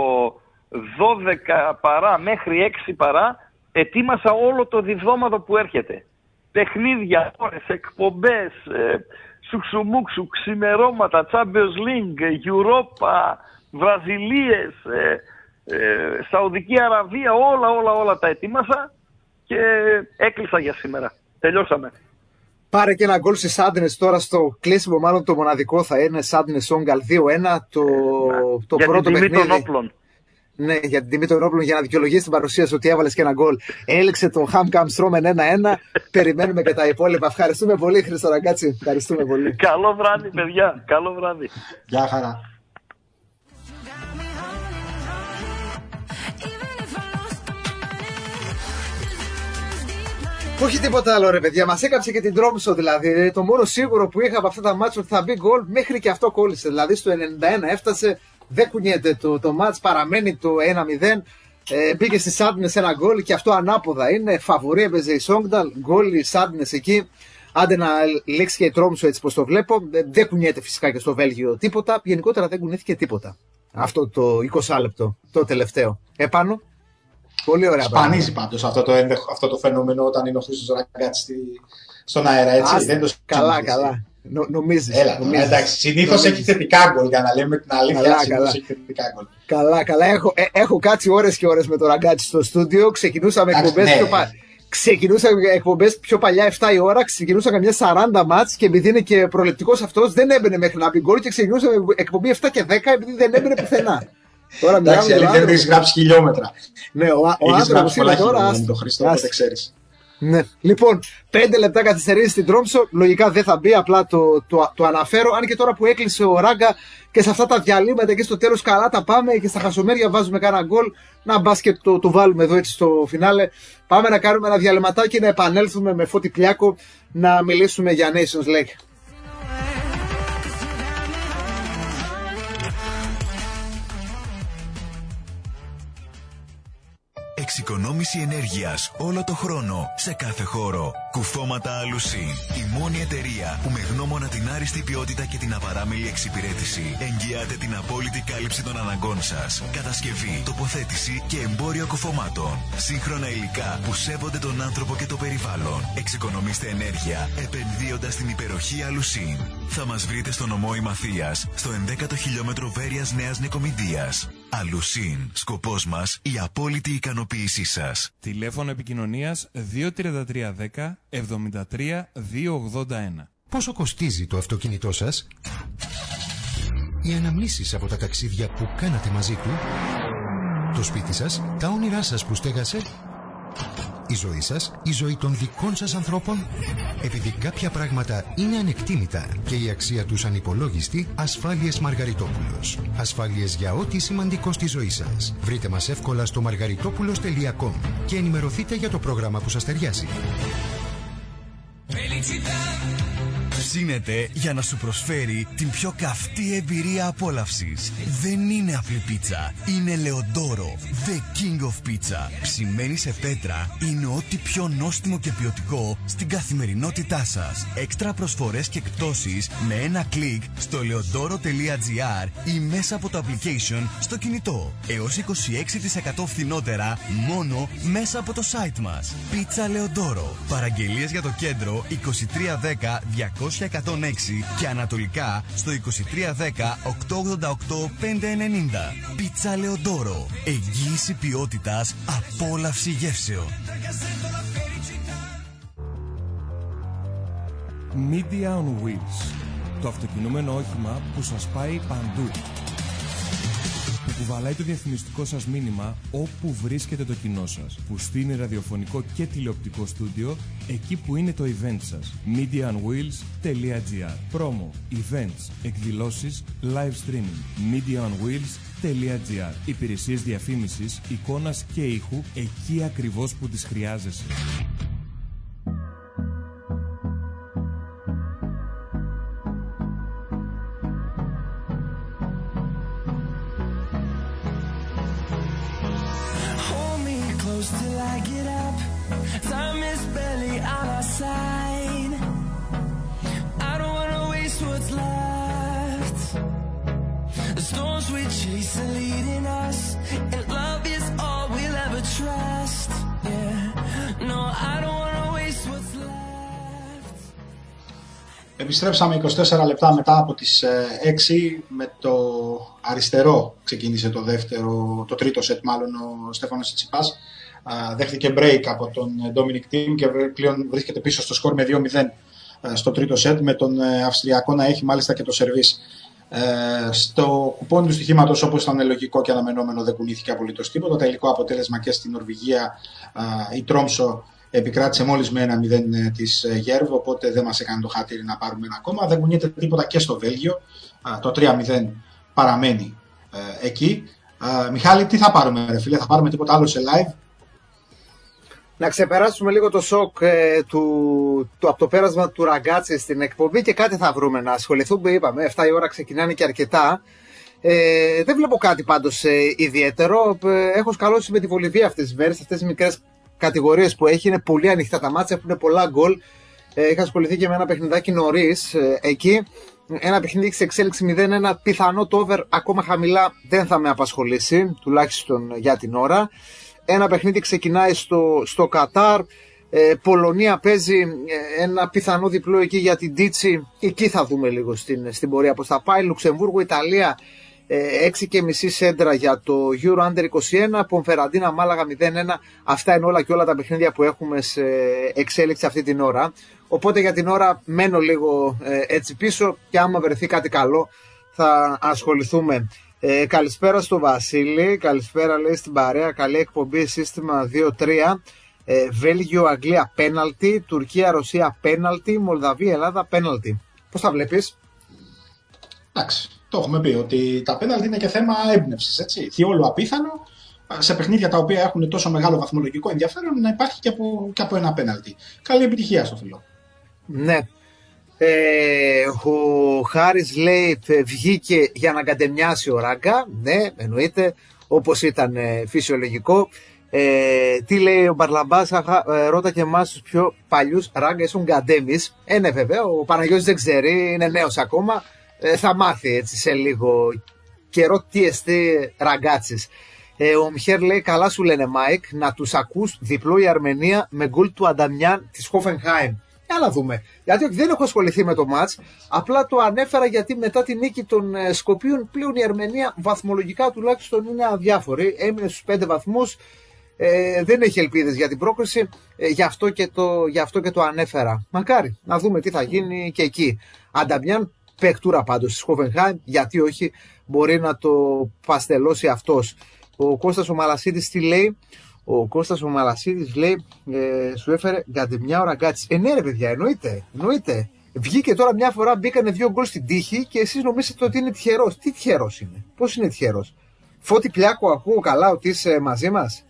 12 παρά μέχρι 6 παρά, ετοίμασα όλο το διβδόματο που έρχεται. Παιχνίδια, ώρες, εκπομπές, σουξουμούξου, ξημερώματα, Champions League, Europa, Βραζιλίες, Σαουδική Αραβία, όλα τα ετοίμασα και έκλεισα για σήμερα. Τελειώσαμε. Πάρε και ένα γκολ στις Άντνες τώρα στο κλείσιμο, μάλλον το μοναδικό θα είναι Άντνες Όγκαλ 2-1, το για πρώτο την τιμή παιχνίδι. Των όπλων. Ναι, για την τιμή των όπλων, για να δικαιολογήσει την παρουσία σου ότι έβαλες και ένα γκολ. Έληξε το Χάμκαμ Στρόμεν 1-1. Περιμένουμε και τα υπόλοιπα. Ευχαριστούμε πολύ, Χρήστο Ραγκάτσι. Ευχαριστούμε πολύ. Καλό βράδυ, παιδιά. Καλό βράδυ. Γεια χαρά. Όχι τίποτα άλλο, ρε παιδιά. Μας έκαψε και την Τρόμσο δηλαδή. Το μόνο σίγουρο που είχα από αυτά τα μάτς ότι θα μπει γκολ, μέχρι και αυτό κόλλησε. Δηλαδή στο 91 έφτασε. Δεν κουνιέται το μάτς, παραμένει το 1-0. Μπήκε στη Σάντνες ένα γκολ και αυτό ανάποδα είναι. Φαβορί έπαιζε η Σόγκνταλ, γκολ η Σάντνες εκεί. Άντε να λήξει και η Τρόμσο έτσι πως το βλέπω. Δεν κουνιέται φυσικά και στο Βέλγιο τίποτα. Γενικότερα δεν κουνήθηκε τίποτα. Αυτό το 20 λεπτό, το τελευταίο. Επάνω. Πολύ ωραία. Σπανίζει πάντως αυτό το φαινόμενο όταν είναι ο Χρήστος Ραγκάτσι στον αέρα, έτσι. Δεν το καλά. Νομίζεις. Εντάξει, συνήθως έχει θετικά γκολ, για να λέμε την αλήθεια. Συνήθως έχει θετικά γκολ. Καλά. Έχω κάτσει ώρες και ώρες με το Ραγκάτσι στο στούντιο. Ξεκινούσαμε εκπομπές πιο παλιά, 7 η ώρα. Ξεκινούσαμε καμιά 40 μάτς και επειδή είναι και προληπτικός αυτός, δεν έμπαινε μέχρι να μπει γκολ και ξεκινούσαμε εκπομπή 7 και 10 επειδή δεν έμπαινε πουθενά. Εντάξει, δεν έχεις γράψει χιλιόμετρα. Ναι, ο άνθρωπος είναι τώρα. Το Χρήστο, οπότε ξέρεις. Ναι. Λοιπόν, 5 λεπτά καθυστερήσει στην Τρόμσο. Λογικά δεν θα μπει, απλά το αναφέρω. Αν και τώρα που έκλεισε ο Ράγκα και σε αυτά τα διαλύματα και στο τέλος καλά τα πάμε και στα χασομέρια βάζουμε κάνα γκολ. Να μπάσκετ το βάλουμε εδώ έτσι στο φινάλε. Πάμε να κάνουμε ένα διαλυματάκι, να επανέλθουμε με Φώτη Πλιάκο να μιλήσουμε για Nations League. Εξοικονόμηση ενέργειας όλο το χρόνο, σε κάθε χώρο. Κουφώματα Αλουσίν. Η μόνη εταιρεία που με γνώμονα την άριστη ποιότητα και την απαράμιλη εξυπηρέτηση εγγυάται την απόλυτη κάλυψη των αναγκών σας. Κατασκευή, τοποθέτηση και εμπόριο κουφωμάτων. Σύγχρονα υλικά που σέβονται τον άνθρωπο και το περιβάλλον. Εξοικονομήστε ενέργεια επενδύοντας στην υπεροχή Αλουσίν. Θα μας βρείτε στο νομό Ημαθίας, στο 11ο χιλιόμετρο Βέρειας Νέας Νικομιδίας. Αλουσίν. Σκοπός μας η απόλυτη ικανοποίησή σας. Τηλέφωνο επικοινωνίας 23310 73 281. Πόσο κοστίζει το αυτοκίνητό σας? Οι αναμνήσεις από τα ταξίδια που κάνατε μαζί του? Το σπίτι σας? Τα όνειρά σας που στέγασε? Η ζωή σας? Η ζωή των δικών σας ανθρώπων? Επειδή κάποια πράγματα είναι ανεκτήμητα και η αξία τους ανυπολόγιστη, Ασφάλειες Μαργαριτόπουλος. Ασφάλειες για ό,τι σημαντικό στη ζωή σας. Βρείτε μας εύκολα στο margaritopoulos.com και ενημερωθείτε για το πρόγραμμα που σας ταιριάζει. Ψήνεται για να σου προσφέρει την πιο καυτή εμπειρία απόλαυσης. Δεν είναι απλή πίτσα, είναι Λεοντόρο, the king of pizza. Ψημένη σε πέτρα, είναι ό,τι πιο νόστιμο και ποιοτικό στην καθημερινότητά σας. Έξτρα προσφορές και εκπτώσεις με ένα κλικ στο leodoro.gr ή μέσα από το application στο κινητό. Έως 26% φθηνότερα μόνο μέσα από το site μας. Πίτσα Λεοντόρο. Παραγγελίες για το κέντρο 2310 200 106 και ανατολικά στο 2310 888 590. Πίτσα Λεοντόρο. Εγγύηση ποιότητας, απόλαυση γεύσεων. Media on Wheels. Το αυτοκινούμενο όχημα που σας πάει παντού. Που κουβαλάει το διαφημιστικό σας μήνυμα όπου βρίσκεται το κοινό σας. Που στείνει ραδιοφωνικό και τηλεοπτικό στούντιο εκεί που είναι το event σας. mediaonwheels.gr. Promo, events, εκδηλώσεις, live streaming. mediaonwheels.gr. Υπηρεσίες διαφήμισης, εικόνας και ήχου εκεί ακριβώς που τις χρειάζεσαι. Till I get up, time is barely on our side. I don't wanna waste what's left. The storms we chase are leading us, and love is all we'll ever trust. Yeah, no, I don't wanna waste what's left. Επιστρέψαμε 24 λεπτά μετά από τις 6. Με το αριστερό ξεκίνησε το τρίτο σετ μάλλον ο Στέφανος Tsitsipas. Δέχτηκε break από τον Dominic Thiem και πλέον βρίσκεται πίσω στο σκορ με 2-0 στο τρίτο σετ, με τον Αυστριακό να έχει μάλιστα και το σερβίς. Στο κουπόνι του στοιχήματος, όπως ήταν λογικό και αναμενόμενο, δεν κουνήθηκε απολύτως τίποτα. Το τελικό αποτέλεσμα και στην Νορβηγία, η Τρόμσο επικράτησε μόλις με 1-0 της Γέρβ, οπότε δεν μας έκανε το χατήρι να πάρουμε ένα ακόμα. Δεν κουνιέται τίποτα και στο Βέλγιο, το 3-0 παραμένει εκεί. Μιχάλη, τι θα πάρουμε ρε φίλε, θα πάρουμε τίποτα άλλο σε live? Να ξεπεράσουμε λίγο το σοκ από το πέρασμα του Ραγκάτση στην εκπομπή και κάτι θα βρούμε να ασχοληθούμε. Είπαμε, 7 η ώρα ξεκινάνε και αρκετά. Δεν βλέπω κάτι πάντως ιδιαίτερο. Έχω σκαλώσει με τη Βολιβία αυτές τις μέρες, αυτές τις μικρές κατηγορίες που έχει. Είναι πολύ ανοιχτά τα μάτσα, έχουν πολλά γκολ. Είχα ασχοληθεί και με ένα παιχνιδάκι νωρίς εκεί. Ένα παιχνίδι σε εξέλιξη 0-1, πιθανό το over ακόμα χαμηλά δεν θα με απασχολήσει, τουλάχιστον για την ώρα. Ένα παιχνίδι ξεκινάει στο Κατάρ. Πολωνία παίζει ένα πιθανό διπλό εκεί για την Τίτσι. Εκεί θα δούμε λίγο στην πορεία πώς θα πάει. Λουξεμβούργο, Ιταλία, 6,5 σέντρα για το Euro Under 21. Πομφεραντίνα, Μάλαγα 0-1. Αυτά είναι όλα και όλα τα παιχνίδια που έχουμε σε εξέλιξη αυτή την ώρα. Οπότε για την ώρα μένω λίγο έτσι πίσω και άμα βρεθεί κάτι καλό θα ασχοληθούμε. Καλησπέρα στο Βασίλη, καλησπέρα λέει στην παρέα, καλή εκπομπή, σύστημα 2-3, Βέλγιο, Αγγλία πέναλτι, Τουρκία, Ρωσία πέναλτι, Μολδαβία, Ελλάδα πέναλτι. Πώς τα βλέπεις? Εντάξει, το έχουμε πει ότι τα πέναλτι είναι και θέμα έμπνευσης, έτσι, θειόλου απίθανο σε παιχνίδια τα οποία έχουν τόσο μεγάλο βαθμολογικό ενδιαφέρον να υπάρχει και από ένα πέναλτι. Καλή επιτυχία στο φιλό. Ναι. Ο Χάρης λέει βγήκε για να κατεμιάσει ο Ράγκα. Ναι, εννοείται, όπως ήταν φυσιολογικό. Τι λέει ο Μπαρλαμπάς, ρώτα και εμάς τους πιο παλιούς ράγκα ήσουν γκαντέμις. Ναι, βέβαια, ο Παναγιώτης δεν ξέρει, είναι νέος ακόμα. Θα μάθει έτσι σε λίγο καιρό τι εστί ραγκάτσις. Ο Μιχέρ λέει, καλά σου λένε Μάικ, να τους ακούς διπλό η Αρμενία με γκολ του Ανταμιάν της Χόφενχάιμ. Για να δούμε. Γιατί δεν έχω ασχοληθεί με το μάτς, απλά το ανέφερα γιατί μετά τη νίκη των Σκοπίων πλέον η Αρμενία βαθμολογικά τουλάχιστον είναι αδιάφορη. Έμεινε στους 5 βαθμούς, δεν έχει ελπίδες για την πρόκριση, γι' αυτό και το ανέφερα. Μακάρι να δούμε τι θα γίνει και εκεί. Ανταμιάν παικτούρα πάντως της Χόφενχάιμ, γιατί όχι, μπορεί να το παστελώσει αυτός. Ο Κώστας ο Μαλασίδης τι λέει? Ο Κώστας ο Μαλασίδης λέει, σου έφερε Γκαντεμιά ο Ραγκάτσης. Ναι ρε παιδιά, εννοείται. Βγήκε τώρα μια φορά, μπήκανε 2 γκολ στην τύχη και εσείς νομίζετε ότι είναι τυχερός. Τι τυχερός είναι? Πώς είναι τυχερός? Φώτη Πλιάκο, ακούω καλά ότι είσαι μαζί μας?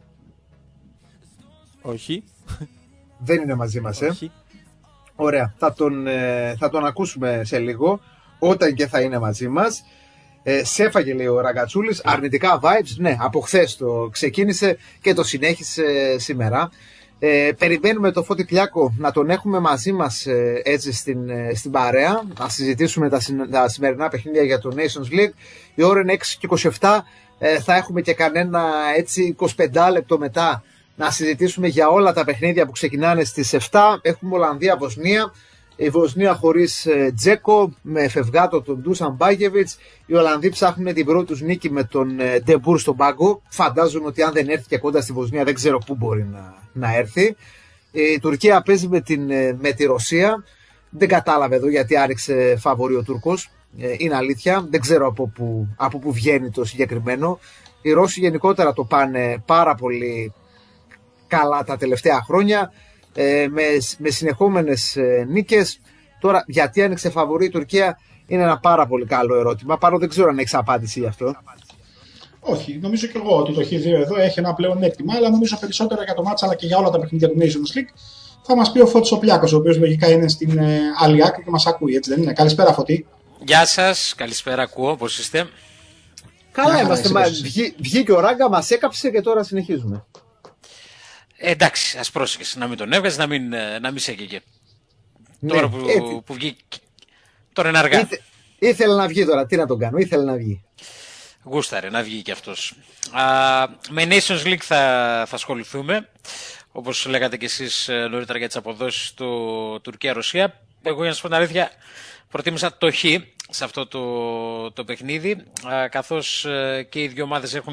Όχι. Δεν είναι μαζί μας, Όχι. Ωραία, θα τον ακούσουμε σε λίγο, όταν και θα είναι μαζί μας. Σέφαγε, λέει ο Ραγκατσούλης, αρνητικά vibes. Ναι, από χθες το ξεκίνησε και το συνέχισε σήμερα. Περιμένουμε το Φώτη Πλιάκο να τον έχουμε μαζί μας έτσι στην παρέα, να συζητήσουμε τα σημερινά παιχνίδια για το Nations League. Η ώρα είναι 6:27, θα έχουμε και κανένα έτσι 25 λεπτό μετά να συζητήσουμε για όλα τα παιχνίδια που ξεκινάνε στις 7. Έχουμε Ολλανδία-Βοσνία. Η Βοσνία χωρίς Τζέκο, με φευγάτο τον Ντούσαν Μπάγεβιτς. Οι Ολλανδοί ψάχνουν την πρώτη τους νίκη με τον Ντεμπούρ στον πάγκο. Φαντάζομαι ότι αν δεν έρθει και κοντά στη Βοσνία δεν ξέρω πού μπορεί να έρθει. Η Τουρκία παίζει με τη Ρωσία. Δεν κατάλαβε εδώ γιατί άριξε φαβορί ο Τούρκος. Είναι αλήθεια. Δεν ξέρω από πού βγαίνει το συγκεκριμένο. Οι Ρώσοι γενικότερα το πάνε πάρα πολύ καλά τα τελευταία χρόνια. Με συνεχόμενες νίκες. Τώρα γιατί άνοιξε φαβορί η Τουρκία είναι ένα πάρα πολύ καλό ερώτημα. Πάρω δεν ξέρω αν έχεις απάντηση γι' αυτό. Όχι, νομίζω και εγώ ότι το Χ2 εδώ έχει ένα πλεονέκτημα, αλλά νομίζω περισσότερο για το μάτσα αλλά και για όλα τα παιχνίδια του Nations League θα μας πει ο Φώτης ο Πλιάκος, ο οποίος λογικά είναι στην άλλη άκρη και μας ακούει, έτσι δεν είναι? Καλησπέρα Φώτη. Γεια σας, καλησπέρα, ακούω, πώς είστε? Καλά είμαστε, βγήκε ο Ράγκα, μας έκαψε και τώρα συνεχίζουμε. Εντάξει, ας πρόσεχες να μην τον έβγαζε, να μην σε έκαιγε. Ναι, τώρα που βγήκε, τώρα είναι αργά. Ήθελε να βγει τώρα, τι να τον κάνω, ήθελε να βγει. Γούσταρε να βγει και αυτός. Με Nations League θα ασχοληθούμε, όπως λέγατε και εσείς νωρίτερα για τις αποδόσεις του Τουρκία-Ρωσία. Εγώ για να σας πω την αλήθεια προτίμησα το Χ σε αυτό το παιχνίδι, καθώς και οι δύο ομάδες έχουν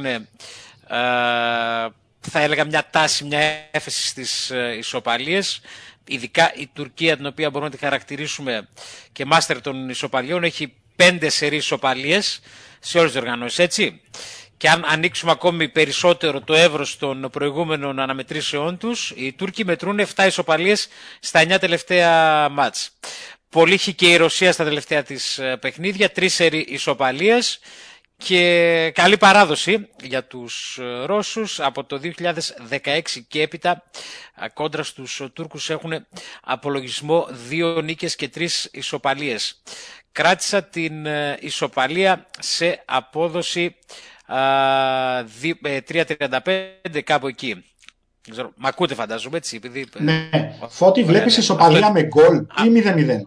θα έλεγα μια τάση, μια έφεση στις ισοπαλίες. Ειδικά η Τουρκία, την οποία μπορούμε να τη χαρακτηρίσουμε και μάστερ των ισοπαλιών, έχει 5 σερί ισοπαλίες σε όλες τις οργανώσεις, έτσι. Και αν ανοίξουμε ακόμη περισσότερο το εύρος των προηγούμενων αναμετρήσεών τους, οι Τούρκοι μετρούν 7 ισοπαλίες στα 9 τελευταία μάτς. Πολύ είχε και η Ρωσία στα τελευταία της παιχνίδια, 3 σερί ισοπαλίες. Και καλή παράδοση για τους Ρώσους από το 2016 και έπειτα κόντρα στους Τούρκους έχουν απολογισμό 2 νίκες και 3 ισοπαλίες. Κράτησα την ισοπαλία σε απόδοση 3.35 κάπου εκεί. Μ' ακούτε φαντάζομαι έτσι? Επειδή... Ναι. Φώτη, βλέπεις ισοπαλία με γκολ ή 0-0?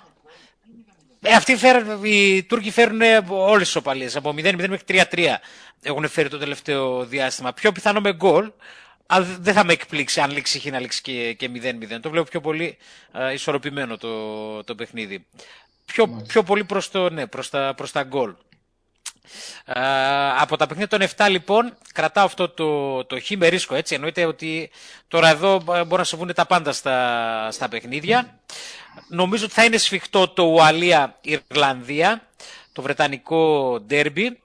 Οι Τούρκοι φέρουν όλες τις ισοπαλίες, από 0-0 μέχρι 3-3 έχουν φέρει το τελευταίο διάστημα. Πιο πιθανό με γκολ, αλλά δεν θα με εκπλήξει αν λήξει Χ να λήξει και 0-0. Το βλέπω πιο πολύ ισορροπημένο το παιχνίδι. Πιο πολύ προς τα γκολ. Από τα παιχνίδια των 7 λοιπόν κρατάω αυτό το Χ με ρίσκο, έτσι. Εννοείται ότι τώρα εδώ μπορεί να σε βγουν τα πάντα στα παιχνίδια. Νομίζω ότι θα είναι σφιχτό το Ουαλία-Ιρλανδία, το βρετανικό ντέρμπι,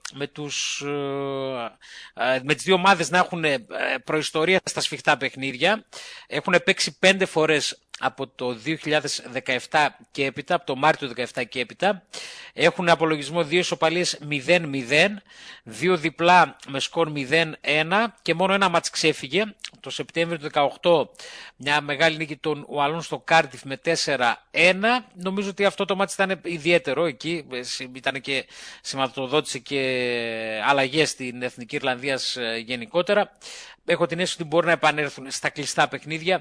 με τις δύο ομάδες να έχουν προϊστορία στα σφιχτά παιχνίδια. Έχουν παίξει 5 φορές από το 2017 και έπειτα, από το Μάρτιο του 2017 και έπειτα. Έχουν απολογισμό 2 ισοπαλίες 0-0, 2 διπλά με σκορ 0-1 και μόνο ένα μάτς ξέφυγε. Το Σεπτέμβριο του 2018 μια μεγάλη νίκη των Ουαλών στο Κάρντιφ με 4-1. Νομίζω ότι αυτό το μάτς ήταν ιδιαίτερο εκεί, ήταν και σηματοδότησε και αλλαγές στην Εθνική Ιρλανδίας γενικότερα. Έχω την αίσθηση ότι μπορεί να επανέλθουν στα κλειστά παιχνίδια.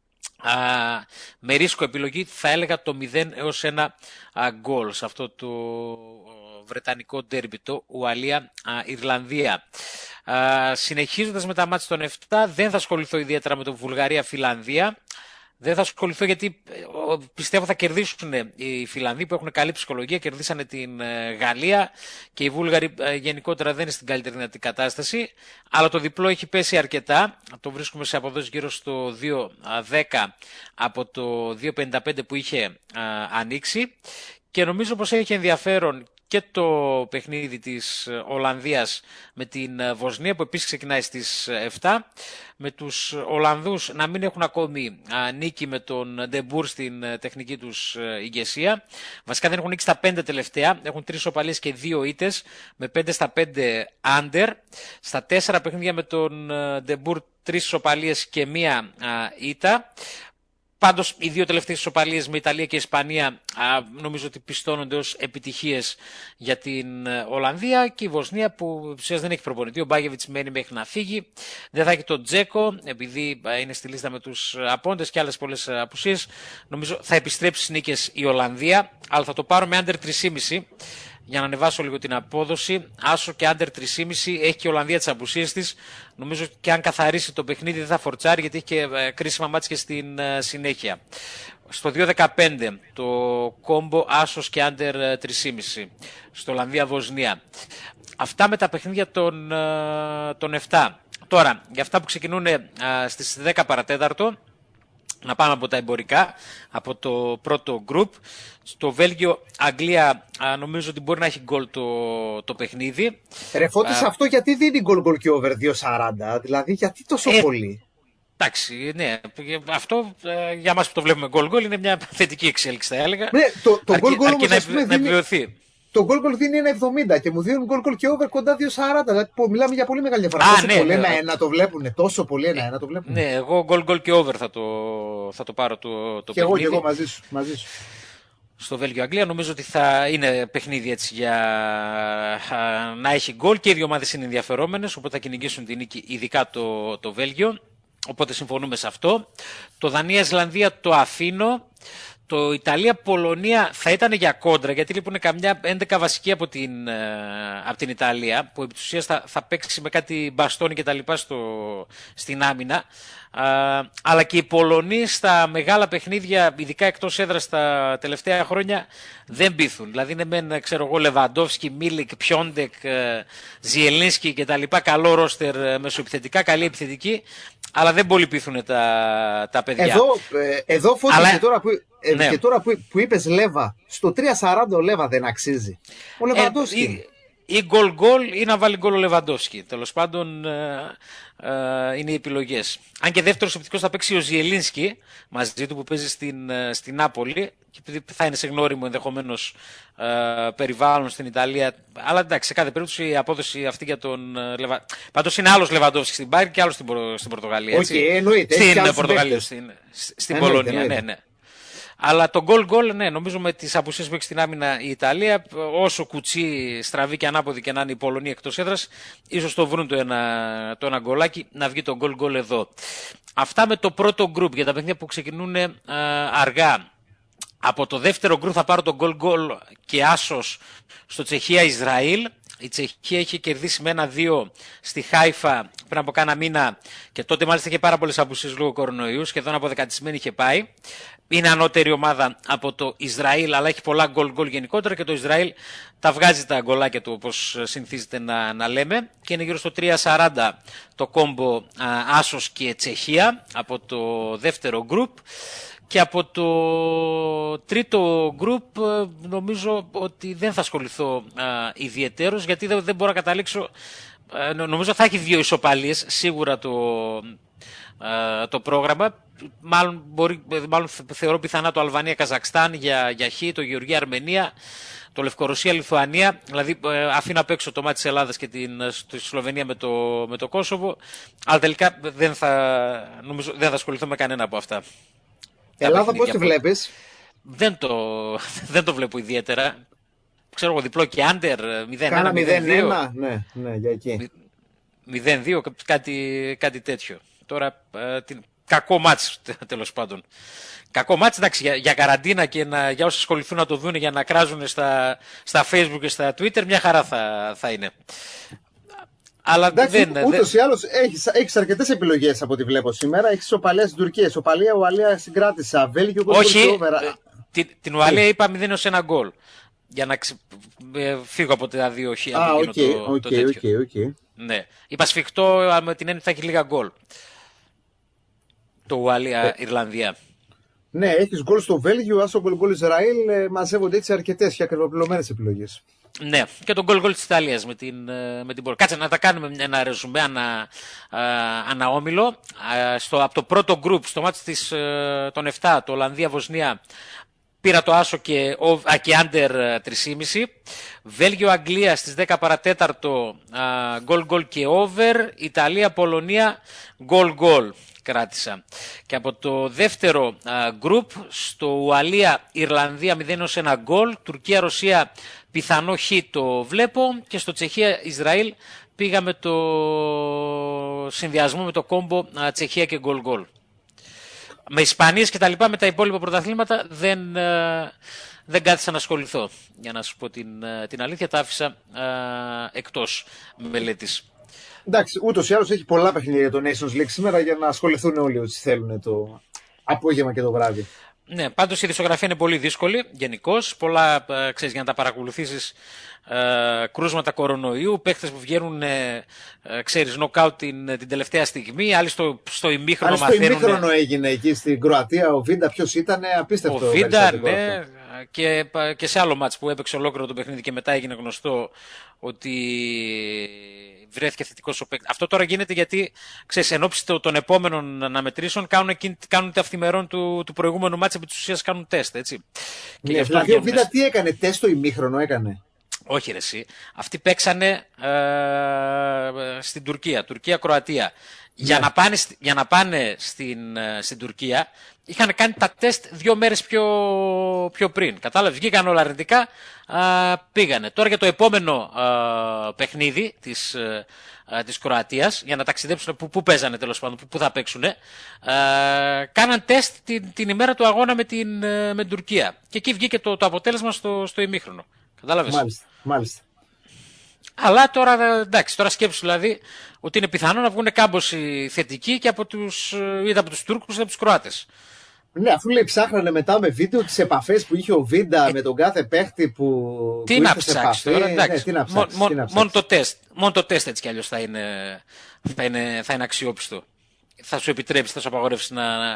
Με ρίσκο επιλογή θα έλεγα το 0-1 γκολ σε αυτό το βρετανικό ντέρμπι, το Ουαλία-Ιρλανδία. Συνεχίζοντας με τα μάτς των 7, δεν θα ασχοληθώ ιδιαίτερα με το Βουλγαρία-Φιλανδία. Δεν θα ασχοληθώ γιατί πιστεύω θα κερδίσουν οι Φιλανδοί που έχουν καλή ψυχολογία, κερδίσανε την Γαλλία και οι Βούλγαροι γενικότερα δεν είναι στην καλύτερη δυνατή κατάσταση, αλλά το διπλό έχει πέσει αρκετά, το βρίσκουμε σε αποδόσεις γύρω στο 2-10 από το 2-55 που είχε ανοίξει και νομίζω πως έχει ενδιαφέρον και το παιχνίδι της Ολλανδίας με την Βοσνία που επίσης ξεκινάει στις 7, με τους Ολλανδούς να μην έχουν ακόμη νίκη με τον Ντεμπούρ στην τεχνική τους ηγεσία. Βασικά δεν έχουν νίκη στα 5 τελευταία, έχουν 3 ισοπαλίες και 2 ήττες με 5 στα 5 under. Στα 4 παιχνίδια με τον Ντεμπούρ 3 ισοπαλίες και 1 ήττα. Πάντως οι 2 τελευταίες ισοπαλίες με Ιταλία και Ισπανία νομίζω ότι πιστώνονται ως επιτυχίες για την Ολλανδία και η Βοσνία που ουσιαστικά δεν έχει προπονητή. Ο Μπάγεβιτς μένει μέχρι να φύγει. Δεν θα έχει τον Τζέκο επειδή είναι στη λίστα με τους απόντες και άλλες πολλές απουσίες. Νομίζω θα επιστρέψει στις νίκες η Ολλανδία, αλλά θα το πάρω με under 3,5. Για να ανεβάσω λίγο την απόδοση, άσο και under 3,5, έχει και η Ολλανδία τις απουσίες της. Νομίζω και αν καθαρίσει το παιχνίδι δεν θα φορτσάρει γιατί έχει και κρίσιμα μάτς και στην συνέχεια. Στο 2.15 το κόμπο άσος και under 3,5 στο Ολλανδία-Βοσνία. Αυτά με τα παιχνίδια των 7. Τώρα, για αυτά που ξεκινούν στις 10 παρατέταρτο, να πάμε από τα εμπορικά, από το πρώτο γκρουπ. Στο Βέλγιο-Αγγλία νομίζω ότι μπορεί να έχει γκολ το παιχνίδι. Ρε Φώτη, αυτό γιατί δίνει γκολ και over 2.40, δηλαδή γιατί τόσο πολύ? Εντάξει, ναι, αυτό για μας που το βλέπουμε γκολ είναι μια θετική εξέλιξη θα έλεγα. Ναι, το γκολ όμως να επιβεβαιωθεί. Το γκολ δίνει 1.70 και μου δίνουν γκολ και over κοντά 2.40. Δηλαδή μιλάμε για πολύ μεγάλη διαφορά. Τόσο πολύ ένα το βλέπουν. Τόσο πολύ ένα το βλέπουν. Ναι, εγώ γκολ και over θα το πάρω το και παιχνίδι. Και εγώ μαζί σου. Στο Βέλγιο-Αγγλία νομίζω ότι θα είναι παιχνίδι έτσι για να έχει γκολ και οι δύο ομάδες είναι ενδιαφερόμενες, οπότε θα κυνηγήσουν την νίκη, ειδικά το Βέλγιο. Οπότε συμφωνούμε σε αυτό. Το Δανία-Ισλανδία το αφήνω. Το Ιταλία-Πολωνία θα ήταν για κόντρα, γιατί λείπουν καμιά 11 βασική από την Ιταλία, που επί της ουσίας θα παίξει με κάτι μπαστόνι και τα λοιπά στην άμυνα. Αλλά και οι Πολωνοί στα μεγάλα παιχνίδια, ειδικά εκτός έδρας τα τελευταία χρόνια, δεν πείθουν. Δηλαδή είναι μεν, ξέρω εγώ, Λεβαντόφσκι, Μίλικ, Πιόντεκ, Ζιελίνσκι και τα λοιπά, καλό ρόστερ μεσοεπιθετικά, καλή επιθετική, αλλά δεν πολύ πείθουν τα παιδιά. Εδώ Φώτη, και τώρα που είπες Λέβα, στο 3.40 ο Λέβα δεν αξίζει. Ο Λεβαντόφσκι. Ή γκολ ή να βάλει γκολ ο Λεβαντόφσκι. Τέλος πάντων είναι οι επιλογές. Αν και δεύτερος επιθετικός θα παίξει ο Ζιελίνσκι μαζί του που παίζει στην Νάπολη, και επειδή θα είναι σε γνώριμο ενδεχομένως περιβάλλον στην Ιταλία. Αλλά εντάξει, σε κάθε περίπτωση η απόδοση αυτή για τον Λεβαντόφσκι. Πάντως είναι άλλος Λεβαντόφσκι στην Πάρη και άλλος στην Πορτογαλία. Όχι, εννοείται. Στην Πορτογαλία, στην Πολωνία. Ναι. Αλλά το γκολ, ναι, νομίζω με τις απουσίες που έχει στην άμυνα η Ιταλία, όσο κουτσί, στραβή και ανάποδη και να είναι η Πολωνία εκτός έδρας, ίσως το βρουν το ένα γκολάκι να βγει το γκολ εδώ. Αυτά με το πρώτο γκρουπ για τα παιχνίδια που ξεκινούν αργά. Από το δεύτερο γκρουπ θα πάρω το γκολ και άσος στο Τσεχία-Ισραήλ. Η Τσεχία είχε κερδίσει με 1-2 στη Χάιφα πριν από κάνα μήνα και τότε μάλιστα είχε πάρα πολλές απουσίες λόγω κορονοϊού, σχεδόν αποδεκατισμένη είχε πάει. Είναι ανώτερη ομάδα από το Ισραήλ, αλλά έχει πολλά γκολ γενικότερα και το Ισραήλ τα βγάζει τα γκολάκια του όπως συνηθίζεται να λέμε και είναι γύρω στο 3.40 το κόμπο άσος και Τσεχία από το δεύτερο γκρουπ. Και από το τρίτο γκρουπ νομίζω ότι δεν θα ασχοληθώ ιδιαιτέρως, γιατί δεν μπορώ να καταλήξω. Νομίζω θα έχει 2 ισοπαλίες σίγουρα το πρόγραμμα. μάλλον θεωρώ πιθανά το Αλβανία-Καζακστάν για Χ, το Γεωργία-Αρμενία, το Λευκορωσία-Λιθουανία. Δηλαδή αφήνω απ' έξω το μάτι της Ελλάδας και τη Σλοβενία με το Κόσοβο. Αλλά τελικά δεν θα ασχοληθώ με κανένα από αυτά. Ελλάδα πώς τη βλέπεις? Δεν το βλέπω ιδιαίτερα. Ξέρω εγώ, διπλό και άντερ, 0-1. Κάνα 0-1, ναι, για εκεί. 0-2, κάτι τέτοιο. Τώρα, κακό μάτς τέλος πάντων. Κακό μάτς, εντάξει, για καραντίνα και για όσοι ασχοληθούν να το δουν για να κράζουν στα Facebook και στα Twitter, μια χαρά θα είναι. Αλλά εντάξει, ούτως ή άλλως έχεις αρκετές επιλογές από ό,τι βλέπω σήμερα. Έχεις Ουαλία στην Τουρκία, Ισοπαλία, Ουαλία συγκράτησα, Βέλγιο. Όχι, την Ουαλία είπα 0-1 γκολ. Για να φύγω από τα δύο χ. Οκ. Ναι. Είπα σφιχτό με την έννοια θα έχει λίγα γκολ. Το Ουαλία-Ιρλανδία. Ναι, έχεις γκολ στο Βέλγιο, άσο γκολ Ισραήλ, μαζεύονται έτσι αρκετές και ακριβοπληρωμένες επιλογές. Ναι, και τον γκολ της Ιταλίας με την Πόλη. Κάτσε να τα κάνουμε ένα ρεζουμέ αναόμιλο. Από το πρώτο γκρουπ, στο μάτς των 7, το Ολλανδία-Βοσνία, πήρα το άσο και άντερ 3,5. Βέλγιο-Αγγλία στις 10 παρατέταρτο, γκολ και over. Ιταλία-Πολωνία, γκολ κράτησα. Και από το δεύτερο γκρουπ, στο Ουαλία-Ιρλανδία 0-1 γκολ. Τουρκία-Ρωσία πιθανό χ το βλέπω. Και στο Τσεχία-Ισραήλ πήγα με το συνδυασμό με το κόμπο Τσεχία και γκολ. Με Ισπανίες και τα λοιπά, με τα υπόλοιπα πρωταθλήματα δεν κάθισα να ασχοληθώ. Για να σου πω την αλήθεια, τα άφησα εκτός μελέτης. Εντάξει, ούτως ή άλλως έχει πολλά παιχνίδια για το Nations League σήμερα για να ασχοληθούν όλοι όσοι θέλουν το απόγευμα και το βράδυ. Ναι, πάντως η δισογραφία είναι πολύ δύσκολη γενικώς. Πολλά, ξέρεις, για να τα παρακολουθήσεις, κρούσματα κορονοϊού, παίχτες που βγαίνουν, ξέρεις, νοκάουτ την τελευταία στιγμή, άλλοι στο ημίχρονο μαθαίνουν. Στο ημίχρονο έγινε εκεί στην Κροατία, ο Βίντα ποιος ήταν, απίστευτο. Ο Βίντα, ναι, και σε άλλο μάτς που έπαιξε ολόκληρο το παιχνίδι και μετά έγινε γνωστό ότι βρέθηκε θετικός ο παίκτης. Αυτό τώρα γίνεται γιατί, ξέρεις, εν ώψη των επόμενων αναμετρήσεων κάνουν τα αυθημερών του προηγούμενου μάτσα, επί της ουσίας κάνουν τεστ, έτσι. Ναι, δηλαδή ο Βίντα τι έκανε, τεστ το ημίχρονο έκανε? Όχι ρε εσύ, αυτοί παίξανε στην Τουρκία-Κροατία. Ναι. Για να πάνε στην Τουρκία είχαν κάνει τα τεστ 2 μέρες πιο πριν. Κατάλαβες, βγήκαν όλα αρνητικά, πήγανε. Τώρα για το επόμενο παιχνίδι της Κροατίας, για να ταξιδέψουν που παίζανε τέλος πάντων, που θα παίξουν, κάναν τεστ την ημέρα του αγώνα με την Τουρκία. Και εκεί βγήκε το αποτέλεσμα στο ημίχρονο. Κατάλαβες. Μάλιστα. Αλλά τώρα, εντάξει, τώρα σκέψου δηλαδή ότι είναι πιθανό να βγουν κάμποσοι θετικοί και από τους Τούρκους και από τους Κροάτες. Ναι, αφού λέει ψάχνανε μετά με βίντεο τις επαφές που είχε ο Βίντα με τον κάθε παίχτη που να ψάξει τώρα, εντάξει. Ναι, μόνο το τεστ έτσι κι αλλιώς θα είναι αξιόπιστο. Θα σου επιτρέψει, θα σου απαγορεύσει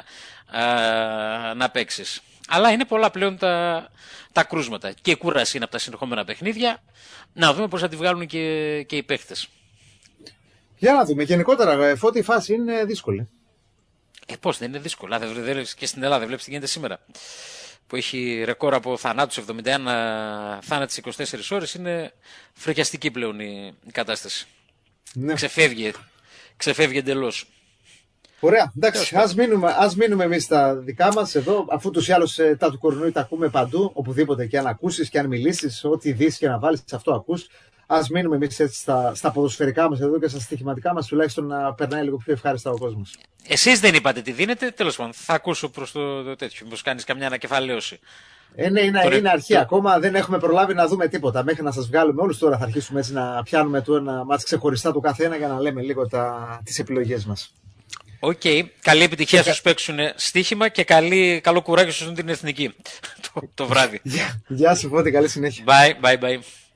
να παίξεις. Αλλά είναι πολλά πλέον τα κρούσματα. Και η κούραση είναι από τα συνεχόμενα παιχνίδια. Να δούμε πώς θα τη βγάλουν και οι παίχτες. Για να δούμε. Γενικότερα, Φώτη, η φάση είναι δύσκολη. Πώς δεν είναι δύσκολα. Και στην Ελλάδα βλέπεις τι γίνεται σήμερα. Που έχει ρεκόρ από θανάτους, 71 θάνατοι σε 24 ώρες. Είναι φρικιαστική πλέον η κατάσταση. Ναι. Ξεφεύγει εντελώς. Ωραία, εντάξει, ας μείνουμε εμείς στα δικά μας εδώ, αφού τους ή άλλως τα του κορονοϊού τα ακούμε παντού, οπουδήποτε και αν ακούσεις και αν μιλήσεις, ό,τι δεις και να βάλεις αυτό ακούς. Ας μείνουμε εμείς έτσι στα ποδοσφαιρικά μας εδώ και στα στοιχηματικά μας, τουλάχιστον να περνάει λίγο πιο ευχάριστα ο κόσμος. Εσείς δεν είπατε τι δίνετε, τέλος πάντων, θα ακούσω προς το τέτοιο, μήπως κάνεις καμιά ανακεφαλαίωση. Ναι, είναι αρχή ακόμα, δεν έχουμε προλάβει να δούμε τίποτα. Μέχρι να σας βγάλουμε όλους τώρα θα αρχίσουμε έτσι να πιάνουμε το ένα μάτς ξεχωριστά του καθένα για να λέμε λίγο τις επιλογές μας. Οκ, καλή επιτυχία στους παίξουν στοίχημα και καλό κουράγιο στους την εθνική το βράδυ. Γεια σου Φώτη, καλή συνέχεια. Bye.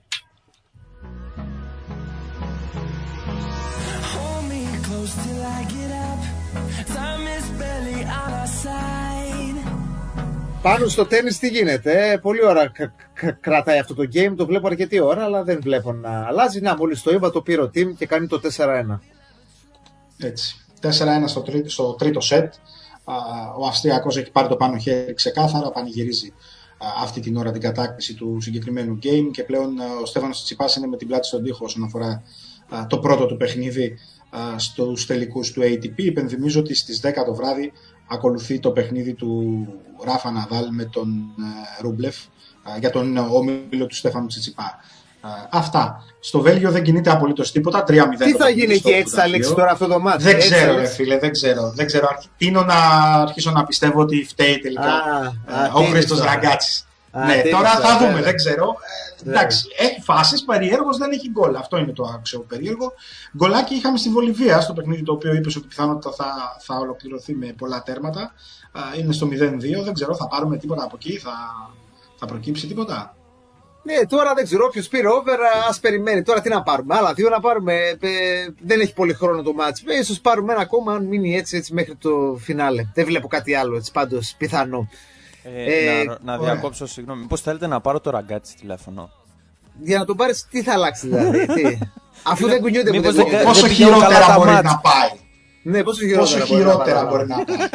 Πάνω στο τένις τι γίνεται, πολλή ώρα κρατάει αυτό το game, το βλέπω αρκετή ώρα, αλλά δεν βλέπω να αλλάζει. Να, μόλις το είπα, το πήρε ο team και κάνει το 4-1. Έτσι. 4-1 στο τρίτο σετ. Ο Αυστριακός έχει πάρει το πάνω χέρι ξεκάθαρα, πανηγυρίζει αυτή την ώρα την κατάκτηση του συγκεκριμένου game και πλέον ο Στέφανος Τσιτσιπάς είναι με την πλάτη στον τοίχο όσον αφορά το πρώτο του παιχνίδι στους τελικούς του ATP. Υπενθυμίζω ότι στις 10 το βράδυ ακολουθεί το παιχνίδι του Ράφα Ναδάλ με τον Ρούμπλεφ για τον όμιλο του Στέφανου Τσιτσιπά. Αυτά. Στο Βέλγιο δεν κινείται απολύτως τίποτα. 3-0. Τι θα γίνει εκεί, έτσι θα λήξει τώρα αυτό το μάτι? Δεν ξέρω, ρε φίλε, δεν ξέρω. Τείνω να αρχίσω να πιστεύω ότι φταίει τελικά ο Χρήστος Ραγκάτσης. Ναι, τώρα θα δούμε, δεν ξέρω. Εντάξει, έχει φάσεις, περιέργως δεν έχει γκολ. Αυτό είναι το περίεργο. Γκολάκι είχαμε στη Βολιβία, στο παιχνίδι το οποίο είπες ότι πιθανότητα θα ολοκληρωθεί με πολλά τέρματα. Είναι στο 0-2. Δεν ξέρω, θα πάρουμε τίποτα από εκεί, θα προκύψει τίποτα. Ναι, τώρα δεν ξέρω, όποιος πήρε over, ας περιμένει. Τώρα τι να πάρουμε, άλλα δύο να πάρουμε. Δεν έχει πολύ χρόνο το μάτς. Ίσως πάρουμε ένα ακόμα, αν μείνει έτσι μέχρι το φινάλε. Δεν βλέπω κάτι άλλο, έτσι πάντως πιθανό. Να διακόψω, συγγνώμη. Μήπως θέλετε να πάρω το Ραγκάτσι τηλέφωνο? Για να τον πάρεις, τι θα αλλάξει δηλαδή? Αφού δεν κουνιούνται ποτέ. Πόσο χειρότερα μπορεί να πάει? Ναι, πόσο χειρότερα μπορεί να πάει?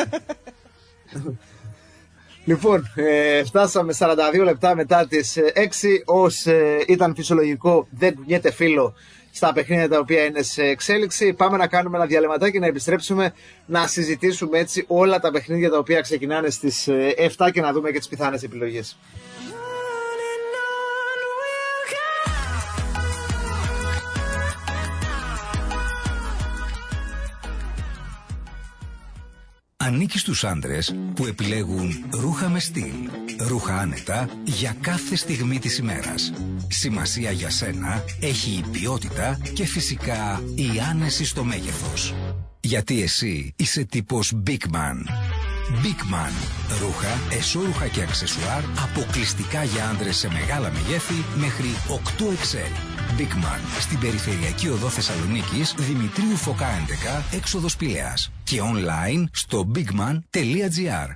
Λοιπόν, φτάσαμε 42 λεπτά μετά τις 6. Ως ήταν φυσιολογικό, δεν κουνιέται φίλο στα παιχνίδια τα οποία είναι σε εξέλιξη. Πάμε να κάνουμε ένα διαλεματάκι, να επιστρέψουμε, να συζητήσουμε έτσι όλα τα παιχνίδια τα οποία ξεκινάνε στις 7 και να δούμε και τις πιθανές επιλογές. Ανήκει στους άντρες που επιλέγουν ρούχα με στυλ, ρούχα άνετα για κάθε στιγμή της ημέρας. Σημασία για σένα έχει η ποιότητα και φυσικά η άνεση στο μέγεθος. Γιατί εσύ είσαι τύπος Big Man. Big Man. Ρούχα, εσώρουχα και αξεσουάρ αποκλειστικά για άντρες σε μεγάλα μεγέθη μέχρι 8XL. Big Man. Στην περιφερειακή οδό Θεσσαλονίκης, Δημητρίου Φωκά 11, έξοδος Πηλαίας. Και online στο bigman.gr.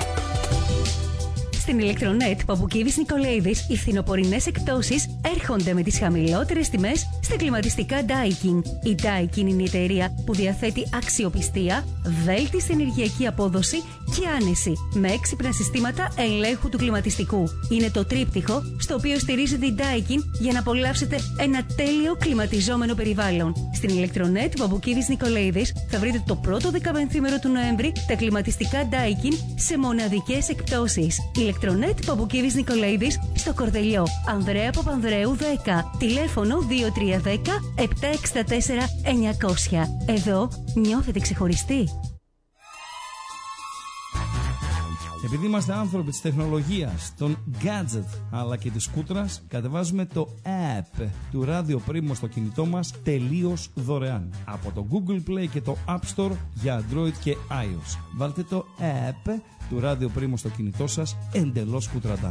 Στην Ηλεκτρονέτ Παπουκίδης Νικολαίδης, οι φθινοπορεινές εκπτώσεις έρχονται με τις χαμηλότερες τιμές στα κλιματιστικά Daikin. Η Daikin είναι η εταιρεία που διαθέτει αξιοπιστία, βέλτιστη ενεργειακή απόδοση και άνεση, με έξυπνα συστήματα ελέγχου του κλιματιστικού. Είναι το τρίπτυχο στο οποίο στηρίζεται η Daikin για να απολαύσετε ένα τέλειο κλιματιζόμενο περιβάλλον. Στην Ηλεκτρονέτ Παπουκίδης Νικολαίδης θα βρείτε το πρώτο 15μέρο του Νοέμβρη τα κλιματιστικά Daikin σε μοναδικές εκπτώσεις. Ηλεκτρονέτ Παπουκίδης Νικολαίδης στο Κορδελιό, Ανδρέα Παπανδρέου 10, τηλέφωνο 2310 764 900. Εδώ νιώθετε ξεχωριστοί. Επειδή είμαστε άνθρωποι της τεχνολογίας, των gadget αλλά και της σκούτρας, κατεβάζουμε το app του Radio Primo στο κινητό μας τελείως δωρεάν από το Google Play και το App Store για Android και iOS. Βάλτε το app του Radio Primo στο κινητό σας εντελώς σκούτραντάν.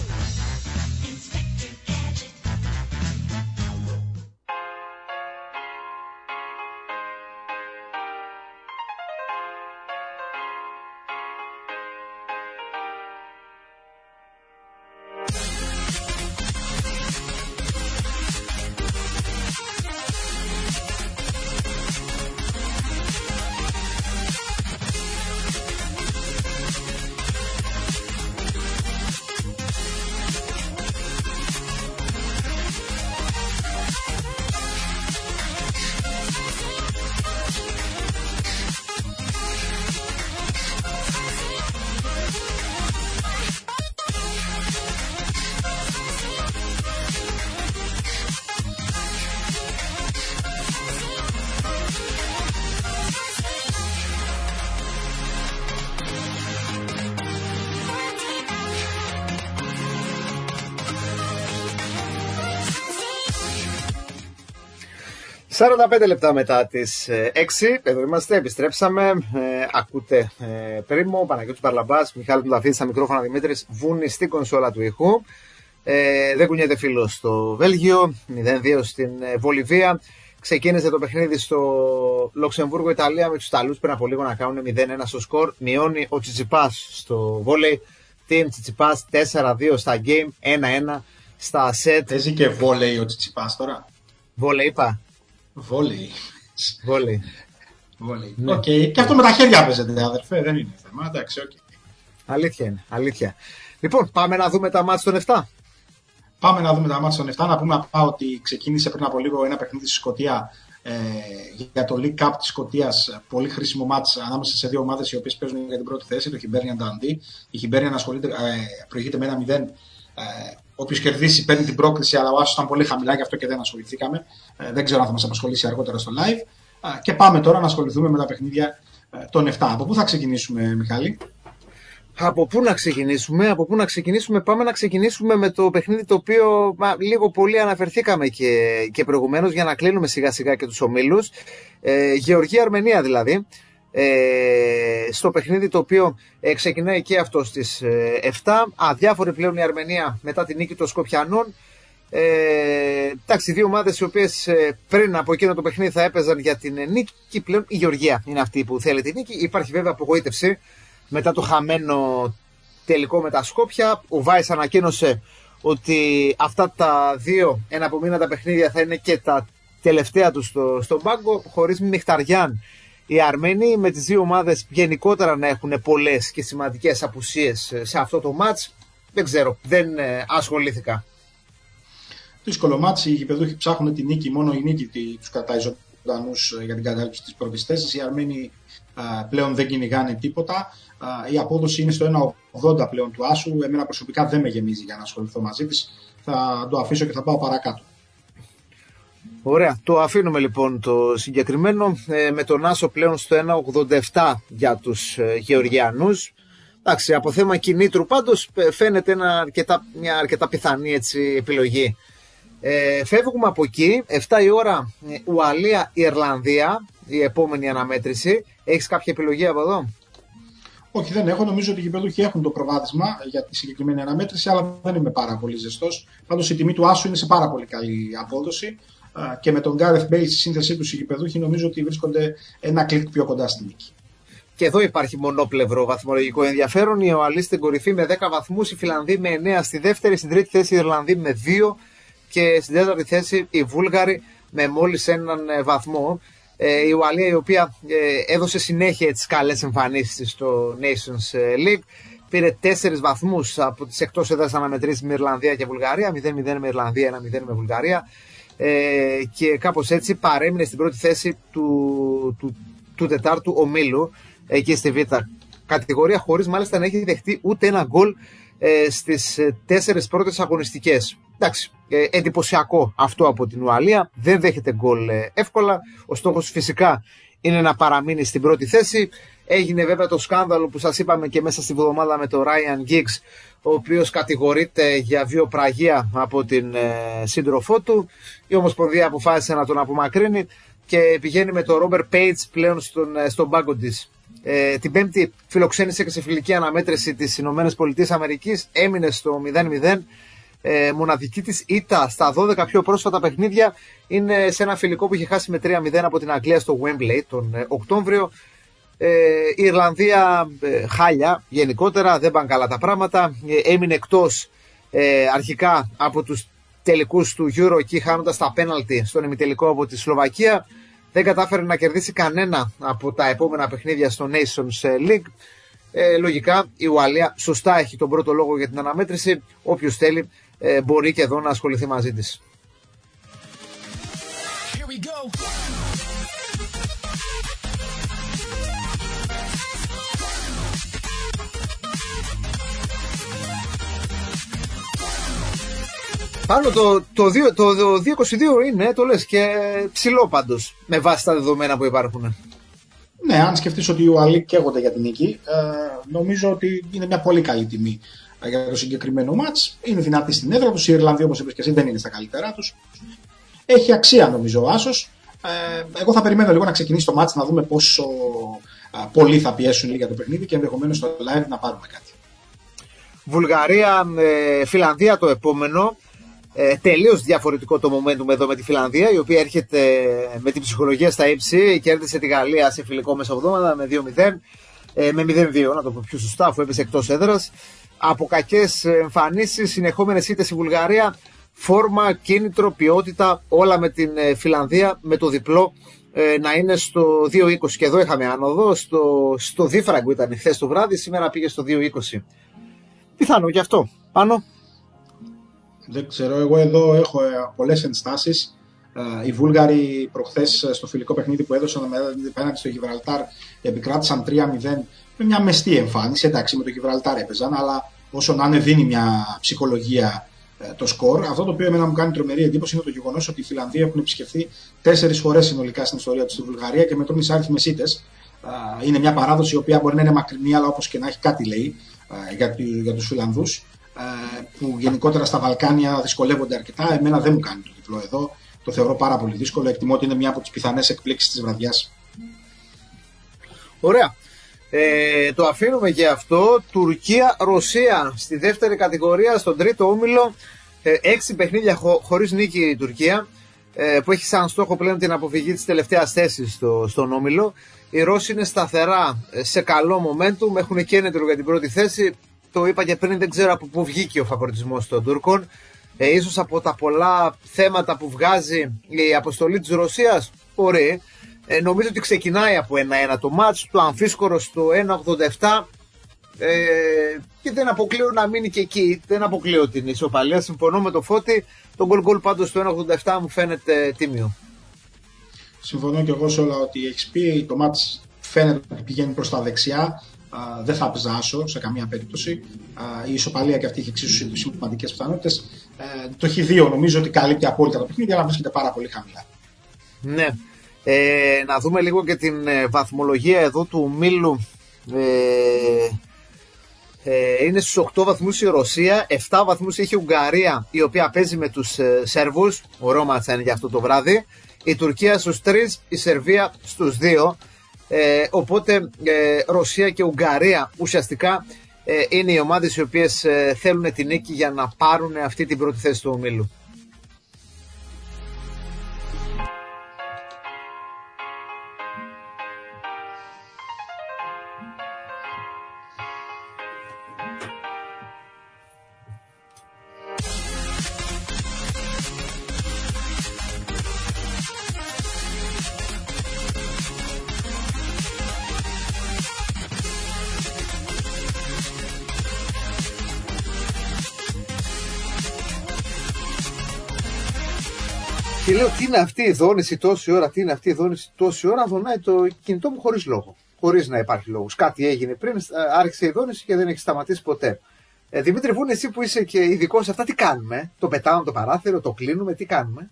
«45 λεπτά μετά τις 6, εδώ είμαστε, επιστρέψαμε, ακούτε Πρίμο, Παναγιώτης Παρλαμπάς, Μιχάλης Μουταφίδης στα μικρόφωνα, Δημήτρης Βούνης στην κονσόλα του ήχου. Δεν κουνιέται φίλος στο Βέλγιο, 0-2 στην Βολιβία. Ξεκίνησε το παιχνίδι στο Λουξεμβούργο, Ιταλία, με τους Ιταλούς πριν από λίγο να κάνουν 0-1 στο σκορ. Μειώνει ο Τσιτσιπάς στο βόλεϊ, team Τσιτσιπάς 4-2 στα game, 1-1 στα set. Παίζει και βόλεϊ ο Τσιτσιπάς τώρα. Βόλεϊ είπα. Βόλεϊ. Ναι. Okay. Και αυτό με τα χέρια παίζεται, αδερφέ, δεν είναι θέμα. Εντάξει, okay. Αλήθεια είναι, αλήθεια. Λοιπόν, πάμε να δούμε τα μάτς των 7. Πάμε να δούμε τα μάτς των 7. Να πούμε ότι ξεκίνησε πριν από λίγο ένα παιχνίδι στη Σκωτία για το League Cup της Σκωτίας. Πολύ χρήσιμο μάτς ανάμεσα σε δύο ομάδες οι οποίες παίζουν για την πρώτη θέση, το Hibernian Dundee. Η Hibernian προηγείται με 1-0. Όποιος κερδίσει παίρνει την πρόκληση, αλλά ο άσος ήταν πολύ χαμηλά, γι' αυτό και δεν ασχοληθήκαμε. Δεν ξέρω αν θα μας απασχολήσει αργότερα στο live. Και πάμε τώρα να ασχοληθούμε με τα παιχνίδια των 7. Από πού θα ξεκινήσουμε, Μιχάλη? Από πού να ξεκινήσουμε, πάμε να ξεκινήσουμε με το παιχνίδι το οποίο λίγο πολύ αναφερθήκαμε και προηγουμένως, για να κλείνουμε σιγά σιγά και τους ομίλους. Γεωργία-Αρμενία δηλαδή. Στο παιχνίδι το οποίο ξεκινάει και αυτό στις 7. Αδιάφορη πλέον η Αρμενία μετά την νίκη των Σκοπιανών. Εντάξει, δύο ομάδες οι οποίες πριν από εκείνο το παιχνίδι θα έπαιζαν για την νίκη. Πλέον η Γεωργία είναι αυτή που θέλει την νίκη. Υπάρχει βέβαια απογοήτευση μετά το χαμένο τελικό με τα Σκόπια. Ο Βάης ανακοίνωσε ότι αυτά τα δύο εναπομείναντα παιχνίδια θα είναι και τα τελευταία του στον πάγκο, χωρίς Μιχταριάν. Οι Αρμένοι με τις δύο ομάδες γενικότερα να έχουν πολλές και σημαντικές απουσίες σε αυτό το μάτς. Δεν ξέρω, δεν ασχολήθηκα. Δύσκολο μάτς, οι γηπεδούχοι ψάχνουν τη νίκη, μόνο η νίκη τους κρατάει ζωντανούς για την κατάληψη της πρώτης θέσης. Οι Αρμένοι πλέον δεν κυνηγάνε τίποτα. Η απόδοση είναι στο 1,80 πλέον του άσου. Εμένα προσωπικά δεν με γεμίζει για να ασχοληθώ μαζί της. Θα το αφήσω και θα πάω παρακάτω. Ωραία, το αφήνουμε λοιπόν το συγκεκριμένο με τον άσο πλέον στο 1,87 για τους Γεωργιανούς. Εντάξει, από θέμα κινήτρου πάντως φαίνεται μια αρκετά πιθανή έτσι, επιλογή. Φεύγουμε από εκεί, 7 η ώρα Ουαλία-Ιρλανδία, η επόμενη αναμέτρηση. Έχεις κάποια επιλογή από εδώ? Όχι, δεν έχω. Νομίζω ότι οι γηπεδούχοι έχουν το προβάδισμα για τη συγκεκριμένη αναμέτρηση, αλλά δεν είμαι πάρα πολύ ζεστός. Πάντως η τιμή του άσου είναι σε πάρα πολύ καλή απόδοση και με τον Gareth Bale στη σύνθεσή του οι γηπεδούχοι νομίζω ότι βρίσκονται ένα κλικ πιο κοντά στη νίκη. Και εδώ υπάρχει μονόπλευρο βαθμολογικό ενδιαφέρον. Οι Οαλοί στην κορυφή με 10 βαθμούς, οι Φιλανδοί με 9 στη δεύτερη, στην τρίτη θέση οι Ιρλανδοί με 2 και στην τέταρτη θέση οι Βούλγαροι με μόλις 1 βαθμό. Η Ουαλία, η οποία έδωσε συνέχεια τις καλές εμφανίσεις στο Nations League, πήρε 4 βαθμούς από τις εκτός έδρας αναμετρήσεις με Ιρλανδία και Βουλγαρία, 0-0 με Ιρλανδία, 1-0 με Βουλγαρία, και κάπως έτσι παρέμεινε στην πρώτη θέση του τετάρτου ομίλου εκεί στη Β' κατηγορία, χωρίς μάλιστα να έχει δεχτεί ούτε ένα γκολ στις 4 πρώτες αγωνιστικές. Εντάξει, εντυπωσιακό αυτό από την Ουαλία, δεν δέχεται γκολ εύκολα. Ο στόχος φυσικά είναι να παραμείνει στην πρώτη θέση. Έγινε βέβαια το σκάνδαλο που σας είπαμε και μέσα στη βδομάδα με τον Ryan Giggs, ο οποίος κατηγορείται για βιοπραγία από την σύντροφό του. Η Ομοσπονδία αποφάσισε να τον απομακρύνει και πηγαίνει με τον Robert Page πλέον στον πάγκο της. Την Πέμπτη φιλοξένησε και σε φιλική αναμέτρηση τις Ηνωμένες Πολιτείες Αμερικής, έμεινε στο 0-0. Μοναδική της ήττα στα 12 πιο πρόσφατα παιχνίδια είναι σε ένα φιλικό που είχε χάσει με 3-0 από την Αγγλία στο Wembley τον Οκτώβριο. Η Ιρλανδία χάλια γενικότερα, δεν πάνε καλά τα πράγματα. Έμεινε εκτός αρχικά από τους τελικούς του Euro, εκεί χάνοντας τα πέναλτι στον ημιτελικό από τη Σλοβακία. Δεν κατάφερε να κερδίσει κανένα από τα επόμενα παιχνίδια στο Nations League. Λογικά η Ουαλία σωστά έχει τον πρώτο λόγο για την αναμέτρηση. Όποιος θέλει μπορεί και εδώ να ασχοληθεί μαζί της. Πάνω το 2-22 είναι, το λες, και ψηλό πάντως, με βάση τα δεδομένα που υπάρχουν. Ναι, αν σκεφτείς ότι οι Ουαλοί καίγονται για την νίκη, νομίζω ότι είναι μια πολύ καλή τιμή για το συγκεκριμένο μάτς. Είναι δυνατή στην έδρα τους. Οι Ιρλανδοί, όπως είπες και εσύ, δεν είναι στα καλύτερά τους. Έχει αξία νομίζω ο άσος. Εγώ θα περιμένω λίγο να ξεκινήσει το μάτς, να δούμε πόσο πολύ θα πιέσουν για το παιχνίδι και ενδεχομένως στο live να πάρουμε κάτι. Βουλγαρία, Φιλανδία το επόμενο. Τελείως διαφορετικό το momentum εδώ με τη Φιλανδία, η οποία έρχεται με την ψυχολογία στα ύψη. Κέρδισε τη Γαλλία σε φιλικό μεσοβδόμαδα με 2-0, με 0-2 να το πω πιο σωστά, αφού έπεσε εκτός έδρας. Από κακές εμφανίσεις, συνεχόμενες ήττες η Βουλγαρία, φόρμα, κίνητρο, ποιότητα, όλα με την Φιλανδία με το διπλό να είναι στο 2.20 και εδώ είχαμε άνοδο, στο δίφραγκο ήταν χθες το βράδυ, σήμερα πήγε στο 2.20. Πιθανό και αυτό. Πάνω. Δεν ξέρω, εγώ εδώ έχω πολλές ενστάσεις. Οι Βούλγαροι προχθές στο φιλικό παιχνίδι που έδωσαν απέναντι στο Γιβραλτάρ επικράτησαν 3-0 με μια μεστή εμφάνιση. Εντάξει, με το Γιβραλτάρ έπαιζαν, αλλά όσο να είναι δίνει μια ψυχολογία το σκορ. Αυτό το οποίο εμένα μου κάνει τρομερή εντύπωση είναι το γεγονός ότι οι Φιλανδοί έχουν επισκεφθεί 4 φορές συνολικά στην ιστορία τους στη Βουλγαρία και μετρούν εισάριθμες ήττες. Είναι μια παράδοση η οποία μπορεί να είναι μακρινή, αλλά όπως και να έχει κάτι λέει για τους Φιλανδούς, που γενικότερα στα Βαλκάνια δυσκολεύονται αρκετά. Εμένα δεν μου κάνει το διπλό εδώ. Το θεωρώ πάρα πολύ δύσκολο. Εκτιμώ ότι είναι μια από τις πιθανές εκπλήξεις της βραδιάς. Ωραία. Το αφήνουμε και αυτό. Τουρκία-Ρωσία στη δεύτερη κατηγορία, στον τρίτο όμιλο. 6 παιχνίδια χωρίς νίκη η Τουρκία, που έχει σαν στόχο πλέον την αποφυγή της τελευταίας θέσης στον όμιλο. Οι Ρώσοι είναι σταθερά σε καλό momentum, έχουν κίνητρο για την πρώτη θέση. Το είπα και πριν, δεν ξέρω από πού βγήκε ο φαβοριτισμός των Τούρκων. Ίσως από τα πολλά θέματα που βγάζει η αποστολή της Ρωσίας. Μπορεί. Νομίζω ότι ξεκινάει από 1-1 το μάτς, το αμφίσκορο στο 1.87, και δεν αποκλείω να μείνει και εκεί. Δεν αποκλείω την ισοπαλία. Συμφωνώ με το Φώτη. Το γκολ πάντως στο 1.87 μου φαίνεται τίμιο. Συμφωνώ και εγώ σε όλα ότι έχεις πει. Το μάτς φαίνεται ότι πηγαίνει προς τα δεξιά. Δεν θα ψάσω σε καμία περίπτωση. Η ισοπαλία και αυτή έχει εξίσου σημαντικές πιθανότητες. Το Χ2 νομίζω ότι καλύπτει απόλυτα το παιχνίδι, αλλά βρίσκεται πάρα πολύ χαμηλά. Ναι. Να δούμε λίγο και την βαθμολογία εδώ του ομίλου. Είναι στους 8 βαθμούς η Ρωσία, 7 βαθμούς έχει η Ουγγαρία, η οποία παίζει με τους Σέρβους. Ωραίο μάτσα είναι για αυτό το βράδυ. Η Τουρκία στους 3, η Σερβία στους 2. Οπότε Ρωσία και Ουγγαρία ουσιαστικά είναι οι ομάδες οι οποίες θέλουν την νίκη για να πάρουν αυτή την πρώτη θέση του ομίλου. Και λέω, τι είναι αυτή η δόνηση τόση ώρα, τι είναι αυτή η δόνηση τόση ώρα, δονάει το κινητό μου χωρίς λόγο. Χωρίς να υπάρχει λόγος. Κάτι έγινε πριν, άρχισε η δόνηση και δεν έχει σταματήσει ποτέ. Δημήτρη Βούνη, εσύ που είσαι και ειδικός σε αυτά, τι κάνουμε? Το πετάμε το παράθυρο, το κλείνουμε, τι κάνουμε?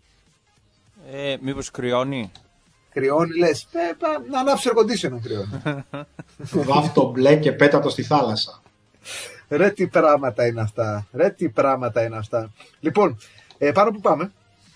Μήπως κρυώνει? Κρυώνει, λες. Να ανάψει air condition να κρυώνει. Βάφ' το μπλε και πέτα το στη θάλασσα. Ρε τι πράγματα είναι αυτά. Ρε τι πράγματα είναι αυτά. Λοιπόν, πάνω που πάμε?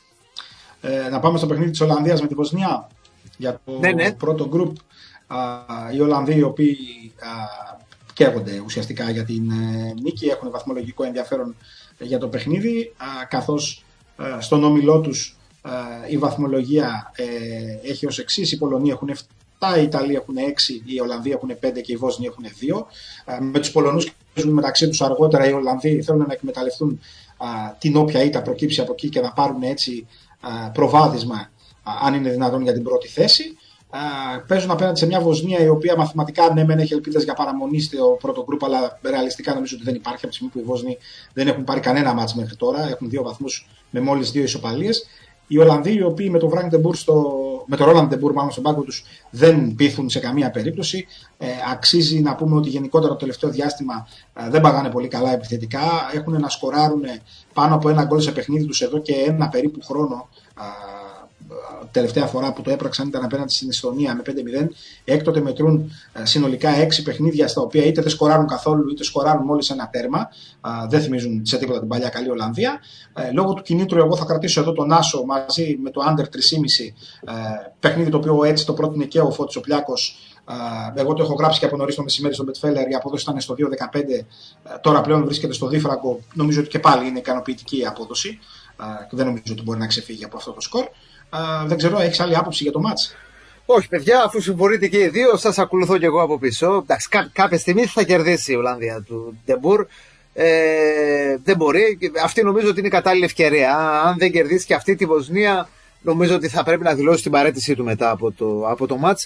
Να πάμε στο παιχνίδι της Ολλανδίας με τη Βοσνία για το πρώτο γκρουπ. Οι Ολλανδοί οι οποίοι καίγονται ουσιαστικά για την νίκη, έχουν βαθμολογικό ενδιαφέρον για το παιχνίδι, καθώς στον όμιλό τους η βαθμολογία έχει ως εξής: οι Πολωνοί έχουν 7, οι Ιταλοί έχουν 6, οι Ολλανδοί έχουν 5 και οι Βόσνοι έχουν 2. Με τους Πολωνούς παίζουν μεταξύ τους αργότερα. Οι Ολλανδοί θέλουν να εκμεταλλευτούν την όποια ήττα προκύψει από εκεί και να πάρουν έτσι προβάδισμα, αν είναι δυνατόν, για την πρώτη θέση. Παίζουν απέναντι σε μια Βοσνία η οποία μαθηματικά ναι μεν έχει ελπίδες για παραμονή στο πρώτο γκρουπ, αλλά ρεαλιστικά νομίζω ότι δεν υπάρχει, από τη στιγμή που οι Βόσνοι δεν έχουν πάρει κανένα μάτς μέχρι τώρα, έχουν 2 βαθμούς με μόλις 2 ισοπαλίες. Οι Ολλανδοί, οι οποίοι με το Roland de Boer μάλλον στον πάγκο τους δεν πείθουν σε καμία περίπτωση. Αξίζει να πούμε ότι γενικότερα το τελευταίο διάστημα δεν παγάνε πολύ καλά επιθετικά. Έχουν να σκοράρουν πάνω από 1 γκολ σε παιχνίδι τους εδώ και 1 περίπου χρόνο. Τελευταία φορά που το έπραξαν ήταν απέναντι στην Εστονία με 5-0. Έκτοτε μετρούν συνολικά 6 παιχνίδια στα οποία είτε δεν σκοράρουν καθόλου είτε σκοράρουν μόλις 1 τέρμα. Δεν θυμίζουν σε τίποτα την παλιά καλή Ολλανδία. Λόγω του κινήτρου, εγώ θα κρατήσω εδώ τον Άσο μαζί με το under 3,5. Παιχνίδι το οποίο έτσι το πρότεινε και ο Φώτης ο Πλιάκος. Εγώ το έχω γράψει και από νωρίς το μεσημέρι στο Betfair. Η απόδοση ήταν στο 2,15. Τώρα πλέον βρίσκεται στο δίφραγκο. Νομίζω ότι και πάλι είναι ικανοποιητική η απόδοση. Δεν νομίζω ότι μπορεί να ξεφύγει από αυτό το σκορ. Δεν ξέρω, έχεις άλλη άποψη για το μάτς? Όχι, παιδιά, αφού συμφωνείτε και οι δύο, σας ακολουθώ και εγώ από πίσω. Εντάξει, κάποια στιγμή θα κερδίσει η Ολλανδία του de Boer. Δεν μπορεί. Αυτή νομίζω ότι είναι η κατάλληλη ευκαιρία. Αν δεν κερδίσει και αυτή τη Βοσνία, νομίζω ότι θα πρέπει να δηλώσει την παραίτησή του μετά από το μάτς.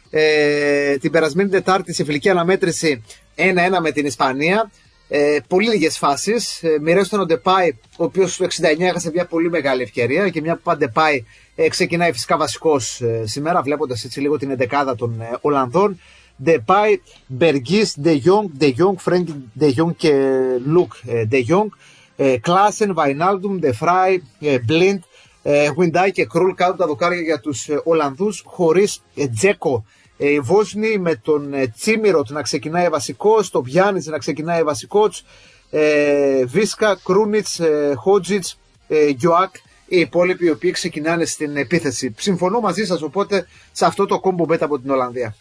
Την περασμένη Τετάρτη σε φιλική αναμέτρηση 1-1 με την Ισπανία. Πολύ λίγες φάσεις. Μοιράστηκαν ο Ντεπάι, ο οποίος στο 69 έχασε μια πολύ μεγάλη ευκαιρία, και μια που ο Ντεπάι ξεκινάει φυσικά βασικός σήμερα, βλέποντας έτσι λίγο την εντεκάδα των Ολλανδών. Ντεπάι, Μπεργής, Ντε Γιόγκ, Φρένκι Ντε Γιόγκ και Λουκ Ντε Γιόγκ, Κλάσεν, Βαϊνάλντουμ, Ντε Φράι, Μπλίντ, Γουιντάι και Κρούλ κάτω τα δοκάρια για τους Ολλανδούς, χωρίς Τζέκο Βόσνη, με τον Τσίμιροτ να ξεκινάει βασικός, τον Πιάνιτς να ξεκινάει βασικός, Βίσκα, Κρούνιτς, Χότζιτς, Γιοάκ, οι υπόλοιποι οι οποίοι ξεκινάνε στην επίθεση. Συμφωνώ μαζί σας, οπότε σε αυτό το κόμπο μπέτα από την Ολλανδία.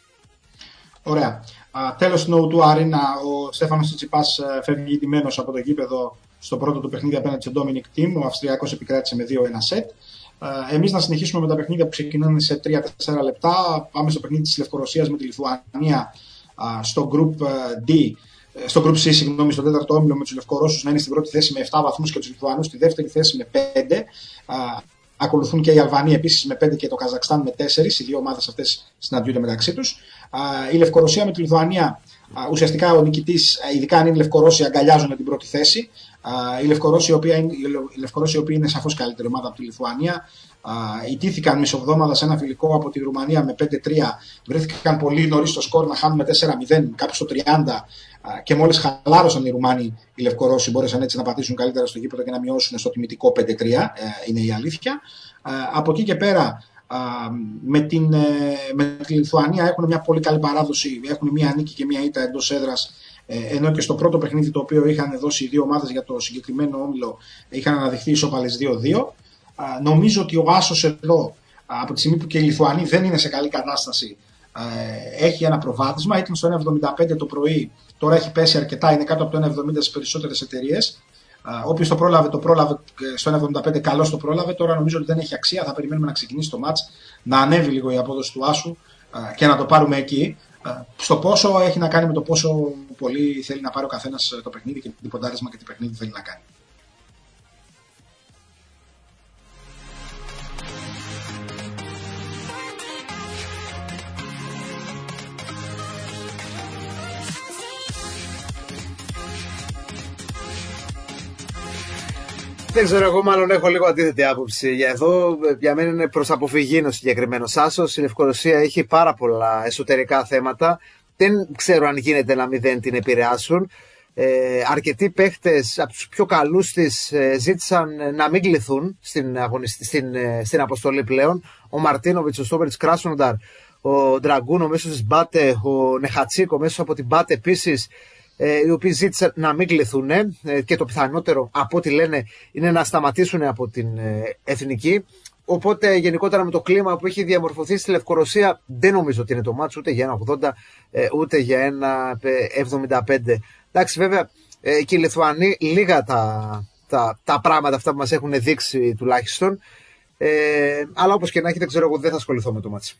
Ωραία. Τέλος του Άρινα, ο Στέφανος Τσιτσιπάς φεύγει τιμένος από το γήπεδο στο πρώτο του παιχνίδι απέναντι σε Dominic Thiem. Ο Αυστριακός επικράτησε με 2-1 σετ. Εμείς να συνεχίσουμε με τα παιχνίδια που ξεκινάνε σε 3-4 λεπτά. Πάμε στο παιχνίδι της Λευκορωσίας με τη Λιθουανία στο Group D. Στο Group C, στο τέταρτο όμιλο, με τους Λευκορώσους να είναι στην πρώτη θέση με 7 βαθμούς και τους Λιθουανούς στη δεύτερη θέση με 5. Ακολουθούν και η Αλβανία επίσης με 5 και το Καζακστάν με 4. Οι δύο ομάδες αυτές συναντιούνται μεταξύ τους. Η Λευκορωσία με τη Λιθουανία, ουσιαστικά ο νικητής, ειδικά αν είναι Λευκορώσοι, αγκαλιάζουν την πρώτη θέση. Οι Λευκορώσοι, οι οποίοι είναι σαφώς καλύτερη ομάδα από τη Λιθουανία, ιτήθηκαν μισοβδόμαδα σε ένα φιλικό από τη Ρουμανία με 5-3. Βρέθηκαν πολύ νωρίς στο σκορ να χάνουν με 4-0, κάπου στο 30. Και μόλις χαλάρωσαν οι Ρουμάνοι, οι Λευκορώσοι μπόρεσαν έτσι να πατήσουν καλύτερα στο γήπεδο και να μειώσουν στο τιμητικό 5-3. Είναι η αλήθεια. Από εκεί και πέρα, με τη Λιθουανία έχουν μια πολύ καλή παράδοση. Έχουν μια νίκη και μια ήττα εντός έδρας. Ενώ και στο πρώτο παιχνίδι το οποίο είχαν δώσει οι δύο ομάδες για το συγκεκριμένο όμιλο είχαν αναδειχθεί ισόπαλες 2-2. Νομίζω ότι ο άσος εδώ, από τη στιγμή που και η Λιθουανία δεν είναι σε καλή κατάσταση, έχει ένα προβάδισμα. Ήταν στο 1,75 το πρωί, τώρα έχει πέσει αρκετά, είναι κάτω από το 1,70 στις περισσότερες εταιρείες. Όποιος το πρόλαβε στο 1,75, καλώς το πρόλαβε. Τώρα νομίζω ότι δεν έχει αξία, θα περιμένουμε να ξεκινήσει το μάτς, να ανέβει λίγο η απόδοση του άσου και να το πάρουμε εκεί. Στο πόσο έχει να κάνει με το πόσο πολύ θέλει να πάρει ο καθένας το παιχνίδι και τι ποντάρισμα και τι παιχνίδι θέλει να κάνει. Δεν ξέρω, εγώ μάλλον έχω λίγο αντίθετη άποψη. Εδώ για μένα είναι προς αποφυγή ο συγκεκριμένος άσος. Η Λευκορωσία έχει πάρα πολλά εσωτερικά θέματα. Δεν ξέρω αν γίνεται να μην την επηρεάσουν. Αρκετοί παίχτες από τους πιο καλούς της ζήτησαν να μην κληθούν στην αποστολή πλέον. Ο Μαρτίνοβιτς, ο Στόβερτς Κράσνονταρ, ο Ντραγκούνο μέσω της Μπάτε, ο Νεχατσίκο μέσω από την Μπάτε επίσης, οι οποίοι ζήτησαν να μην κληθούν, και το πιθανότερο από ό,τι λένε είναι να σταματήσουν από την εθνική. Οπότε γενικότερα με το κλίμα που έχει διαμορφωθεί στη Λευκορωσία δεν νομίζω ότι είναι το μάτσο ούτε για 1,80 ούτε για 1,75. Εντάξει, βέβαια και οι Λιθουανοί λίγα τα πράγματα αυτά που μας έχουν δείξει τουλάχιστον, αλλά όπως και να έχει, δεν ξέρω, εγώ δεν θα ασχοληθώ με το μάτσο.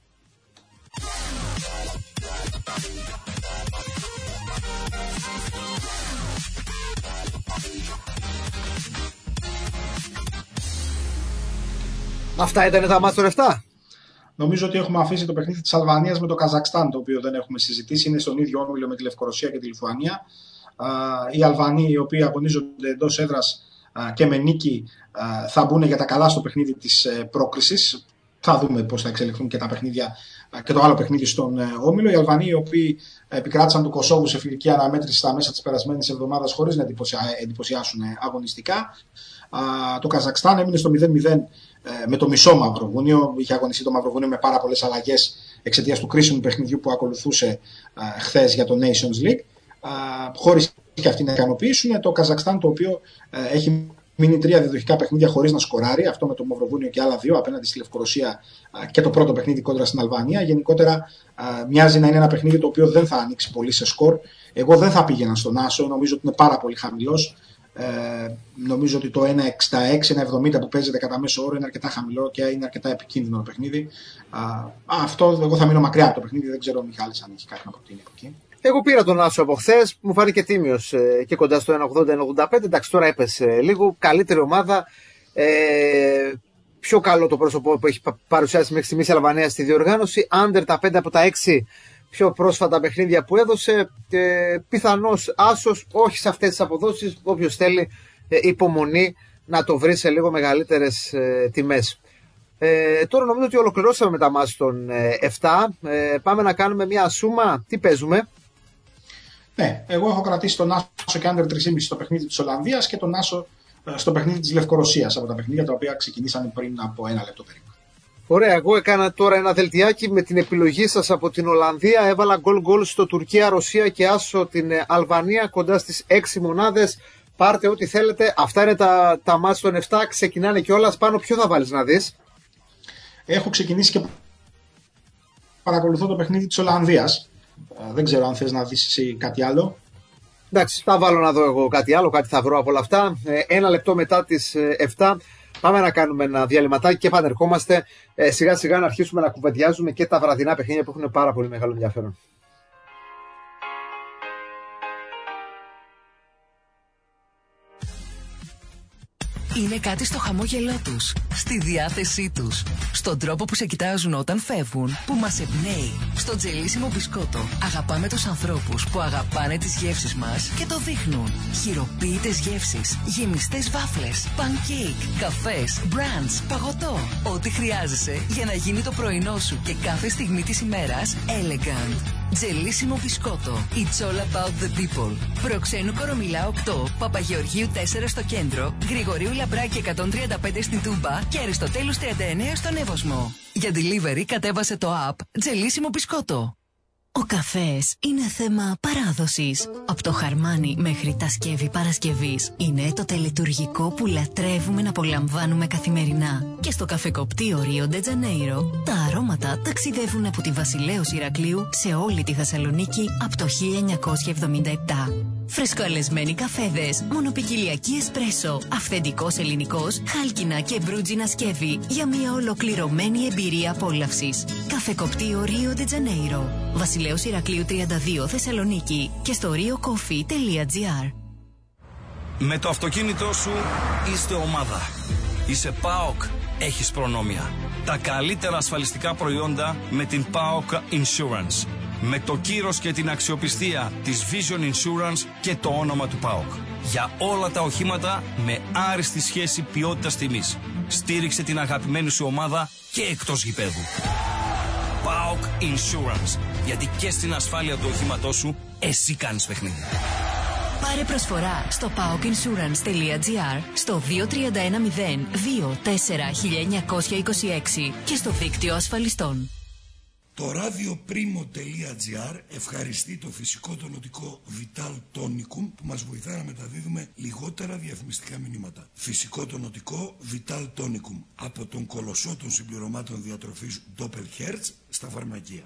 Αυτά ήταν τα μάτς των 7. Νομίζω ότι έχουμε αφήσει το παιχνίδι της Αλβανίας με το Καζακστάν, το οποίο δεν έχουμε συζητήσει. Είναι στον ίδιο όμιλο με τη Λευκορωσία και τη Λιθουανία. Οι Αλβανοί, οι οποίοι αγωνίζονται εντός έδρας και με νίκη, θα μπουν για τα καλά στο παιχνίδι της πρόκρισης. Θα δούμε πώς θα εξελιχθούν και τα παιχνίδια και το άλλο παιχνίδι στον όμιλο. Οι Αλβανοί, οι οποίοι επικράτησαν του Κωσόβου σε φιλική αναμέτρηση στα μέσα της περασμένης εβδομάδας χωρίς να εντυπωσιάσουν αγωνιστικά. Το Καζακστάν έμεινε στο 0-0 με το μισό Μαυροβούνιο. Είχε αγωνιστεί το Μαυροβούνιο με πάρα πολλές αλλαγές εξαιτίας του κρίσιμου παιχνιδιού που ακολουθούσε χθες για το Nations League. Χωρίς και αυτοί να ικανοποιήσουν. Το Καζακστάν, το οποίο έχει μείνει 3 διαδοχικά παιχνίδια χωρίς να σκοράρει, αυτό με το Μαυροβούνιο και άλλα 2 απέναντι στη Λευκορωσία και το πρώτο παιχνίδι κόντρα στην Αλβανία. Γενικότερα μοιάζει να είναι ένα παιχνίδι το οποίο δεν θα ανοίξει πολύ σε σκορ. Εγώ δεν θα πήγαινα στον άσο, νομίζω ότι είναι πάρα πολύ χαμηλός. Νομίζω ότι το 1,66-1,70 που παίζεται κατά μέσο όρο είναι αρκετά χαμηλό και είναι αρκετά επικίνδυνο το παιχνίδι. Αυτό εγώ θα μείνω μακριά από το παιχνίδι. Δεν ξέρω ο Μιχάλης αν έχει κάτι να προτείνει από εκεί. Εγώ πήρα τον άσο από χθες, μου φάνηκε τίμιος και κοντά στο 1,80-1,85. Εντάξει, τώρα έπεσε λίγο. Καλύτερη ομάδα. πιο καλό το πρόσωπο που έχει παρουσιάσει μέχρι στιγμής η Αλβανία στη διοργάνωση. Under τα 5 από τα 6 πιο πρόσφατα παιχνίδια που έδωσε. Πιθανώς άσος, όχι σε αυτές τις αποδόσεις. Όποιος θέλει υπομονή να το βρει σε λίγο μεγαλύτερες τιμές. Τώρα νομίζω ότι ολοκληρώσαμε με τα μάτς των 7. Πάμε να κάνουμε μια σούμα. Τι παίζουμε? Ναι, εγώ έχω κρατήσει τον Άσο και Under 3,5 στο παιχνίδι της Ολλανδίας και τον Άσο στο παιχνίδι της Λευκορωσίας, από τα παιχνίδια τα οποία ξεκινήσαν πριν από 1 λεπτό περίπου. Ωραία, εγώ έκανα τώρα ένα δελτιάκι με την επιλογή σας από την Ολλανδία. Έβαλα γκολ στο Τουρκία-Ρωσία και άσο την Αλβανία κοντά στις 6 μονάδες. Πάρτε ό,τι θέλετε. Αυτά είναι τα μάτς των 7. Ξεκινάνε κιόλας. Πάνω ποιο θα βάλεις να δεις? Έχω ξεκινήσει και παρακολουθώ το παιχνίδι της Ολλανδίας. Δεν ξέρω αν θες να δεις εσύ κάτι άλλο. Εντάξει, θα βάλω να δω εγώ κάτι άλλο, κάτι θα βρω από όλα αυτά. 1 λεπτό μετά τις 7 πάμε να κάνουμε ένα διαλυματάκι και επανερχόμαστε σιγά σιγά να αρχίσουμε να κουβεντιάζουμε και τα βραδινά παιχνίδια που έχουν πάρα πολύ μεγάλο ενδιαφέρον. Είναι κάτι στο χαμόγελό τους, στη διάθεσή τους, στον τρόπο που σε κοιτάζουν όταν φεύγουν, που μας εμπνέει. Στο τζελίσιμο μπισκότο αγαπάμε τους ανθρώπους που αγαπάνε τις γεύσεις μας και το δείχνουν. Χειροποίητες γεύσεις, γεμιστές βάφλες, pancake, καφές, brunch, παγωτό. Ό,τι χρειάζεσαι για να γίνει το πρωινό σου και κάθε στιγμή της ημέρας elegant. Τζελίσιμο μπισκότο. It's all about the people. Προξένου Κορομιλά 8, Παπαγεωργίου 4 στο κέντρο, Γρηγορίου Λαμπράκη 135 στην Τούμπα και Αριστοτέλους 39 στον Εύωσμο. Για delivery κατέβασε το app Τζελίσιμο μπισκότο. Ο καφές είναι θέμα παράδοσης. Από το χαρμάνι μέχρι τα σκεύη Παρασκευής είναι το τελετουργικό που λατρεύουμε να απολαμβάνουμε καθημερινά. Και στο καφεκοπτείο Ρίο ντε Τζανέιρο τα αρώματα ταξιδεύουν από τη Βασιλέως Ηρακλείου σε όλη τη Θεσσαλονίκη από το 1977. Φρεσκοαλεσμένοι καφέδες, μονοπικιλιακή εσπρέσο, αυθεντικός ελληνικός, χάλκινα και μπρούτζινα σκεύη για μια ολοκληρωμένη εμπειρία απόλαυσης. Καφεκοπτείο Ρίο ντε Τζανέιρο, Βασιλέως Ηρακλείου 32 Θεσσαλονίκη και στο riocoffee.gr. Με το αυτοκίνητό σου είστε ομάδα. Είσαι ΠΑΟΚ, έχεις προνόμια. Τα καλύτερα ασφαλιστικά προϊόντα με την ΠΑΟΚ Insurance. Με το κύρος και την αξιοπιστία της Vision Insurance και το όνομα του ΠΑΟΚ. Για όλα τα οχήματα με άριστη σχέση ποιότητας τιμής. Στήριξε την αγαπημένη σου ομάδα και εκτός γηπέδου. ΠΑΟΚ Insurance. Γιατί και στην ασφάλεια του οχήματός σου εσύ κάνεις παιχνίδι. Πάρε προσφορά στο paokinsurance.gr, στο 2310 24 1926 και στο δίκτυο ασφαλιστών. Το radioprimo.gr ευχαριστεί το φυσικό τονωτικό Vital Tonicum που μας βοηθά να μεταδίδουμε λιγότερα διαφημιστικά μηνύματα. Φυσικό τονωτικό Vital Tonicum από τον κολοσσό των συμπληρωμάτων διατροφής Doppelherz στα φαρμακεία.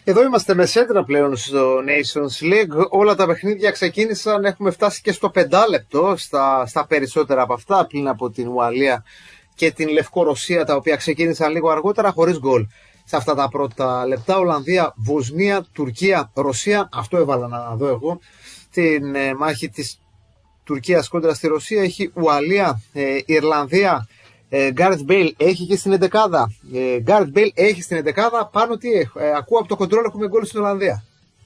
Εδώ είμαστε με σέντρα πλέον στο Nations League. Όλα τα παιχνίδια ξεκίνησαν, έχουμε φτάσει και στο 5 λεπτό στα περισσότερα από αυτά, πλην από την Ουαλία και την Λευκορωσία, τα οποία ξεκίνησαν λίγο αργότερα χωρίς γκολ. Σε αυτά τα πρώτα λεπτά, Ολλανδία, Βοσνία, Τουρκία, Ρωσία. Αυτό έβαλα να δω εγώ. Την μάχη της Τουρκίας κόντρα στη Ρωσία έχει Ουαλία, Ιρλανδία. Γκάρεθ Μπέιλ έχει και στην 11η. Γκάρεθ Μπέιλ έχει στην 11η. Πάνω τι ακούω από το κοντρόλ, έχουμε γκολ στην Ολλανδία.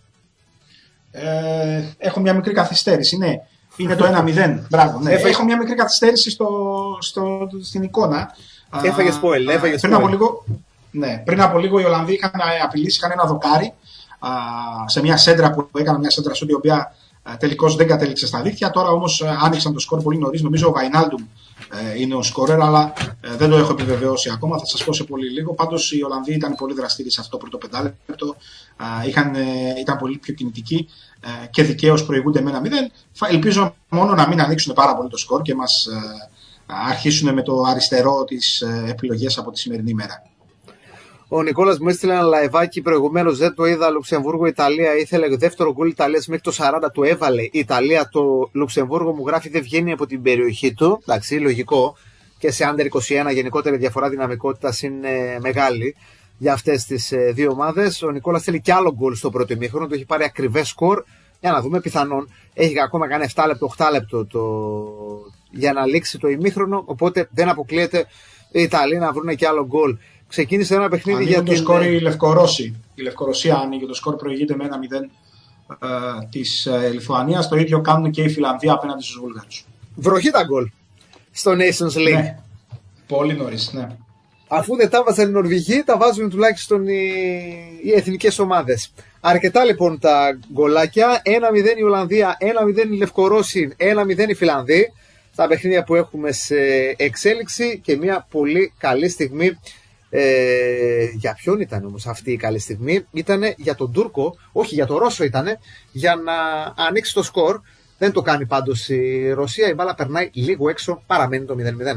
Έχω μια μικρή καθυστέρηση, ναι. Είναι το 1-0. Μπράβο, ναι. Έχω μια μικρή καθυστέρηση στην εικόνα. Έφαγε spoil. Πριν από λίγο οι Ολλανδοί είχαν απειλήσει, είχαν ένα δοκάρι σε μια σέντρα που έκανα, μια σέντρα σου, η οποία τελικώς δεν κατέληξε στα δίχτυα. Τώρα όμως άνοιξαν το σκορ πολύ νωρίς. Νομίζω ο Βαϊνάλντουμ είναι ο σκορέρ, αλλά δεν το έχω επιβεβαιώσει ακόμα. Θα σας πω σε πολύ λίγο. Πάντως οι Ολλανδοί ήταν πολύ δραστήριοι σε αυτό το πρώτο πεντάλεπτο. Ήταν πολύ πιο κινητικοί και δικαίως προηγούνται με 1-0. Ελπίζω μόνο να μην ανοίξουν πάρα πολύ το σκορ και μας αρχίσουν με το αριστερό τις επιλογές από τη σημερινή ημέρα. Ο Νικόλας μου έστειλε ένα λαϊβάκι προηγουμένως, δεν το είδα. Λουξεμβούργο-Ιταλία, ήθελε δεύτερο γκολ Ιταλίας μέχρι το 40, του έβαλε η Ιταλία. Το Λουξεμβούργο μου γράφει δεν βγαίνει από την περιοχή του. Εντάξει, λογικό. Και σε under 21 γενικότερη διαφορά δυναμικότητας είναι μεγάλη για αυτές τις δύο ομάδες. Ο Νικόλας θέλει κι άλλο γκολ στο πρώτο ημίχρονο, το έχει πάρει ακριβές σκορ. Για να δούμε, πιθανόν έχει ακόμα κάνει 7 λεπτό, 8 λεπτό για να λήξει το ημίχρονο. Οπότε δεν αποκλείεται οι Ιταλοί να βρουν κι άλλο γκολ. Ξεκίνησε ένα παιχνίδι για το σκορ η Λευκορώσοι. Η Λευκορωσία ανοίγει το σκορ, προηγείται με 1-0 της Λιθουανίας. Το ίδιο κάνουν και η Φιλανδία απέναντι στους Βούλγαρους. Βροχή τα γκολ στο Nations League. Ναι. Πολύ νωρίς, ναι. Αφού δεν τα βάζουν οι Νορβηγοί, τα βάζουν τουλάχιστον οι εθνικές ομάδες. Αρκετά λοιπόν τα γκολάκια. 1-0 η Ολλανδία, 1-0 η Λευκορώσοι, 1-0 η Φιλανδοί. Τα παιχνίδια που έχουμε σε εξέλιξη και μια πολύ καλή στιγμή. Για ποιον ήταν όμως αυτή η καλή στιγμή? Ήτανε για τον Τούρκο, όχι για τον Ρώσο ήτανε, για να ανοίξει το σκορ. Δεν το κάνει πάντως η Ρωσία, η μπάλα περνάει λίγο έξω, παραμένει το 0-0.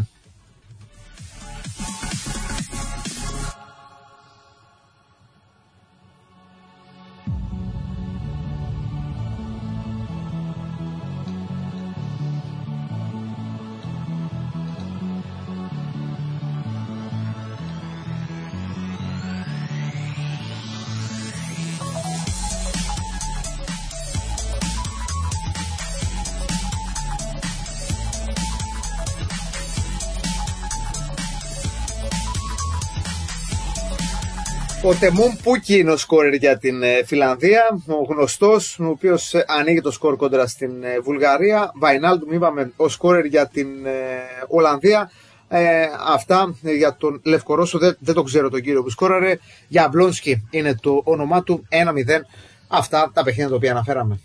Ο Τεμούν Πούκι είναι ο σκόρερ για την Φιλανδία, ο γνωστός, ο οποίος ανοίγει το σκορ κόντρα στην Βουλγαρία. Βαϊνάλντουμ είπαμε ο σκόρερ για την Ολλανδία. Αυτά για τον Λευκορώσο δεν το ξέρω τον κύριο που σκόραρε. Για Μπλόνσκι είναι το όνομά του. 1-0. Αυτά τα παιχνίδια τα οποία αναφέραμε.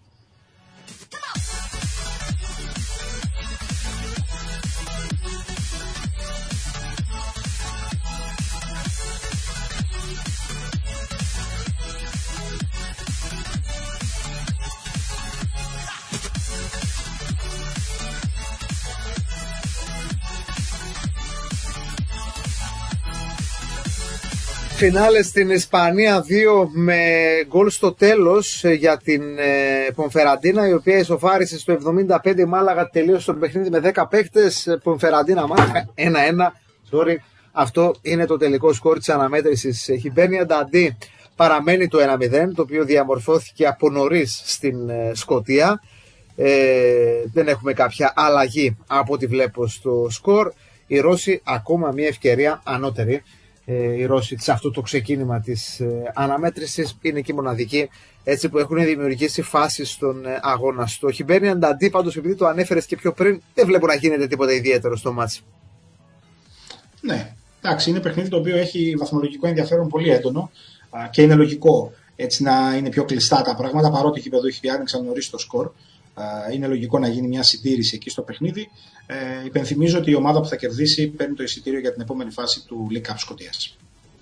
Φινάλε στην Ισπανία 2 με γκολ στο τέλος για την Πονφεραντίνα, η οποία ισοφάρισε στο 75. Η Μάλαγα τελείωσε το παιχνίδι με 10 παίχτες. Πονφεραντίνα Μάλαγα 1-1. Sorry. Αυτό είναι το τελικό σκορ της αναμέτρησης. Χιμπέρνια Νταντί παραμένει το 1-0, το οποίο διαμορφώθηκε από νωρίς στην Σκωτία. Δεν έχουμε κάποια αλλαγή από ό,τι βλέπω στο σκορ. Οι Ρώσοι ακόμα μια ευκαιρία ανώτερη. Οι Ρώσοι σε αυτό το ξεκίνημα της αναμέτρησης είναι και μοναδικοί, έτσι που έχουν δημιουργήσει φάσεις στον αγώνα. Στο Χιμπέρνια Νταντί πάντως, επειδή το ανέφερες και πιο πριν, δεν βλέπω να γίνεται τίποτα ιδιαίτερο στο μάτς. Ναι, εντάξει, είναι παιχνίδι το οποίο έχει βαθμολογικό ενδιαφέρον πολύ έντονο και είναι λογικό έτσι να είναι πιο κλειστά τα πράγματα, παρότι έχει άνοιξαν νωρίς το σκορ. Είναι λογικό να γίνει μια συντήρηση εκεί στο παιχνίδι. Υπενθυμίζω ότι η ομάδα που θα κερδίσει παίρνει το εισιτήριο για την επόμενη φάση του League Cup Σκωτίας.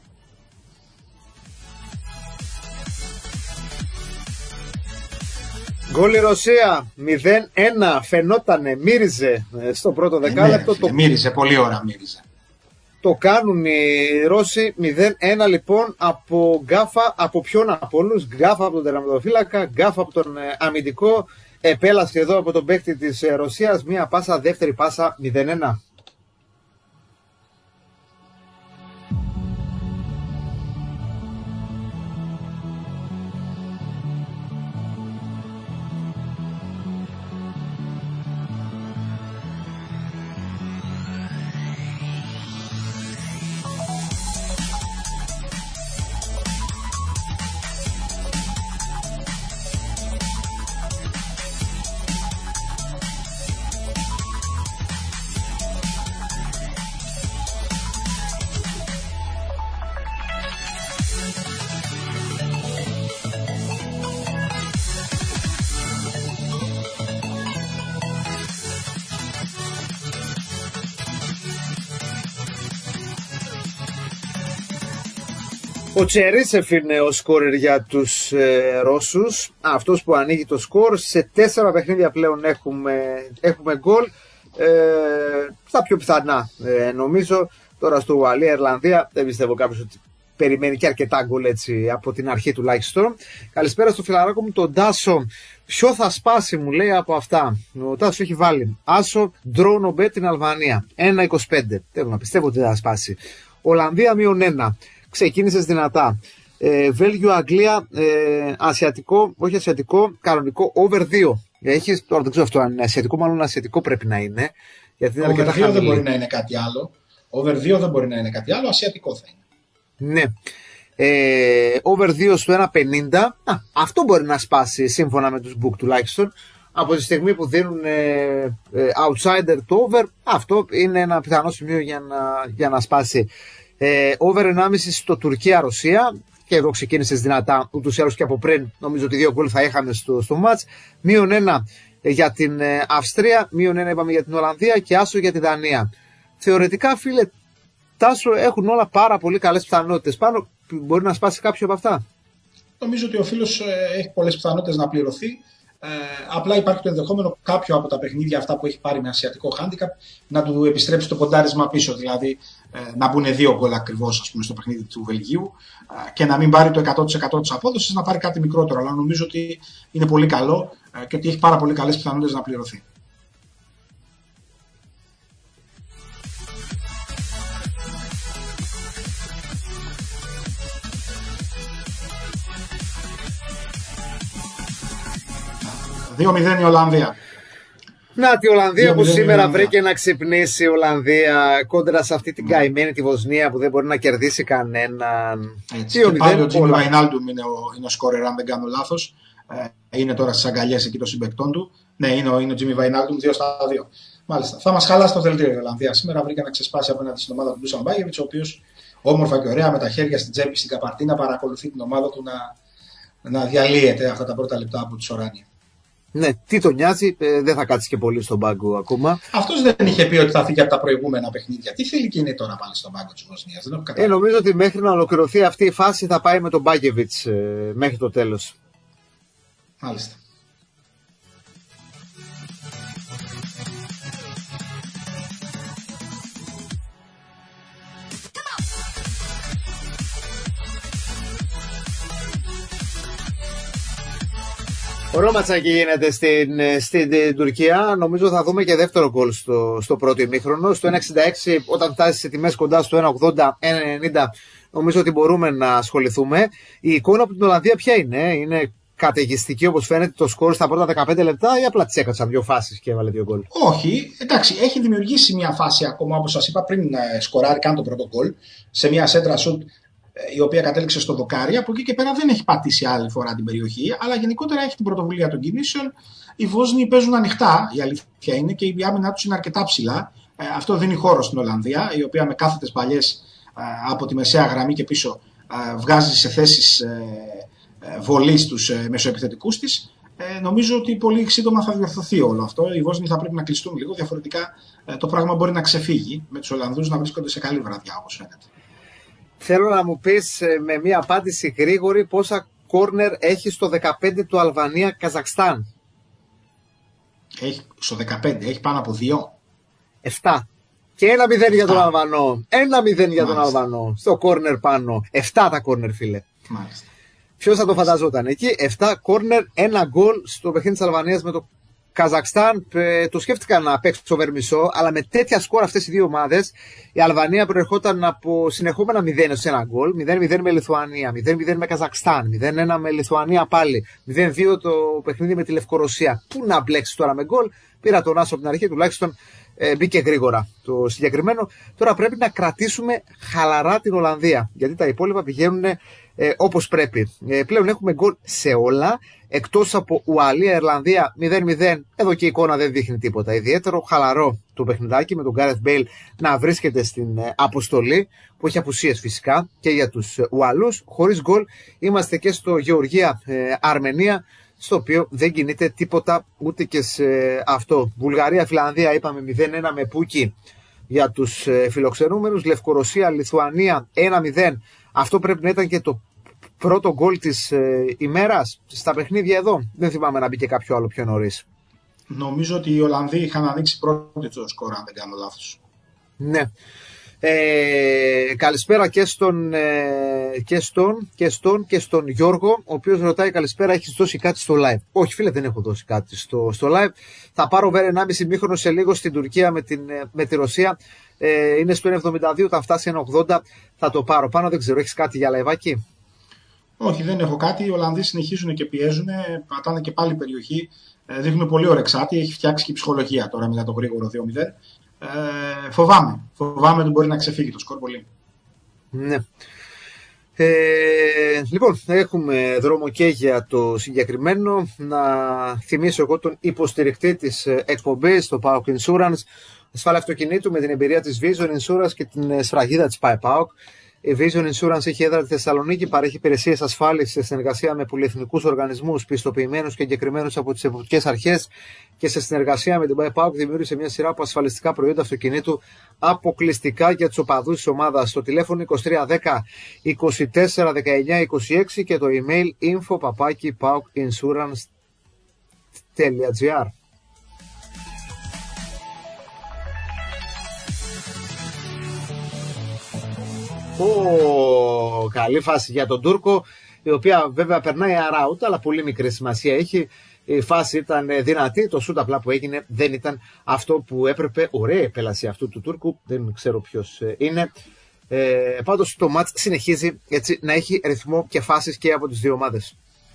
Γκολ η Ρωσία 0-1. Φαινότανε, μύριζε στο πρώτο δεκάλεπτο. Μύριζε, πολύ ώρα μύριζε. Το κάνουν οι Ρώσοι. 0-1 λοιπόν από γκάφα. Από ποιον από όλους? Γκάφα από τον τερματοφύλακα, γκάφα από τον αμυντικό. Επέλαση εδώ από τον παίκτη της Ρωσίας. Μία πάσα, δεύτερη πάσα, 0-1. Ο Τσερίσεφ είναι ο σκόρερ για τους Ρώσους, αυτός που ανοίγει το σκορ. Σε 4 παιχνίδια πλέον έχουμε γκολ, στα πιο πιθανά νομίζω. Τώρα στο Ουαλία-Ιρλανδία δεν πιστεύω κάποιος ότι περιμένει και αρκετά γκολ έτσι από την αρχή τουλάχιστον. Καλησπέρα στο φιλαράκο μου τον Τάσο. Ποιο θα σπάσει μου λέει από αυτά? Ο Τάσος έχει βάλει άσο ντρόνο μπετ την Αλβανία 1-25. Θέλω να πιστεύω ότι θα σπάσει. Ολλανδία -1. Ξεκίνησες δυνατά. Βέλγιο-Αγγλία, ασιατικό, όχι ασιατικό, κανονικό, over 2. Έχεις, τώρα δεν ξέρω αυτό αν είναι ασιατικό, μάλλον ασιατικό πρέπει να είναι. Γιατί είναι over 2 δεν μπορεί να είναι κάτι άλλο. Over 2 δεν μπορεί να είναι κάτι άλλο, ασιατικό θα είναι. Ναι. Over 2 στο 1,50. Αυτό μπορεί να σπάσει σύμφωνα με τους book τουλάχιστον. Από τη στιγμή που δίνουν outsider το over, αυτό είναι ένα πιθανό σημείο για να σπάσει. Over 1,5 στο Τουρκία-Ρωσία. Και εδώ ξεκίνησε δυνατά ούτως ή άλλως και από πριν. Νομίζω ότι 2 γκολ θα είχαμε στο match. -1 για την Αυστρία. -1 είπαμε για την Ολλανδία. Και άσο για τη Δανία. Θεωρητικά, φίλε Τάσο, έχουν όλα πάρα πολύ καλές πιθανότητες. Πάνω μπορεί να σπάσει κάποιο από αυτά? Νομίζω ότι ο φίλος έχει πολλές πιθανότητες να πληρωθεί. Απλά υπάρχει το ενδεχόμενο κάποιο από τα παιχνίδια αυτά που έχει πάρει με ασιατικό handicap να του επιστρέψει το ποντάρισμα πίσω. Δηλαδή να μπουν 2 γκολ ακριβώς, ας πούμε, στο παιχνίδι του Βελγίου και να μην πάρει το 100% της απόδοσης, να πάρει κάτι μικρότερο. Αλλά νομίζω ότι είναι πολύ καλό και ότι έχει πάρα πολύ καλές πιθανότητες να πληρωθεί. 2-0 η Ολλανδία. Να τη Ολλανδία που σήμερα βρήκε να ξυπνήσει η Ολλανδία κόντρα σε αυτή την καημένη τη Βοσνία που δεν μπορεί να κερδίσει κανέναν. Πάλι ο Τζίμι Βαϊνάλντουμ είναι ο σκόρερ, αν δεν κάνω λάθος. Είναι τώρα στις αγκαλιές εκεί των συμπαικτών του. Ναι, είναι ο Τζίμι Βαϊνάλντουμ 2-2. Μάλιστα. Θα μας χαλάσει το δελτίο η Ολλανδία. Σήμερα βρήκε να ξεσπάσει απέναντι στην ομάδα του Ντούσαν Μπάγεβιτς, ο οποίος όμορφα και ωραία με τα χέρια στην τσέπη στην καπαρτίνα παρακολουθεί την ομάδα του να διαλύεται αυτά τα πρώτα λεπτά από τη Οράνια. Ναι, τι τον νοιάζει, δεν θα κάτσει και πολύ στον πάγκο ακόμα. Αυτός δεν είχε πει ότι θα φύγει από τα προηγούμενα παιχνίδια. Τι θέλει και είναι τώρα πάλι στον πάγκο της Βοσνίας? Νομίζω ότι μέχρι να ολοκληρωθεί αυτή η φάση θα πάει με τον Μπάγεβιτς μέχρι το τέλος. Μάλιστα. Ωραίο ματσάκι γίνεται στην Τουρκία. Νομίζω θα δούμε και δεύτερο γκολ στο πρώτο ημίχρονο. Στο 1,66 όταν φτάσει σε τιμές κοντά στο 1,80-1,90 νομίζω ότι μπορούμε να ασχοληθούμε. Η εικόνα από την Ολλανδία ποια είναι? Είναι καταιγιστική όπως φαίνεται το σκορ στα πρώτα 15 λεπτά ή απλά τις έκατσαν 2 φάσεις και έβαλε 2 γκολ? Όχι, εντάξει, έχει δημιουργήσει μια φάση ακόμα όπως σας είπα πριν σκοράρει καν το πρώτο γκολ σε μια σέντρα σουτ η οποία κατέληξε στο δοκάρι. Από εκεί και πέρα δεν έχει πατήσει άλλη φορά την περιοχή, αλλά γενικότερα έχει την πρωτοβουλία των κινήσεων. Οι Βόσνοι παίζουν ανοιχτά, η αλήθεια είναι, και η άμυνα τους είναι αρκετά ψηλά. Αυτό δίνει χώρο στην Ολλανδία, η οποία με κάθετες παλιές από τη μεσαία γραμμή και πίσω βγάζει σε θέσεις βολής τους μεσοεπιθετικούς της. Νομίζω ότι πολύ σύντομα θα διορθωθεί όλο αυτό. Οι Βόσνοι θα πρέπει να κλειστούν λίγο, διαφορετικά το πράγμα μπορεί να ξεφύγει με τους Ολλανδούς να βρίσκονται σε καλή βραδιά, όπως φαίνεται. Θέλω να μου πεις με μια απάντηση γρήγορη πόσα κόρνερ έχει στο 15 του Αλβανία-Καζακστάν. Έχει στο 15, έχει πάνω από 2. 7. Και 1-0 για τον Αλβανό. 1-0 για τον Αλβανό. Στο κόρνερ πάνω. 7 τα κόρνερ, φίλε. Μάλιστα. Ποιος θα το φανταζόταν εκεί. 7 κόρνερ, 1 γκολ στο παιχνίδι της Αλβανίας με το Καζακστάν. Το σκέφτηκαν να παίξει στο Βερμισό, αλλά με τέτοια σκορ αυτές οι δύο ομάδες, η Αλβανία προερχόταν από συνεχόμενα 0-1 γκολ. 0-0 με Λιθουανία, 0-0 με Καζακστάν, 0-1 με Λιθουανία πάλι, 0-2 το παιχνίδι με τη Λευκορωσία. Πού να μπλέξει τώρα με γκολ. Πήρα τον άσο από την αρχή, τουλάχιστον μπήκε γρήγορα το συγκεκριμένο. Τώρα πρέπει να κρατήσουμε χαλαρά την Ολλανδία, γιατί τα υπόλοιπα πηγαίνουν όπως πρέπει. Πλέον έχουμε γκολ σε όλα, εκτός από Ουαλία, Ιρλανδία 0-0. Εδώ και η εικόνα δεν δείχνει τίποτα ιδιαίτερο. Χαλαρό το παιχνιδάκι με τον Γκάρεθ Μπέιλ να βρίσκεται στην αποστολή, που έχει απουσίες φυσικά και για τους Ουαλούς. Χωρίς γκολ είμαστε και στο Γεωργία-Αρμενία, στο οποίο δεν κινείται τίποτα ούτε και σε αυτό. Βουλγαρία-Φιλανδία είπαμε 0-1 με Πούκι για τους φιλοξενούμενους. Λευκορωσία-Λιθουανία 1-0. Αυτό πρέπει να ήταν και το πρώτο γκολ της ημέρας στα παιχνίδια εδώ. Δεν θυμάμαι να μπει και κάποιο άλλο πιο νωρίς. Νομίζω ότι οι Ολλανδοί είχαν ανοίξει πρώτοι το σκορ, αν δεν κάνω λάθος. Ναι. Καλησπέρα και στον Γιώργο, ο οποίος ρωτάει καλησπέρα, έχεις δώσει κάτι στο live? Όχι φίλε, δεν έχω δώσει κάτι στο live. Θα πάρω βέβαια 1,5 μήχρονο σε λίγο στην Τουρκία με τη Ρωσία. Είναι στο 1,72, όταν φτάσει 1,80 θα το πάρω. Πάνω δεν ξέρω, έχεις κάτι για λαϊβάκι? Όχι, δεν έχω κάτι. Οι Ολλανδοί συνεχίζουν και πιέζουν, πατάνε και πάλι περιοχή, δείχνουν πολύ ωρεξάτη, έχει φτιάξει και η ψυχολογία τώρα μετά το γρήγορο 2-0. Φοβάμαι ότι μπορεί να ξεφύγει το σκορ πολύ. Ναι. Λοιπόν, έχουμε δρόμο και για το συγκεκριμένο. Να θυμίσω εγώ τον υποστηρικτή της εκπομπής, το PAOK Insurance, ασφάλεια αυτοκινήτου με την εμπειρία της Vision Insurance και την σφραγίδα της PAOK. Η Vision Insurance έχει έδρα τη Θεσσαλονίκη, παρέχει υπηρεσίες ασφάλισης σε συνεργασία με πολυεθνικούς οργανισμούς πιστοποιημένους και εγκεκριμένους από τις εποπτικές αρχές, και σε συνεργασία με την PAOK δημιούργησε μια σειρά από ασφαλιστικά προϊόντα αυτοκινήτου αποκλειστικά για τους οπαδούς της ομάδας. Στο τηλέφωνο 2310 24 19 26 και το email info@paokinsurance.gr. Καλή φάση για τον Τούρκο, η οποία βέβαια περνάει αράουτα, αλλά πολύ μικρή σημασία έχει. Η φάση ήταν δυνατή, το σούτ απλά που έγινε δεν ήταν αυτό που έπρεπε. Ωραία επέλαση αυτού του Τούρκου, δεν ξέρω ποιος είναι. Πάντως το μάτς συνεχίζει έτσι να έχει ρυθμό και φάσεις και από τις δύο ομάδες.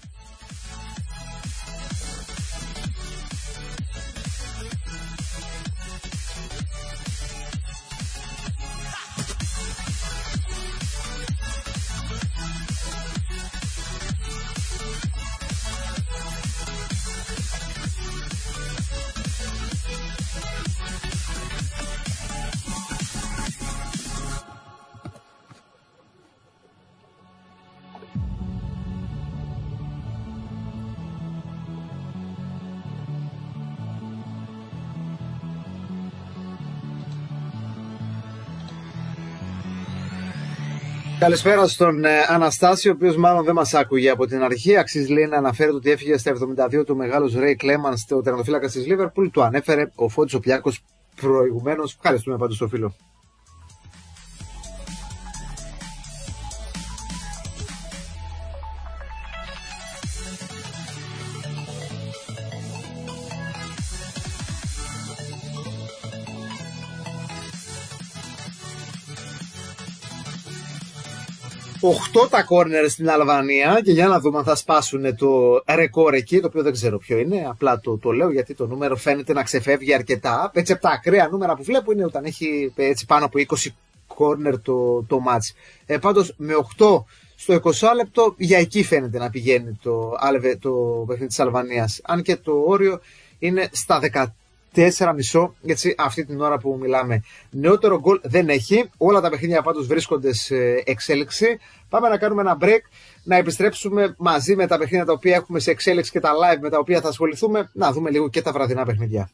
Καλησπέρα στον Αναστάσιο, ο οποίος μάλλον δεν μας άκουγε από την αρχή. Αξίζει λέει να αναφέρεται ότι έφυγε στα 72 του μεγάλος Ρέι Κλέμαν, ο τερματοφύλακας της Λίβερπουλ. Το ανέφερε ο Φώτης ο Πιάκος προηγουμένως. Ευχαριστούμε πάντως τον φίλο. Οχτώ τα κόρνερ στην Αλβανία, και για να δούμε αν θα σπάσουν το ρεκόρ εκεί, το οποίο δεν ξέρω ποιο είναι, απλά το λέω γιατί το νούμερο φαίνεται να ξεφεύγει αρκετά. Έτσι από τα ακραία νούμερα που βλέπω είναι όταν έχει έτσι πάνω από 20 κόρνερ το μάτς. Πάντως με 8 στο 20 λεπτό για εκεί φαίνεται να πηγαίνει το παιχνίδι της Αλβανίας, αν και το όριο είναι στα 4,5 έτσι αυτή την ώρα που μιλάμε. Νεότερο γκολ δεν έχει. Όλα τα παιχνίδια πάντως βρίσκονται σε εξέλιξη. Πάμε να κάνουμε ένα break, να επιστρέψουμε μαζί με τα παιχνίδια τα οποία έχουμε σε εξέλιξη και τα live με τα οποία θα ασχοληθούμε, να δούμε λίγο και τα βραδινά παιχνίδια.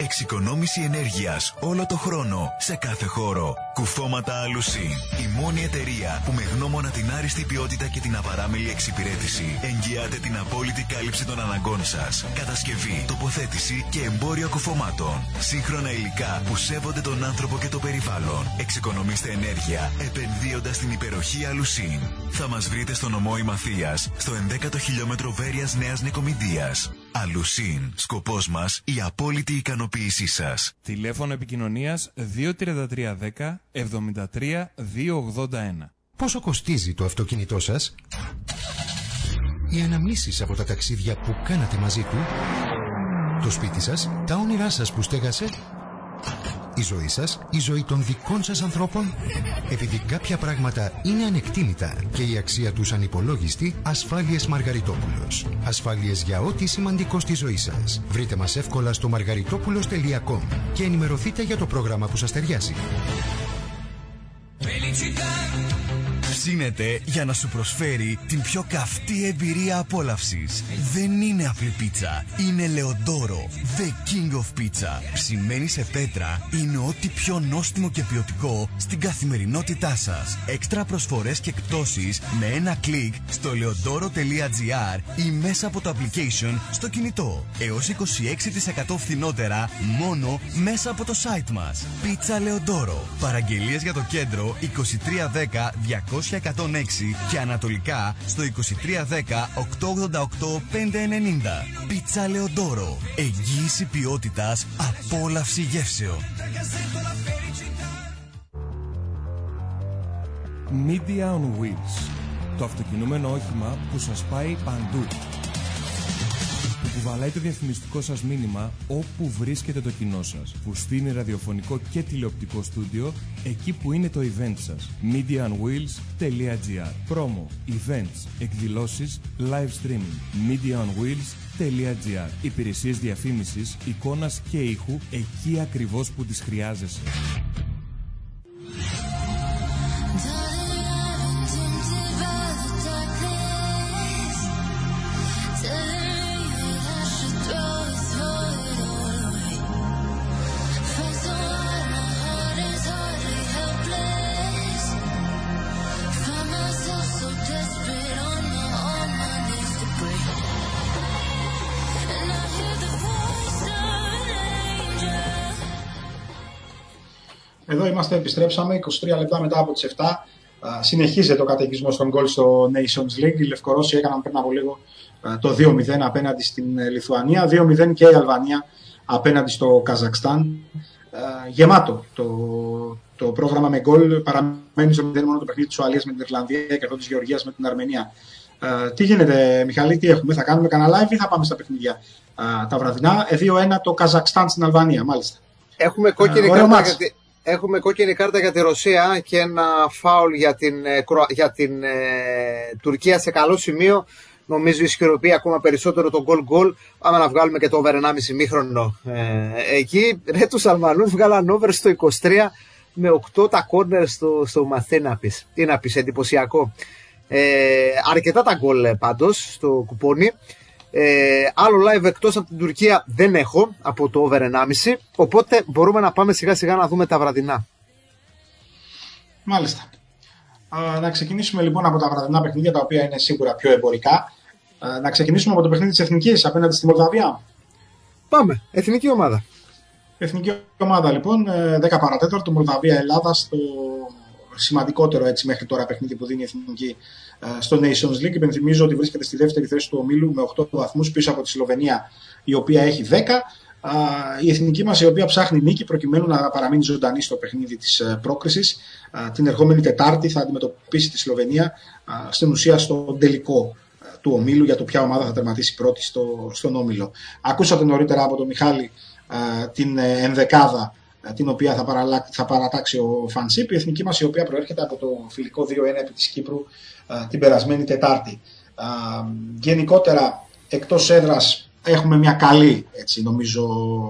Εξοικονόμηση ενέργειας όλο το χρόνο, σε κάθε χώρο. Κουφώματα Alusin. Η μόνη εταιρεία που με γνώμονα την άριστη ποιότητα και την απαράμιλη εξυπηρέτηση εγγυάται την απόλυτη κάλυψη των αναγκών σας. Κατασκευή, τοποθέτηση και εμπόριο κουφωμάτων. Σύγχρονα υλικά που σέβονται τον άνθρωπο και το περιβάλλον. Εξοικονομήστε ενέργεια επενδύοντας στην υπεροχή Alusin. Θα μας βρείτε στο νομό Ημαθίας, στο 11ο χιλιόμετρο Βέρειας Νέας Νικομηντίας. Alusin. Σκοπός μας η απόλυτη ικανοποίησή σας. Τηλέφωνο επικοινωνίας 23310 73 281. Πόσο κοστίζει το αυτοκίνητό σας? Οι αναμνήσεις από τα ταξίδια που κάνατε μαζί του? Το σπίτι σας? Τα όνειρά σας που στέγασε? Η ζωή σας? Η ζωή των δικών σας ανθρώπων? Επειδή κάποια πράγματα είναι ανεκτήμητα και η αξία τους ανυπολόγιστη, Ασφάλειες Μαργαριτόπουλος. Ασφάλειες για ό,τι σημαντικό στη ζωή σας. Βρείτε μας εύκολα στο margaritopoulos.com και ενημερωθείτε για το πρόγραμμα που σας ταιριάζει. Ψήνεται για να σου προσφέρει την πιο καυτή εμπειρία απόλαυσης. Δεν είναι απλή πίτσα, είναι Λεοντόρο, the king of pizza. Ψημένη σε πέτρα, είναι ό,τι πιο νόστιμο και ποιοτικό στην καθημερινότητά σας. Έξτρα προσφορές και εκπτώσεις με ένα κλικ στο leodoro.gr ή μέσα από το application στο κινητό. Έως 26% φθηνότερα μόνο μέσα από το site μας. Πίτσα Λεοντόρο. Παραγγελίες για το κέντρο 2310 200 106 και ανατολικά στο 2310 888 590. Πίτσα Λεοντόρο. Εγγύηση ποιότητας, απόλαυση γεύσεων. Media on Wheels. Το αυτοκινούμενο όχημα που σας πάει παντού. Που κουβαλάει το διαφημιστικό σας μήνυμα όπου βρίσκεται το κοινό σας. Που στείνει ραδιοφωνικό και τηλεοπτικό στούντιο εκεί που είναι το event σας. mediaonwheels.gr. Promo, events, εκδηλώσεις, live streaming. mediaonwheels.gr. Υπηρεσίες διαφήμισης, εικόνας και ήχου εκεί ακριβώς που τις χρειάζεσαι. Εδώ είμαστε, επιστρέψαμε 23 λεπτά μετά από τις 7. Συνεχίζεται ο καταιγισμός των γκολ στο Nations League. Οι Λευκορώσοι έκαναν πριν από λίγο το 2-0 απέναντι στην Λιθουανία. 2-0 και η Αλβανία απέναντι στο Καζακστάν. Γεμάτο το πρόγραμμα με γκολ. Παραμένει στο 0 μόνο το παιχνίδι της Ουαλίας με την Ιρλανδία και αυτό της Γεωργίας με την Αρμενία. Τι γίνεται, Μιχαλή, τι έχουμε, θα κάνουμε κανένα live ή θα πάμε στα παιχνίδια τα βραδινά? 2-1 το Καζακστάν στην Αλβανία, μάλιστα. Έχουμε κόκκινη κάρτα για τη Ρωσία και ένα φάουλ για την Τουρκία σε καλό σημείο. Νομίζω ισχυροποιεί ακόμα περισσότερο το goal. Πάμε να βγάλουμε και το over 1,5 μήχρονο. Εκεί τους Αλβανούς βγάλαν over στο 23 με 8 τα corner στο Μαθέναπης. Τι να πεις, εντυπωσιακό. Αρκετά τα γκολ πάντως στο κουπόνι. Άλλο live εκτός από την Τουρκία δεν έχω από το over 1,5, οπότε μπορούμε να πάμε σιγά σιγά να δούμε τα βραδινά. Μάλιστα. Να ξεκινήσουμε λοιπόν από τα βραδινά παιχνίδια, τα οποία είναι σίγουρα πιο εμπορικά. Να ξεκινήσουμε από το παιχνίδι της Εθνικής απέναντι στη Μολδαβία. Πάμε, εθνική ομάδα. Εθνική ομάδα λοιπόν, 10 παρατέταρτο, Μολδαβία-Ελλάδα, στο σημαντικότερο έτσι μέχρι τώρα παιχνίδι που δίνει η Εθνική στο Nations League. Υπενθυμίζω ότι βρίσκεται στη δεύτερη θέση του ομίλου με 8 βαθμούς πίσω από τη Σλοβενία, η οποία έχει 10. Η εθνική μας, η οποία ψάχνει νίκη προκειμένου να παραμείνει ζωντανή στο παιχνίδι της πρόκρισης, την ερχόμενη Τετάρτη θα αντιμετωπίσει τη Σλοβενία στην ουσία στο τελικό του ομίλου για το ποια ομάδα θα τερματίσει πρώτη στον όμιλο. Ακούσατε νωρίτερα από τον Μιχάλη την ενδεκάδα την οποία θα παρατάξει ο Φανσίπ, η εθνική μας, η οποία προέρχεται από το φιλικό 2-1 επί της Κύπρου την περασμένη Τετάρτη. Γενικότερα εκτός έδρας έχουμε μια καλή, έτσι, νομίζω,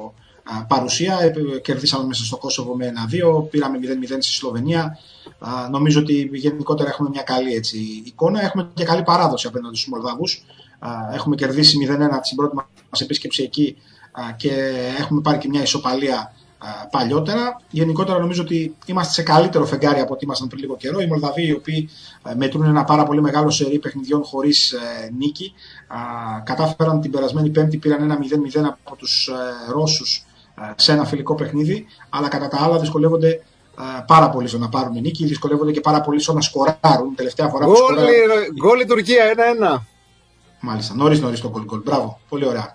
παρουσία. Κερδίσαμε μέσα στο Κόσοβο με 1-2, πήραμε 0-0 στη Σλοβενία. Νομίζω ότι γενικότερα έχουμε μια καλή εικόνα. Έχουμε και καλή παράδοση απέναντι στους Μολδαβούς. Έχουμε κερδίσει 0-1 στην πρώτη μας επίσκεψη εκεί και έχουμε πάρει και μια ισοπαλία παλιότερα. Γενικότερα νομίζω ότι είμαστε σε καλύτερο φεγγάρι από ό,τι ήμασταν πριν λίγο καιρό. Οι Μολδαβοί, οι οποίοι μετρούν ένα πάρα πολύ μεγάλο σερί παιχνιδιών χωρίς νίκη, κατάφεραν την περασμένη Πέμπτη, πήραν ένα 0-0 από τους Ρώσους σε ένα φιλικό παιχνίδι, αλλά κατά τα άλλα δυσκολεύονται πάρα πολύ στο να πάρουν νίκη, δυσκολεύονται και πάρα πολύ στο να σκοράρουν. Τελευταία φορά που σκοράρουν. Γκολ η Τουρκία 1-1. Μάλιστα, νωρίς το γκολ. Μπράβο, πολύ ωραία.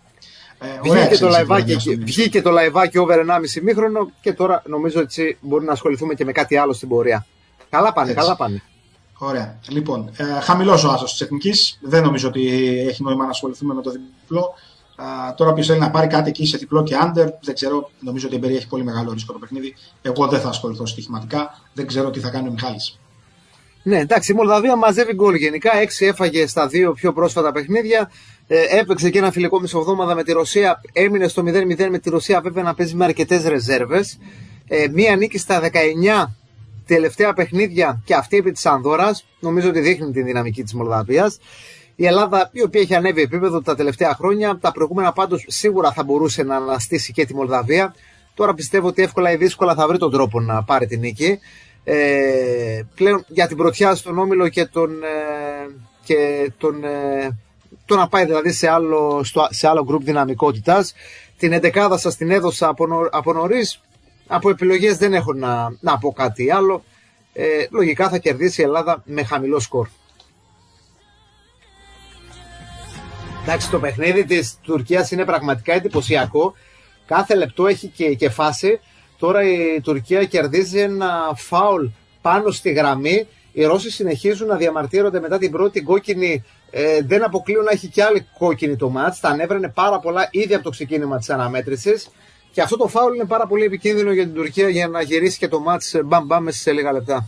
Βγήκε το λαϊβάκι over 1,5 μήχρονο και τώρα νομίζω ότι μπορεί να ασχοληθούμε και με κάτι άλλο στην πορεία. Καλά πάνε. Ωραία. Λοιπόν, χαμηλός ο άσος της Εθνικής. Δεν νομίζω ότι έχει νόημα να ασχοληθούμε με το διπλό. Τώρα ποιος θέλει να πάρει κάτι εκεί σε διπλό και under, δεν ξέρω. Νομίζω ότι περιέχει πολύ μεγάλο ρίσκο το παιχνίδι. Εγώ δεν θα ασχοληθώ στοιχηματικά. Δεν ξέρω τι θα κάνει ο Μιχάλης. Ναι, εντάξει, η Μολδαβία μαζεύει γκολ γενικά. 6 έφαγε στα 2 πιο πρόσφατα παιχνίδια. Έπαιξε και ένα φιλικό μεσοβδόμαδα με τη Ρωσία. Έμεινε στο 0-0 με τη Ρωσία, βέβαια να παίζει με αρκετές ρεζέρβες. Μία νίκη στα 19 τελευταία παιχνίδια και αυτή επί της Ανδόρας. Νομίζω ότι δείχνει την δυναμική της Μολδαβίας. Η Ελλάδα, η οποία έχει ανέβει επίπεδο τα τελευταία χρόνια, τα προηγούμενα πάντως σίγουρα θα μπορούσε να αναστήσει και τη Μολδαβία. Τώρα πιστεύω ότι εύκολα ή δύσκολα θα βρει τον τρόπο να πάρει την νίκη. Πλέον για την πρωτιά στον όμιλο και το να πάει δηλαδή σε άλλο γκρουπ δυναμικότητας. Την 11η σας την έδωσα από νωρίς. Από επιλογές δεν έχω να πω κάτι άλλο. Λογικά θα κερδίσει η Ελλάδα με χαμηλό σκορ. Εντάξει, το παιχνίδι της Τουρκίας είναι πραγματικά εντυπωσιακό. Κάθε λεπτό έχει και φάση. Τώρα η Τουρκία κερδίζει ένα φάουλ πάνω στη γραμμή. Οι Ρώσοι συνεχίζουν να διαμαρτύρονται μετά την πρώτη κόκκινη. Δεν αποκλείουν να έχει και άλλη κόκκινη το μάτς. Τα ανέβρανε πάρα πολλά ήδη από το ξεκίνημα της αναμέτρησης. Και αυτό το φάουλ είναι πάρα πολύ επικίνδυνο για την Τουρκία για να γυρίσει και το μάτς μπαμ μέσα σε λίγα λεπτά.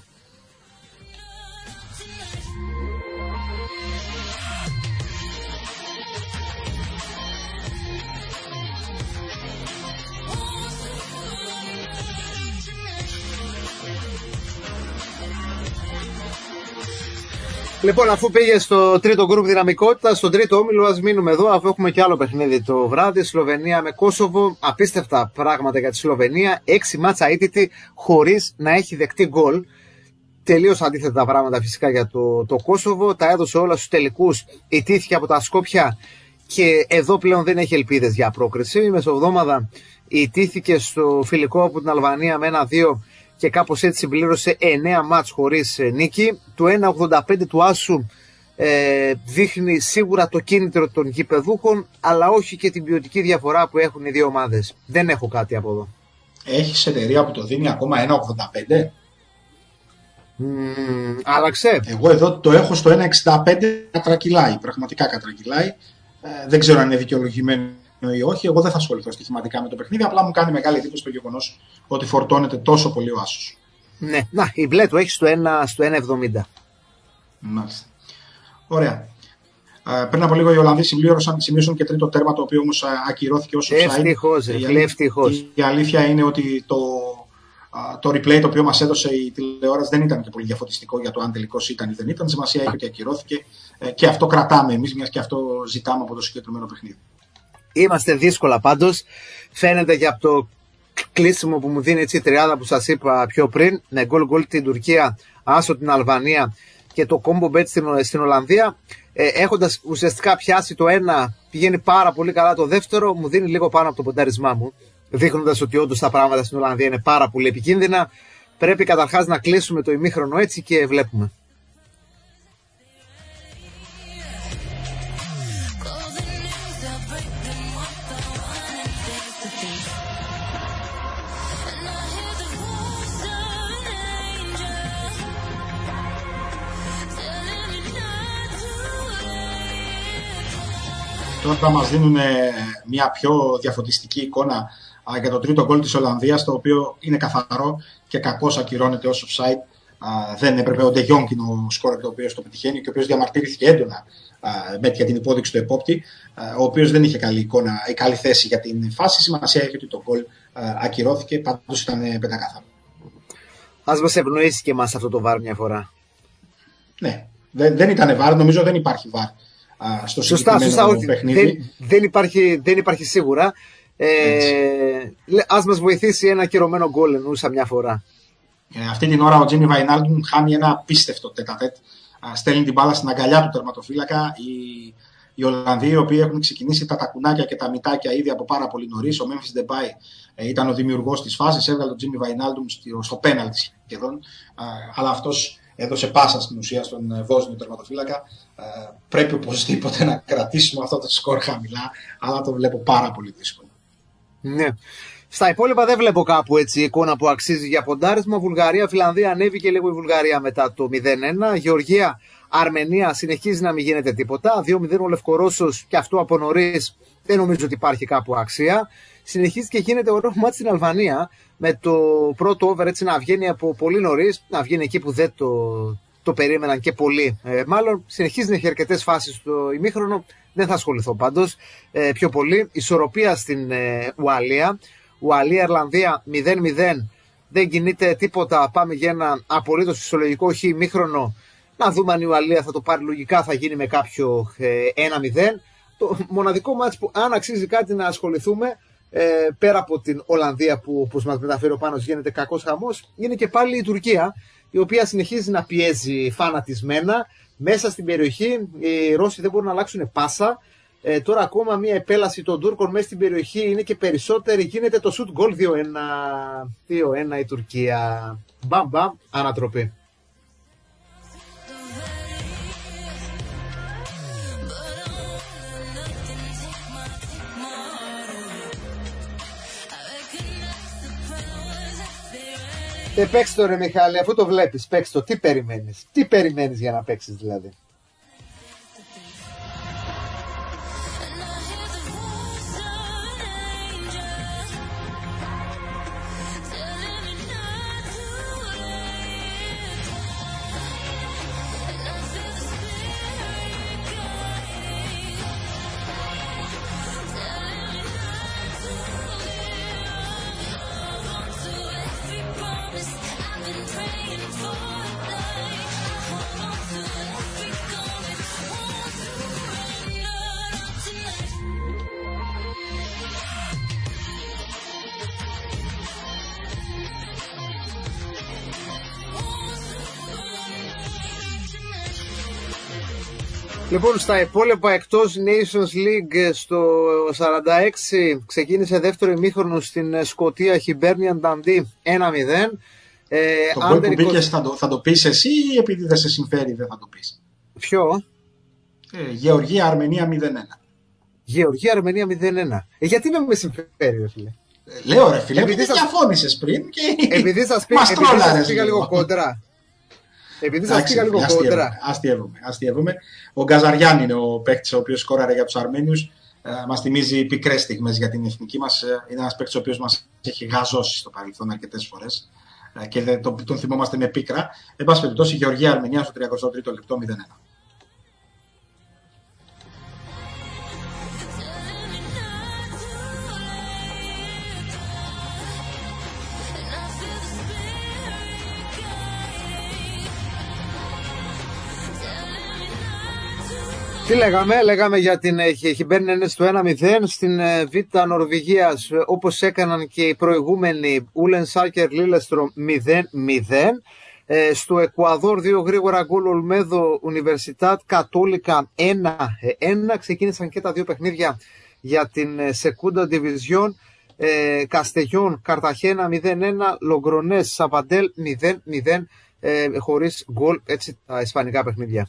Λοιπόν, αφού πήγε στο τρίτο γκρουπ δυναμικότητα, στον τρίτο όμιλο, ας μείνουμε εδώ, αφού έχουμε και άλλο παιχνίδι το βράδυ. Σλοβενία με Κόσοβο. Απίστευτα πράγματα για τη Σλοβενία. 6 μάτσα αίτητη χωρίς να έχει δεκτεί γκολ. Τελείως αντίθετα πράγματα φυσικά για το Κόσοβο. Τα έδωσε όλα στους τελικούς. Ιτήθηκε από τα Σκόπια και εδώ πλέον δεν έχει ελπίδες για πρόκριση. Η μεσοβδόμαδα ιτήθηκε στο φιλικό από την Αλβανία με 1-2. Και κάπως έτσι συμπλήρωσε 9 μάτς χωρίς νίκη. Το 1,85 του άσου δείχνει σίγουρα το κίνητρο των γηπεδούχων, αλλά όχι και την ποιοτική διαφορά που έχουν οι δύο ομάδες. Δεν έχω κάτι από εδώ. Έχεις εταιρεία που το δίνει ακόμα 1,85? Άλλαξε. Εγώ εδώ το έχω στο 1,65, κατρακυλάει, πραγματικά κατρακυλάει. Δεν ξέρω αν είναι δικαιολογημένο ή όχι. Εγώ δεν θα ασχοληθώ στοιχηματικά με το παιχνίδι. Απλά μου κάνει μεγάλη εντύπωση το γεγονός ότι φορτώνεται τόσο πολύ ο άσος. Ναι, να, η μπλε το έχει στο 1,70. Μάλιστα. Ωραία. Πριν από λίγο οι Ολλανδοί σημείωσαν και τρίτο τέρμα, το οποίο όμως ακυρώθηκε ως offside. Ευτυχώς. Η αλήθεια είναι ότι το replay το οποίο μας έδωσε η τηλεόραση δεν ήταν και πολύ διαφωτιστικό για το αν τελικώς ήταν ή δεν ήταν. Σημασία έχει ότι ακυρώθηκε και αυτό κρατάμε εμείς, μιας και αυτό ζητάμε από το συγκεκριμένο παιχνίδι. Είμαστε δύσκολα πάντως. Φαίνεται και από το κλείσιμο που μου δίνει έτσι η τριάδα που σας είπα πιο πριν, με γκολ την Τουρκία, άσο την Αλβανία και το combo bet στην Ολλανδία. Έχοντας ουσιαστικά πιάσει το ένα, πηγαίνει πάρα πολύ καλά το δεύτερο, μου δίνει λίγο πάνω από το ποντάρισμά μου, δείχνοντας ότι όντως τα πράγματα στην Ολλανδία είναι πάρα πολύ επικίνδυνα. Πρέπει καταρχάς να κλείσουμε το ημίχρονο έτσι και βλέπουμε. Τώρα μας δίνουν μια πιο διαφωτιστική εικόνα για το τρίτο γκολ της Ολλανδίας, το οποίο είναι καθαρό και κακώς ακυρώνεται ως offside. Δεν έπρεπε ο Ντε Jong είναι ο σκόρερ ο οποίος το πετυχαίνει και ο οποίος διαμαρτύρθηκε έντονα για την υπόδειξη του επόπτη, ο οποίος δεν είχε καλή εικόνα ή καλή θέση για την φάση. Σημασία έχει ότι το γκολ ακυρώθηκε, πάντως ήταν πεντακάθαρο. Ας μας ευνοήσει και εμάς αυτό το VAR μια φορά. Ναι, δεν ήταν VAR, νομίζω δεν υπάρχει VAR στο συγκεκριμένο παιχνίδι. Δεν υπάρχει σίγουρα. Ας μας βοηθήσει ένα ακυρωμένο γκολ, εννοούσα μια φορά. Αυτή την ώρα ο Τζίμι Βαϊνάλντουμ χάνει ένα απίστευτο τετατέτ. Στέλνει την μπάλα στην αγκαλιά του τερματοφύλακα. Οι Ολλανδοί, οι οποίοι έχουν ξεκινήσει τα τακουνάκια και τα μυτάκια ήδη από πάρα πολύ νωρίς. Ο Memphis Depay ήταν ο δημιουργός της φάσης, έβγαλε τον Τζίμι Βαϊνάλντουμ στο πέναλτι σχεδόν. Αλλά αυτός έδωσε πάσα στην ουσία στον Βόσνιο τερματοφύλακα. Πρέπει οπωσδήποτε να κρατήσουμε αυτό το σκορ χαμηλά, αλλά το βλέπω πάρα πολύ δύσκολο. Ναι. Στα υπόλοιπα δεν βλέπω κάπου έτσι εικόνα που αξίζει για ποντάρισμα. Βουλγαρία, Φιλανδία, ανέβηκε λίγο η Βουλγαρία μετά το 0-1. Γεωργία, Αρμενία συνεχίζει να μην γίνεται τίποτα. 2-0 ο Λευκορώσος και αυτό από νωρίς δεν νομίζω ότι υπάρχει κάπου αξία. Συνεχίζει και γίνεται ωραίο μάτι στην Αλβανία με το πρώτο over έτσι να βγαίνει από πολύ νωρίς, να βγαίνει εκεί που δεν το περίμεναν και πολλοί. Μάλλον συνεχίζει να έχει αρκετές φάσεις στο ημίχρονο. Δεν θα ασχοληθώ πάντως πιο πολύ. Ισορροπία στην Ουαλία. Ουαλία-Ιρλανδία 0-0. Δεν κινείται τίποτα. Πάμε για ένα απολύτως φυσιολογικό ημίχρονο. Να δούμε αν η Ουαλία θα το πάρει λογικά. Θα γίνει με κάποιο 1-0. Το μοναδικό μάτς που αν αξίζει κάτι να ασχοληθούμε, πέρα από την Ολλανδία που όπως μας μεταφέρει ο Πάνος γίνεται κακός χαμός, είναι και πάλι η Τουρκία, η οποία συνεχίζει να πιέζει φανατισμένα μέσα στην περιοχή. Οι Ρώσοι δεν μπορούν να αλλάξουν πάσα. Τώρα ακόμα μια επέλαση των Τούρκων μέσα στην περιοχή είναι και περισσότερη. Γίνεται το shoot goal 2-1 η Τουρκία. Μπαμ μπαμ, ανατροπή. Παίξε το ρε Μιχάλη, αφού το βλέπεις, παίξε το. Τι περιμένεις, τι περιμένεις για να παίξεις δηλαδή. Λοιπόν, στα υπόλοιπα εκτός Nations League στο 46 ξεκίνησε δεύτερο ημίχρονο στην Σκωτία, Hibernian Dundee 1-0. Το γκολ που μπήκες θα το πεις εσύ ή επειδή δεν σε συμφέρει δεν θα το πεις? Ποιο? Γεωργία Αρμενία 0-1. Γεωργία Αρμενία 0-1. Γιατί δεν με συμφέρει ρε φίλε? Λέω ρε φίλε, επειδή διαφώνησες πριν και επειδή σας πήγα λίγο κόντρα. Επειδή σας πήγα λίγο κόντρα. Αστειεύομαι. Ο Γκαζαριάν είναι ο παίκτης ο οποίος σκόραρε για τους Αρμένιους. Μας θυμίζει πικρές στιγμές για την εθνική μας. Είναι ένας παίκτης ο οποίος μας έχει γαζώσει στο παρελθόν αρκετές φορές και τον θυμόμαστε με πίκρα. Εν πάση περιπτώσει, η Γεωργία Αρμενία στο 33ο λεπτό 0-1. Τι λέγαμε για την Hibernian στο 1-0 στην Β' Νορβηγίας, όπως έκαναν και οι προηγούμενοι Ούλεν Σάκερ Λίλεστρο 0-0. Στο Εκουαδόρ 2 γρήγορα γκολ Ολμέδο Ουνιβερσιτάτ Κατόλικα 1-1. Ξεκίνησαν και τα δύο παιχνίδια για την Segunda Division. Καστεγιόν Καρταχένα 0-1. Λογκρονές Σαβαντέλ 0-0 χωρίς γκολ, έτσι τα ισπανικά παιχνίδια.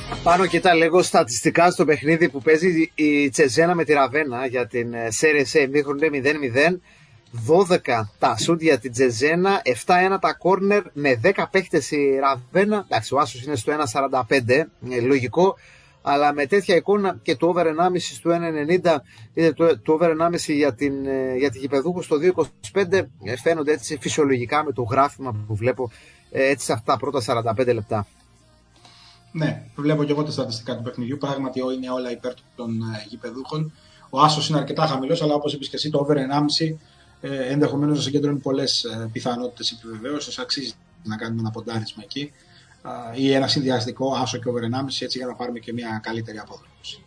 Πάνω κοιτά λίγο στατιστικά στο παιχνίδι που παίζει η Τσεζένα με τη Ραβένα για την Series A ημίχρονο 0-0. 12 τα σούτ για την Τσεζένα, 7-1 τα κόρνερ, με 10 παίχτες η Ραβένα. Εντάξει, ο άσος είναι στο 1.45, λογικό, αλλά με τέτοια εικόνα και το over 1,5 στο 1.90, το over 1,5 για τη γηπεδούχο στο 2.25 φαίνονται έτσι φυσιολογικά με το γράφημα που βλέπω έτσι σε αυτά τα πρώτα 45 λεπτά. Ναι, βλέπω και εγώ τα στατιστικά του παιχνιδιού. Πράγματι είναι όλα υπέρ των γηπεδούχων. Ο άσος είναι αρκετά χαμηλός, αλλά όπως είπες και εσύ, το over 1,5 ενδεχομένως να συγκεντρώνει πολλές πιθανότητες επιβεβαίωσης. Αξίζει να κάνουμε ένα ποντάρισμα εκεί ή ένα συνδυαστικό άσο και over 1,5, έτσι για να πάρουμε και μια καλύτερη απόδοση.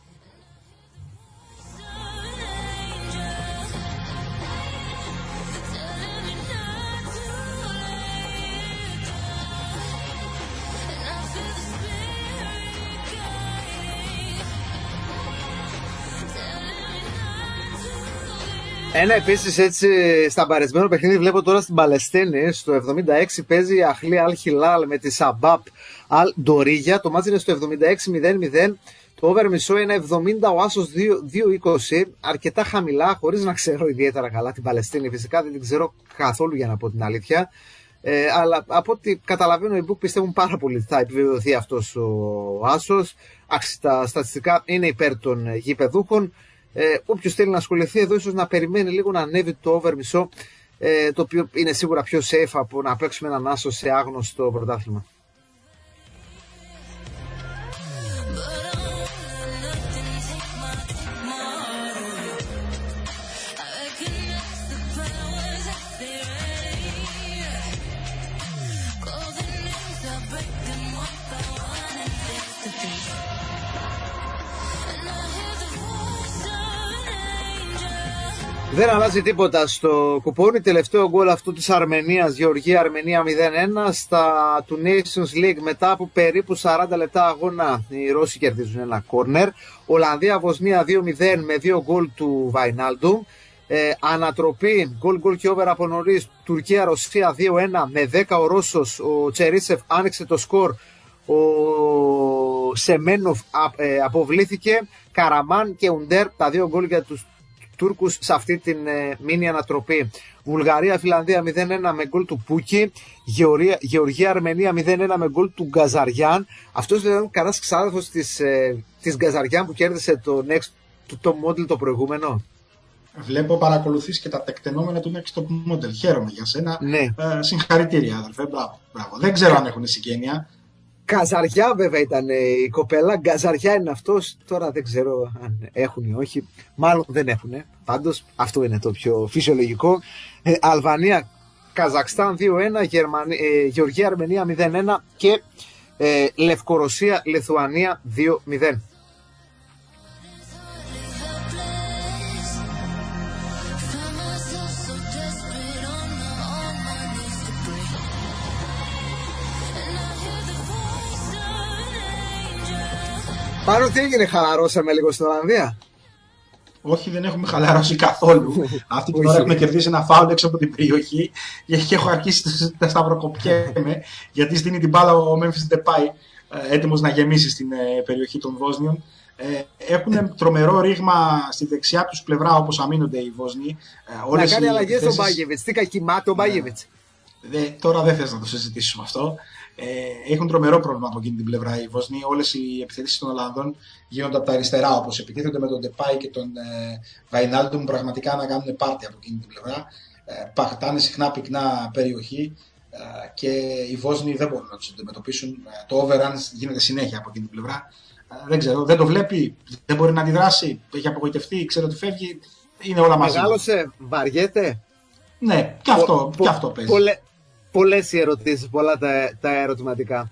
Ένα επίσης έτσι σταμπαρισμένο παιχνίδι βλέπω τώρα στην Παλαιστίνη. Στο 76 παίζει η Αχλή Αλ Χιλάλ με τη Σαμπάπ Αλ Ντορίγια. Το μάτς είναι στο 76-0-0. Το over μισό είναι 70, ο άσος 2-20. Αρκετά χαμηλά, χωρίς να ξέρω ιδιαίτερα καλά την Παλαιστίνη. Φυσικά δεν την ξέρω καθόλου για να πω την αλήθεια. Αλλά από ό,τι καταλαβαίνω οι book πιστεύουν πάρα πολύ θα επιβεβαιωθεί αυτός ο άσος. Τα στατιστικά είναι υπέρ των γηπεδούχων. Όποιος θέλει να ασχοληθεί εδώ ίσως να περιμένει λίγο να ανέβει το over μισό, το οποίο είναι σίγουρα πιο safe από να παίξουμε έναν άσο σε άγνωστο πρωτάθλημα. Δεν αλλάζει τίποτα στο κουπόνι. Τελευταίο γκολ αυτού της Αρμενίας, Γεωργία-Αρμενία 0-1 του Nations League μετά από περίπου 40 λεπτά αγώνα. Οι Ρώσοι κερδίζουν ένα κόρνερ. Ολλανδία-Βοσνία 2-0 με 2 γκολ του Βαϊνάλντουμ. Ανατροπή, γκολ και over από νωρίς. Τουρκία-Ρωσία 2-1 με 10 ο Ρώσος. Ο Τσερίσεφ άνοιξε το σκορ. Ο Σεμένοφ αποβλήθηκε. Καραμάν και Ουντέρ, τα 2 γκολ για τους Τούρκους σε αυτή την μίνι ανατροπή. Βουλγαρία-Φιλανδία 0-1 με γκολ του Πούκι. Γεωργία-Αρμενία 0-1 με γκολ του Γκαζαριάν. Αυτός είναι κανένας ξάδερφος της Γκαζαριάν που κέρδισε το Top Model το προηγούμενο. Βλέπω παρακολουθείς και τα τεκτενόμενα του Next Top Model. Χαίρομαι για σένα. Ναι. Συγχαρητήρια αδερφέ. Μπράβο. Δεν ξέρω αν έχουν συγγένεια. Γκαζαριά βέβαια ήταν η κοπέλα, Γκαζαριά είναι αυτός, τώρα δεν ξέρω αν έχουν ή όχι, μάλλον δεν έχουν, πάντως αυτό είναι το πιο φυσιολογικό. Αλβανία, Καζακστάν 2-1, Γεωργία, Αρμενία 0-1 και Λευκορωσία, Λιθουανία 2-0. Πάνω τι έγινε, χαλαρώσαμε λίγο στην Ολλανδία? Όχι, δεν έχουμε χαλαρώσει καθόλου. Αυτή την ώρα έχουμε κερδίσει ένα φάουλ έξω από την περιοχή και έχω αρχίσει να σταυροκοπιέμαι γιατί στείνει την μπάλα ο Memphis Depay έτοιμος να γεμίσει στην περιοχή των Βόσνιων. Έχουν τρομερό ρήγμα στη δεξιά τους πλευρά όπως αμήνονται οι Βόσνιοι. Να κάνει αλλαγές στον Μπάγεβιτς. Τι κακιμάται ο Μπάγεβιτς. Τώρα δεν θες να το συζητήσουμε αυτό. Έχουν τρομερό πρόβλημα από εκείνη την πλευρά οι Βοσνοί. Όλες οι επιθέσεις των Ολλανδών γίνονται από τα αριστερά, όπως επιτίθενται με τον Ντεπάι και τον Βαϊνάλντουμ, πραγματικά να κάνουν πάρτι από εκείνη την πλευρά. Παχτάνε συχνά πυκνά περιοχή και οι Βόσνοι δεν μπορούν να τους αντιμετωπίσουν. Το overrun γίνεται συνέχεια από εκείνη την πλευρά. Δεν ξέρω, δεν το βλέπει, δεν μπορεί να αντιδράσει, έχει απογοητευτεί, ξέρω ότι φεύγει. Είναι όλα μαζί. Μεγάλωσε, βαριέται. Ναι, και αυτό παίζει. Πολλές οι ερωτήσεις, πολλά τα ερωτηματικά.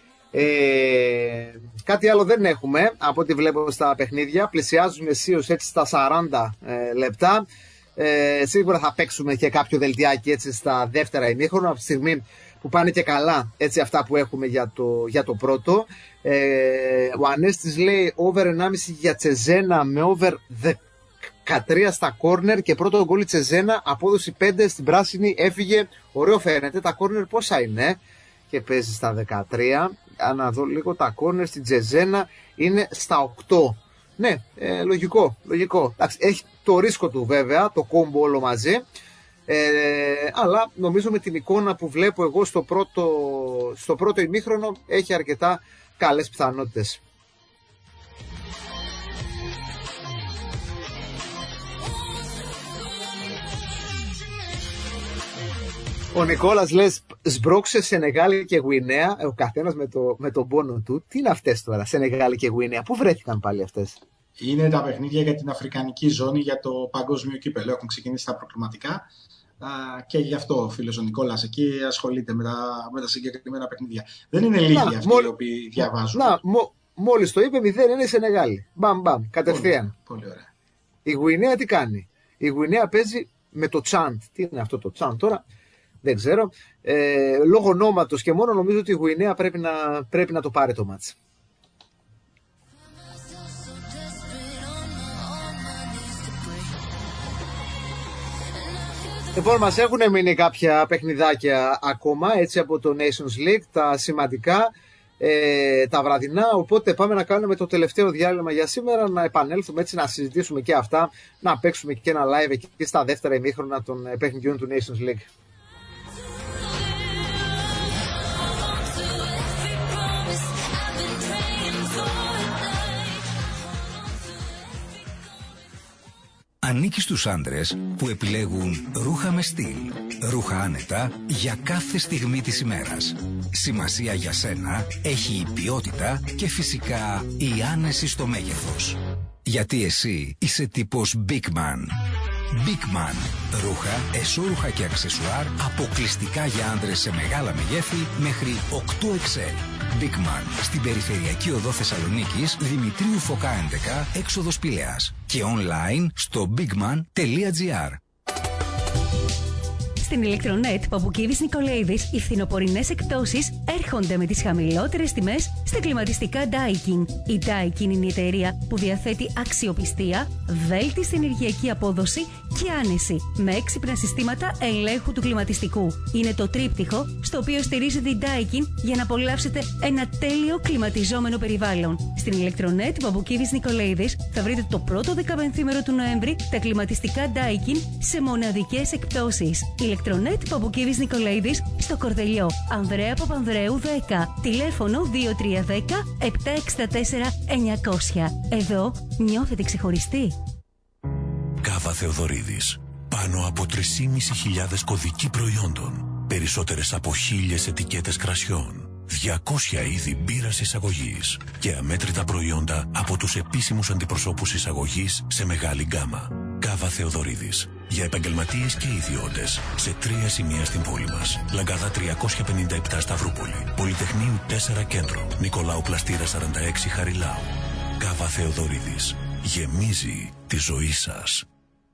Κάτι άλλο δεν έχουμε από ό,τι βλέπω στα παιχνίδια. Πλησιάζουμε αισίως έτσι στα 40 λεπτά. Σίγουρα θα παίξουμε και κάποιο δελτιάκι έτσι στα δεύτερα ημίχρονα από τη στιγμή που πάνε και καλά έτσι αυτά που έχουμε για το πρώτο. Ο Ανέστης λέει over 1,5 για Τσεζένα με over 13 στα κόρνερ και πρώτο γκολ η Τσεζένα, απόδοση 5 στην πράσινη, έφυγε. Ωραίο φαίνεται. Τα κόρνερ πόσα είναι? Και παίζει στα 13. να δω λίγο τα κόρνερ στην Τζεζένα, είναι στα 8. Ναι, λογικό. Εντάξει, έχει το ρίσκο του βέβαια, το κόμπο όλο μαζί, αλλά νομίζω με την εικόνα που βλέπω εγώ στο πρώτο ημίχρονο έχει αρκετά καλές πιθανότητες. Ο Νικόλας λες σμπρώξε Σενεγάλη και Γουινέα, ο καθένας με τον πόνο του. Τι είναι αυτές τώρα, Σενεγάλη και Γουινέα, πού βρέθηκαν πάλι αυτές? Είναι τα παιχνίδια για την Αφρικανική ζώνη, για το παγκόσμιο κύπελλο. Έχουν ξεκινήσει τα προκριματικά και γι' αυτό ο φίλος ο Νικόλας εκεί ασχολείται με τα συγκεκριμένα παιχνίδια. Δεν είναι λίγοι αυτοί οι οποίοι διαβάζουν. Μόλις το είπε, 0 είναι η Σενεγάλη. Μπαμ, κατευθείαν. Πολύ ωραία. Η Γουινέα τι κάνει? Η Γουινέα παίζει με το Τσάντ. Τι είναι αυτό το Τσάντ τώρα? Δεν ξέρω. Λόγω ονόματος και μόνο νομίζω ότι η Γουινέα πρέπει να το πάρει το μάτς. Λοιπόν, μας έχουν μείνει κάποια παιχνιδάκια ακόμα έτσι από το Nations League, τα σημαντικά, τα βραδινά, οπότε πάμε να κάνουμε το τελευταίο διάλειμμα για σήμερα, να επανέλθουμε έτσι να συζητήσουμε και αυτά, να παίξουμε και ένα live εκεί στα δεύτερα ημίχρονα των παιχνιδιών του Nations League. Ανήκει στους άντρες που επιλέγουν ρούχα με στυλ, ρούχα άνετα για κάθε στιγμή της ημέρας. Σημασία για σένα έχει η ποιότητα και φυσικά η άνεση στο μέγεθος. Γιατί εσύ είσαι τύπος Big Man. Big Man. Ρούχα, εσώρουχα και αξεσουάρ αποκλειστικά για άντρες σε μεγάλα μεγέθη μέχρι 8XL. Big Man. Στην περιφερειακή οδό Θεσσαλονίκης, Δημητρίου Φωκά 11, έξοδος Πηλαίας. Και online στο bigman.gr. Στην Ηλεκτρονέτ Παπουκίδης Νικολαίδης, οι φθινοπορεινές εκπτώσεις έρχονται με τις χαμηλότερες τιμές στα κλιματιστικά Daikin. Η Daikin είναι η εταιρεία που διαθέτει αξιοπιστία, βέλτιστη ενεργειακή απόδοση και άνεση, με έξυπνα συστήματα ελέγχου του κλιματιστικού. Είναι το τρίπτυχο στο οποίο στηρίζεται η Daikin για να απολαύσετε ένα τέλειο κλιματιζόμενο περιβάλλον. Στην Ηλεκτρονέτ Παπουκίδης Νικολαίδης θα βρείτε το πρώτο 15μέρο του Νοέμβρη τα κλιματιστικά Daikin σε μοναδικές εκπτώσεις. Ηλεκτρονέτ Παπουκίδης Νικολαίδης στο Κορδελιό, Ανδρέα Παπανδρέου 10, τηλέφωνο 2310 764 900. Εδώ νιώθετε ξεχωριστοί. Κάβα Θεοδωρίδης. Πάνω από 3.500 κωδικοί προϊόντων. Περισσότερες από 1.000 ετικέτες κρασιών. 200 είδη μπύρας εισαγωγής. Και αμέτρητα προϊόντα από τους επίσημους αντιπροσώπους εισαγωγής σε μεγάλη γκάμα. Κάβα Θεοδωρίδης. Για επαγγελματίες και ιδιώτες σε 3 σημεία στην πόλη μας. Λαγκαδά 357 Σταυρούπολη. Πολυτεχνείου 4 Κέντρο. Νικολάου Πλαστήρα 46 Χαριλάου. Κάβα Θεοδωρίδης. Γεμίζει τη ζωή σας.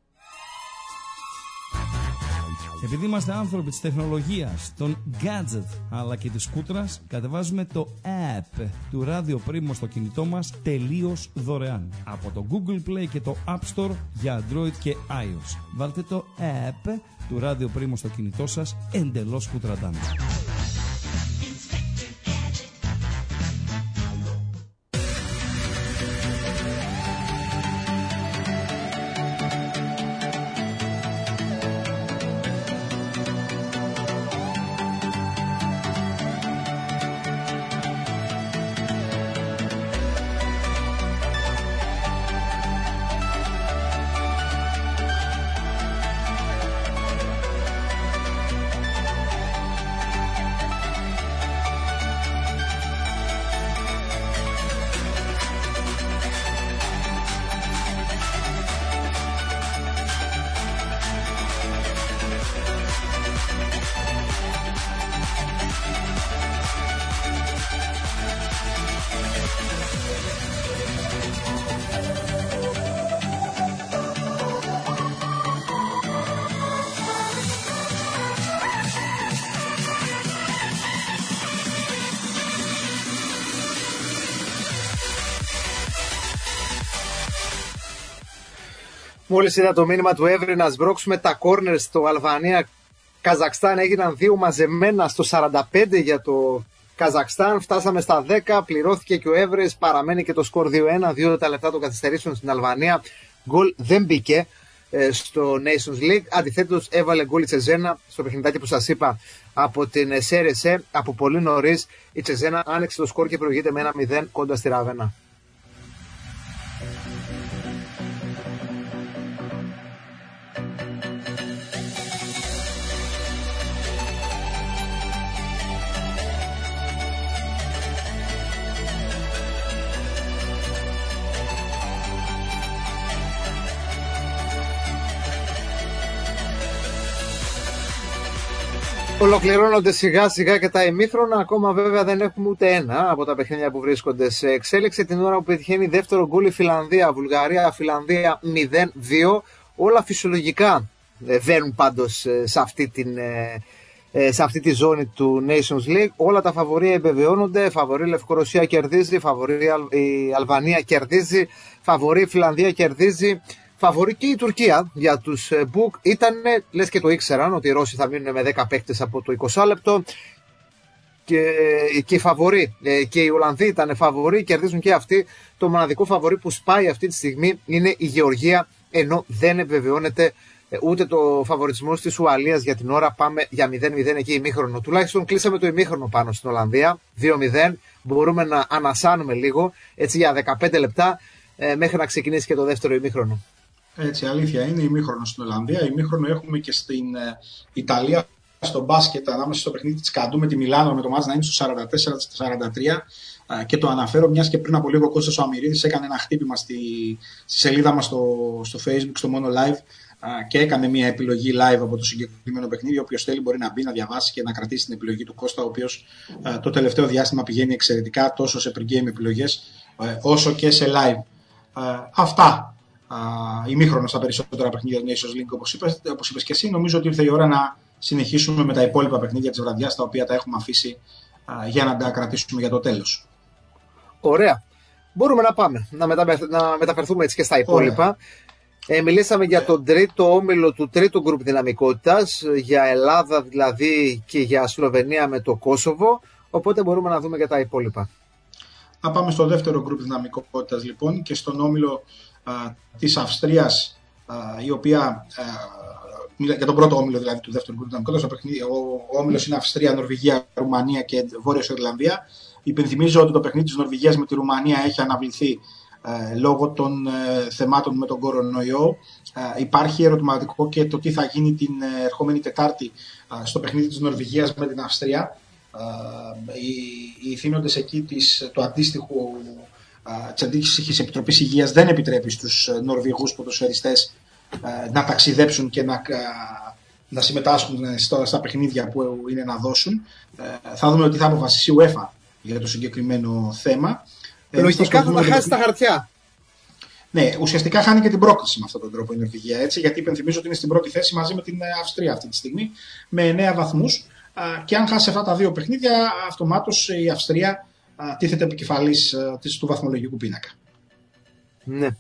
Επειδή είμαστε άνθρωποι της τεχνολογίας, των gadget αλλά και της σκούτρας, κατεβάζουμε το app του Radio Primo στο κινητό μας τελείως δωρεάν. Από το Google Play και το App Store για Android και iOS. Βάλτε το app του Radio Primo στο κινητό σας εντελώς σκούτραντάν. Μόλις είδα το μήνυμα του Εύρη να σμπρώξουμε τα κόρνερ στο Αλβανία-Καζακστάν, έγιναν 2 μαζεμένα στο 45 για το Καζακστάν. Φτάσαμε στα 10, πληρώθηκε και ο Έβρες, παραμένει και το σκορ 2-1, 2 τα λεπτά των καθυστερήσεων στην Αλβανία. Γκολ δεν μπήκε στο Nations League. Αντιθέτως έβαλε γκολ η Τσεζένα στο παιχνιδάκι που σας είπα από την ΣΕΡΕΣΕ. Από πολύ νωρίς η Τσεζένα άνοιξε το σκορ και προηγείται με 1-0 κοντά στη Ράβενα. Ολοκληρώνονται σιγά σιγά και τα ημίχρονα. Ακόμα βέβαια δεν έχουμε ούτε ένα από τα παιχνίδια που βρίσκονται σε εξέλιξη. Την ώρα που πετυχαίνει δεύτερο γκολ η Φιλανδία. Βουλγαρία-Φιλανδία 0-2. Όλα φυσιολογικά βαίνουν πάντως σε αυτή τη ζώνη του Nations League. Όλα τα φαβορί εμπεβαιώνονται. Φαβορί Λευκορωσία κερδίζει. Φαβορί η Αλβανία κερδίζει. Φαβορί η Φιλανδία κερδίζει. Φαβορί και η Τουρκία για τους Μπουκ. Ήτανε, λες και το ήξεραν, ότι οι Ρώσοι θα μείνουν με 10 παίκτες από το 20 λεπτό. Και οι φαβορί και οι Ολλανδοί ήταν φαβορί, κερδίζουν και αυτοί. Το μοναδικό φαβορί που σπάει αυτή τη στιγμή είναι η Γεωργία, ενώ δεν επιβεβαιώνεται ούτε το φαβορισμός της Ουαλίας για την ώρα. Πάμε για 0-0 εκεί ημίχρονο. Τουλάχιστον κλείσαμε το ημίχρονο πάνω στην Ολλανδία. 2-0. Μπορούμε να ανασάνουμε λίγο έτσι για 15 λεπτά μέχρι να ξεκινήσει και το δεύτερο ημίχρονο. Έτσι, αλήθεια είναι, ημίχρονο στην Ολλανδία. Ημίχρονο έχουμε και στην Ιταλία στο μπάσκετ, ανάμεσα στο παιχνίδι της Καντού με τη Μιλάνο, με το μάτς να είναι στο 44-43. Και το αναφέρω, μιας και πριν από λίγο ο Κώστας ο Αμυρίδης έκανε ένα χτύπημα στη σελίδα μας στο Facebook, στο Mono Live, και έκανε μια επιλογή live από το συγκεκριμένο παιχνίδι. Όποιος θέλει μπορεί να μπει, να διαβάσει και να κρατήσει την επιλογή του Κώστα, ο οποίος το τελευταίο διάστημα πηγαίνει εξαιρετικά τόσο σε pre-game επιλογές όσο και σε live. Αυτά. Ημίχρονο στα περισσότερα παιχνίδια του Nations League, όπως είπες και εσύ. Νομίζω ότι ήρθε η ώρα να συνεχίσουμε με τα υπόλοιπα παιχνίδια της βραδιάς, τα οποία τα έχουμε αφήσει για να τα κρατήσουμε για το τέλος. Ωραία. Μπορούμε να πάμε, να μεταφερθούμε έτσι και στα υπόλοιπα. Μιλήσαμε για τον τρίτο όμιλο του τρίτου γκρουπ δυναμικότητας, για Ελλάδα δηλαδή και για Σλοβενία με το Κόσοβο, οπότε μπορούμε να δούμε και τα υπόλοιπα. Να πάμε στο δεύτερο γκρουπ δυναμικότητας λοιπόν, και στον όμιλο της Αυστρίας, η οποία, για τον πρώτο όμιλο δηλαδή του δεύτερου γκρουπ δυναμικότητας, ο όμιλος είναι Αυστρία, Νορβηγία, Ρουμανία και Βόρειος Ιρλανδία. Υπενθυμίζω ότι το παιχνίδι της Νορβηγίας με τη Ρουμανία έχει αναβληθεί λόγω των θεμάτων με τον κορονοϊό. Υπάρχει ερωτηματικό και το τι θα γίνει την ερχόμενη Τετάρτη στο παιχνίδι της Νορβηγίας με την Αυστρία. Οι θύνοντες εκεί της αντίστοιχης Επιτροπής Υγείας δεν επιτρέπει στους Νορβηγούς ποδοσφαιριστές να ταξιδέψουν και να συμμετάσχουν στα παιχνίδια που είναι να δώσουν. Θα δούμε ότι θα αποφασίσει η UEFA για το συγκεκριμένο θέμα. Λογικά θα τα χάσει τα χαρτιά. Ναι, ουσιαστικά χάνει και την πρόκληση με αυτόν τον τρόπο η Νορβηγία. Έτσι, γιατί υπενθυμίζω ότι είναι στην πρώτη θέση μαζί με την Αυστρία αυτή τη στιγμή με 9 βαθμούς. Και αν χάσει αυτά τα δύο παιχνίδια, αυτομάτως η Αυστρία τίθεται επικεφαλής του βαθμολογικού πίνακα. Ναι.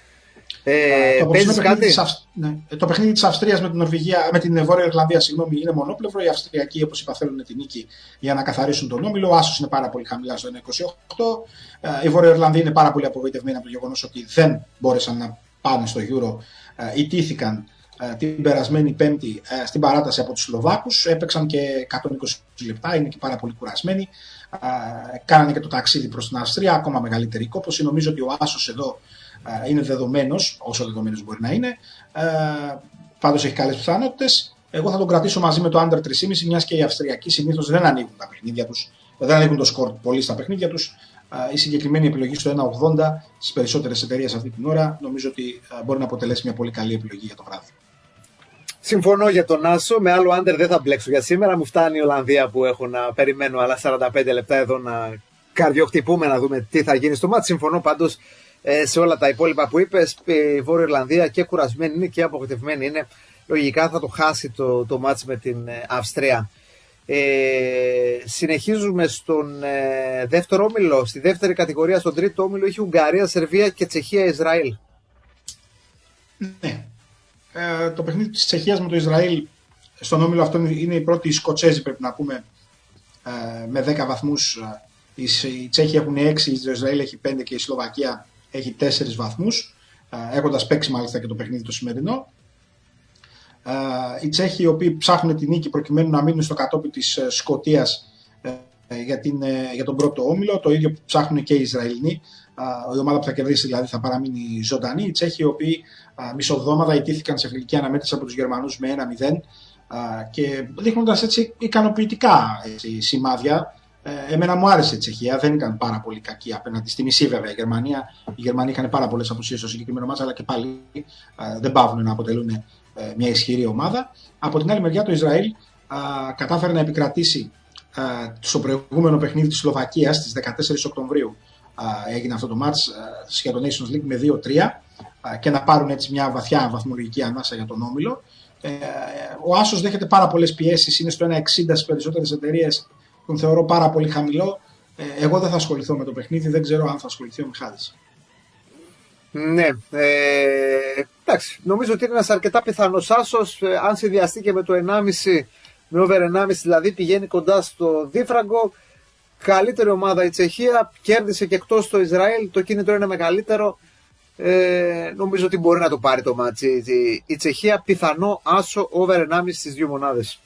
Το παιχνίδι της Αυστρίας με την Βόρεια Ιρλανδία είναι μονόπλευρο. Οι Αυστριακοί, όπως είπα, θέλουν την νίκη για να καθαρίσουν τον όμιλο. Ο άσος είναι πάρα πολύ χαμηλά στο 1,28. Η Βόρεια Ιρλανδία είναι πάρα πολύ απογοητευμένη από το γεγονός ότι δεν μπόρεσαν να πάνε στο Euro. Ιτήθηκαν την περασμένη Πέμπτη στην παράταση από τους Σλοβάκους. Έπαιξαν και 120 λεπτά, είναι και πάρα πολύ κουρασμένοι. Κάνανε και το ταξίδι προς την Αυστρία, ακόμα μεγαλύτερη κόπωση. Νομίζω ότι ο άσος εδώ είναι δεδομένος, όσο δεδομένος μπορεί να είναι. Πάντως έχει καλές πιθανότητες. Εγώ θα τον κρατήσω μαζί με το under 3,5, μιας και οι Αυστριακοί συνήθως δεν ανοίγουν τα παιχνίδια τους, δεν ανοίγουν το σκορ πολύ στα παιχνίδια τους. Η συγκεκριμένη επιλογή στο 1,80 στις περισσότερες εταιρείες αυτή την ώρα νομίζω ότι μπορεί να αποτελέσει μια πολύ καλή επιλογή για το βράδυ. Συμφωνώ για τον Άσο. Με άλλο under δεν θα μπλέξω για σήμερα. Μου φτάνει η Ολλανδία που έχω να περιμένω άλλα 45 λεπτά εδώ να καρδιοχτυπούμε να δούμε τι θα γίνει στο μάτι. Συμφωνώ πάντως σε όλα τα υπόλοιπα που είπες. Η Βόρεια Ιρλανδία και κουρασμένη είναι και απογοητευμένη είναι. Λογικά θα το χάσει το μάτς με την Αυστρία. Συνεχίζουμε στον δεύτερο όμιλο. Στη δεύτερη κατηγορία, στον τρίτο όμιλο, έχει Ουγγαρία, Σερβία και Τσεχία, Ισραήλ. Ναι. Το παιχνίδι της Τσεχίας με το Ισραήλ στον όμιλο αυτό είναι η πρώτη Σκοτσέζη, πρέπει να πούμε, με 10 βαθμούς. Οι Τσέχοι έχουν 6, το Ισραήλ έχει 5 και η Σλοβακία έχει 4 βαθμούς, έχοντας παίξει μάλιστα και το παιχνίδι το σημερινό. Οι Τσέχοι οι οποίοι ψάχνουν την νίκη προκειμένου να μείνουν στο κατόπι της Σκωτίας για τον πρώτο όμιλο, το ίδιο που ψάχνουν και οι Ισραηλινοί. Η ομάδα που θα κερδίσει δηλαδή θα παραμείνει ζωντανή. Οι Τσέχοι οι οποίοι μισοβδόμαδα ιτήθηκαν σε φιλική αναμέτρηση από τους Γερμανούς με 1-0 και δείχνοντας έτσι ικανοποιητικά σημάδια. Εμένα μου άρεσε η Τσεχία, δεν ήταν πάρα πολύ κακή απέναντι στη μισή βέβαια η Γερμανία. Οι Γερμανοί είχαν πάρα πολλές απουσίες στο συγκεκριμένο μάτς, αλλά και πάλι δεν παύουν να αποτελούν μια ισχυρή ομάδα. Από την άλλη μεριά το Ισραήλ κατάφερε να επικρατήσει στο προηγούμενο παιχνίδι της Σλοβακίας στις 14 Οκτωβρίου. Έγινε αυτό το μάτς για το Nations League με 2-3 και να πάρουν έτσι μια βαθιά βαθμολογική ανάσα για τον όμιλο. Ο Άσος δέχεται πάρα πολλές πιέσεις, είναι στο 1,60 στις περισσότερες εταιρείες. Τον θεωρώ πάρα πολύ χαμηλό. Εγώ δεν θα ασχοληθώ με το παιχνίδι, δεν ξέρω αν θα ασχοληθεί ο Μιχάλης. Ναι, εντάξει, νομίζω ότι είναι ένας αρκετά πιθανός άσος, αν συνδυαστεί και με το 1,5, με over 1,5 δηλαδή πηγαίνει κοντά στο δίφραγκο. Καλύτερη ομάδα η Τσεχία, κέρδισε και εκτός το Ισραήλ, το κίνητρο είναι μεγαλύτερο. Νομίζω ότι μπορεί να το πάρει το μάτσι η Τσεχία, πιθανό άσο over 1,5 στις δύο μονάδες.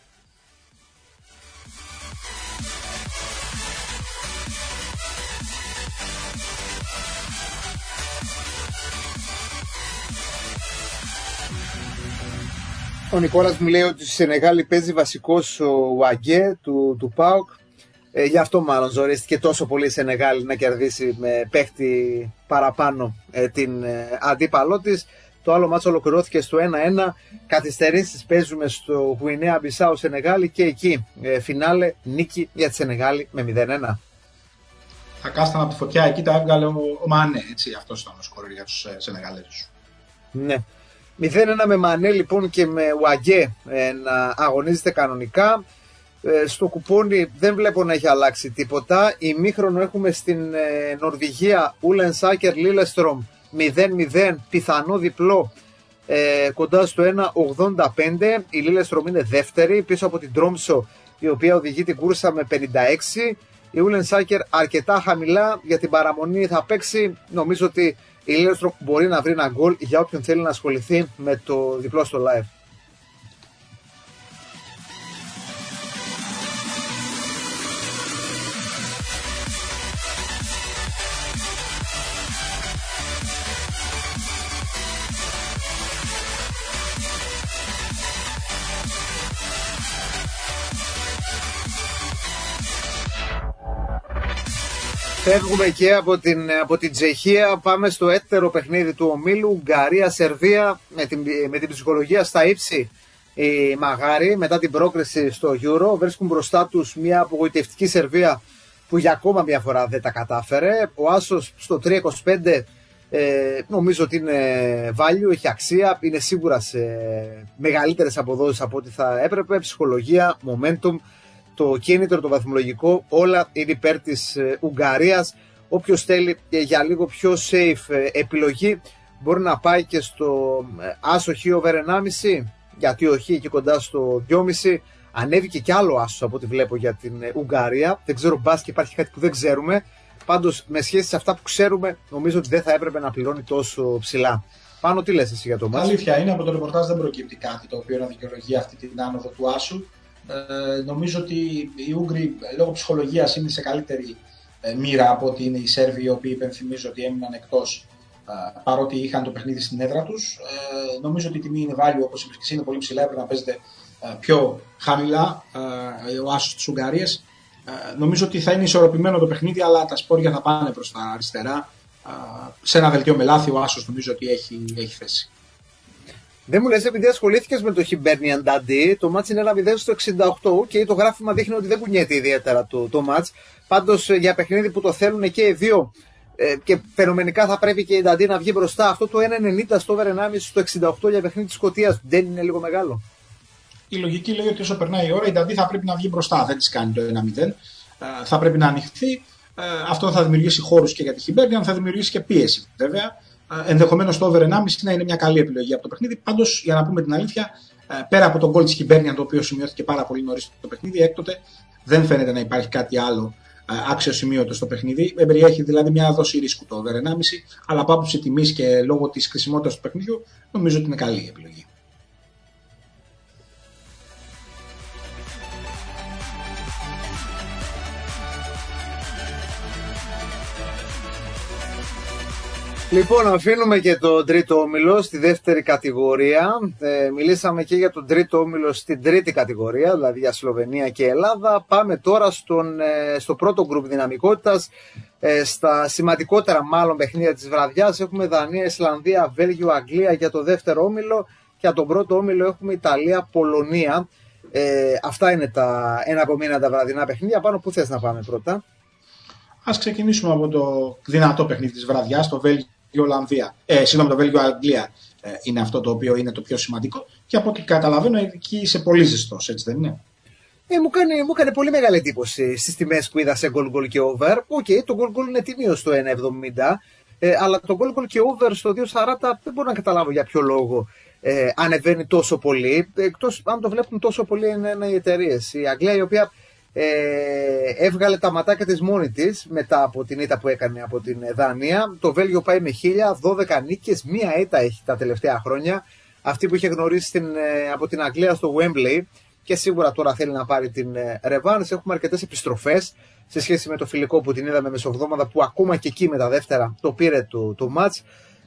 Ο Νικόλας μου λέει ότι στη Σενεγάλη παίζει βασικός ο Ουαγκέ του ΠΑΟΚ. Γι' αυτό μάλλον ζορίστηκε τόσο πολύ η Σενεγάλη να κερδίσει με παίχτη παραπάνω την αντίπαλό της. Το άλλο μάτσο ολοκληρώθηκε στο 1-1. Καθυστερήσεις παίζουμε στο Γουινέα Μπισάου Σενεγάλη και εκεί φινάλε νίκη για τη Σενεγάλη με 0-1. Τα κάστανα από τη φωτιά εκεί τα έβγαλε ο Μανέ, έτσι, αυτός ήταν ο σκόρερ για τους Σενεγαλέζους. Ναι. 0-1 με Μανέ λοιπόν και με Ουαγκέ να αγωνίζεται κανονικά. Στο κουπόνι δεν βλέπω να έχει αλλάξει τίποτα. Ημίχρονο έχουμε στην Νορβηγία Ούλενσάκερ Λίλεστρομ 0-0, πιθανό διπλό κοντά στο 1,85. Η Λίλεστρομ είναι δεύτερη πίσω από την Τρόμσο, η οποία οδηγεί την κούρσα με 56. Η Ούλενσάκερ αρκετά χαμηλά, για την παραμονή θα παίξει. Νομίζω ότι η Λίλεστρομ μπορεί να βρει ένα γκολ για όποιον θέλει να ασχοληθεί με το διπλό στο live. Φεύγουμε και από την Τσεχία, πάμε στο έτερο παιχνίδι του ομίλου, Ουγγαρία-Σερβία, με την ψυχολογία στα ύψη. Οι Μαγάροι μετά την πρόκριση στο Euro βρίσκουν μπροστά τους μια απογοητευτική Σερβία που για ακόμα μια φορά δεν τα κατάφερε. Ο άσος στο 3.25 νομίζω ότι είναι value, έχει αξία, είναι σίγουρα σε μεγαλύτερες αποδόσεις από ό,τι θα έπρεπε. Ψυχολογία, momentum, το κίνητρο, το βαθμολογικό, όλα είναι υπέρ της Ουγγαρίας. Όποιος θέλει για λίγο πιο safe επιλογή μπορεί να πάει και στο άσο χ over 1,5, γιατί όχι, εκεί κοντά στο 2,5. Ανέβηκε κι άλλο άσος από ό,τι βλέπω για την Ουγγαρία. Δεν ξέρω μπας και υπάρχει κάτι που δεν ξέρουμε. Πάντως με σχέση σε αυτά που ξέρουμε νομίζω ότι δεν θα έπρεπε να πληρώνει τόσο ψηλά. Πάνω, τι λες εσύ για το μάτι? Αλήθεια είναι, από το ρεπορτάζ δεν προκύπτει κάτι το οποίο να δικαιολογεί αυτή την άνοδο του άσου. Νομίζω ότι οι Ούγγροι λόγω ψυχολογίας είναι σε καλύτερη μοίρα από ότι είναι οι Σέρβοι, οι οποίοι υπενθυμίζω ότι έμειναν εκτός παρότι είχαν το παιχνίδι στην έδρα τους. Νομίζω ότι η τιμή είναι value, όπως είπες και εσύ, είναι πολύ ψηλά, έπρεπε να παίζεται πιο χαμηλά ο άσος της Ουγγαρίας. Νομίζω ότι θα είναι ισορροπημένο το παιχνίδι, αλλά τα σπόρια θα πάνε προς τα αριστερά. Σε ένα δελτίο με λάθη ο άσος νομίζω ότι έχει θέση. Δεν μου λες, επειδή ασχολήθηκες με το Hibernian Dundee, το μάτς είναι 1-0 στο 68 και το γράφημα δείχνει ότι δεν κουνιέται ιδιαίτερα το μάτς. Πάντως για παιχνίδι που το θέλουν και οι δύο και φαινομενικά θα πρέπει και η Dundee να βγει μπροστά, αυτό το 1-90 στο over 1,5 στο 68 για παιχνίδι της Σκωτίας δεν είναι λίγο μεγάλο? Η λογική λέει ότι όσο περνάει η ώρα η Dundee θα πρέπει να βγει μπροστά, δεν της κάνει το 1-0. Θα πρέπει να ανοιχθεί. Αυτό θα δημιουργήσει χώρους και για τη Hibernian, θα δημιουργήσει και πίεση βέβαια. Ενδεχομένως το over 1,5 να είναι μια καλή επιλογή από το παιχνίδι. Πάντως, για να πούμε την αλήθεια, πέρα από τον γκολ της Hibernian, το οποίο σημειώθηκε πάρα πολύ νωρίς το παιχνίδι, έκτοτε Δεν φαίνεται να υπάρχει κάτι άλλο αξιοσημείωτο στο παιχνίδι. Περιέχει δηλαδή μια δόση ρίσκου το over 1,5, αλλά από άποψη τιμής και λόγω της χρησιμότητας του παιχνιδιού νομίζω ότι είναι καλή η επιλογή. Λοιπόν, αφήνουμε και τον τρίτο όμιλο στη δεύτερη κατηγορία. Μιλήσαμε και για τον τρίτο όμιλο στην τρίτη κατηγορία, δηλαδή για Σλοβενία και Ελλάδα. Πάμε τώρα στο πρώτο γκρουπ δυναμικότητας, στα σημαντικότερα μάλλον παιχνίδια της βραδιάς. Έχουμε Δανία, Ισλανδία, Βέλγιο, Αγγλία για το δεύτερο όμιλο. Και για τον πρώτο όμιλο έχουμε Ιταλία, Πολωνία. Αυτά είναι τα εναπομείναντα βραδινά παιχνίδια. Πάνω πού θες να πάμε πρώτα? Ας ξεκινήσουμε από το δυνατό παιχνίδι της βραδιάς, το Βέλγιο-Ολλανδία. Το Βέλγιο-Αγγλία είναι αυτό το οποίο είναι το πιο σημαντικό και από ό,τι καταλαβαίνω εκεί είσαι πολύ ζεστός, έτσι δεν είναι? Μου έκανε πολύ μεγάλη εντύπωση στις τιμές που είδα σε goal και over. Το goal είναι τιμίο στο 1,70, αλλά το goal και over στο 2,40 δεν μπορώ να καταλάβω για ποιο λόγο ανεβαίνει τόσο πολύ, εκτός αν το βλέπουν τόσο πολύ οι εταιρείες. Η Αγγλία, η οποία έβγαλε τα ματάκια της μόνη της μετά από την ήττα που έκανε από την Δανία. Το Βέλγιο πάει με 1012 νίκες, μία ήττα έχει τα τελευταία χρόνια, αυτή που είχε γνωρίσει από την Αγγλία στο Wembley, και σίγουρα τώρα θέλει να πάρει την ρεβάνς. Έχουμε αρκετές επιστροφές σε σχέση με το φιλικό που την είδαμε μεσοβδόμαδα, που ακόμα και εκεί με τα δεύτερα το πήρε το μάτς,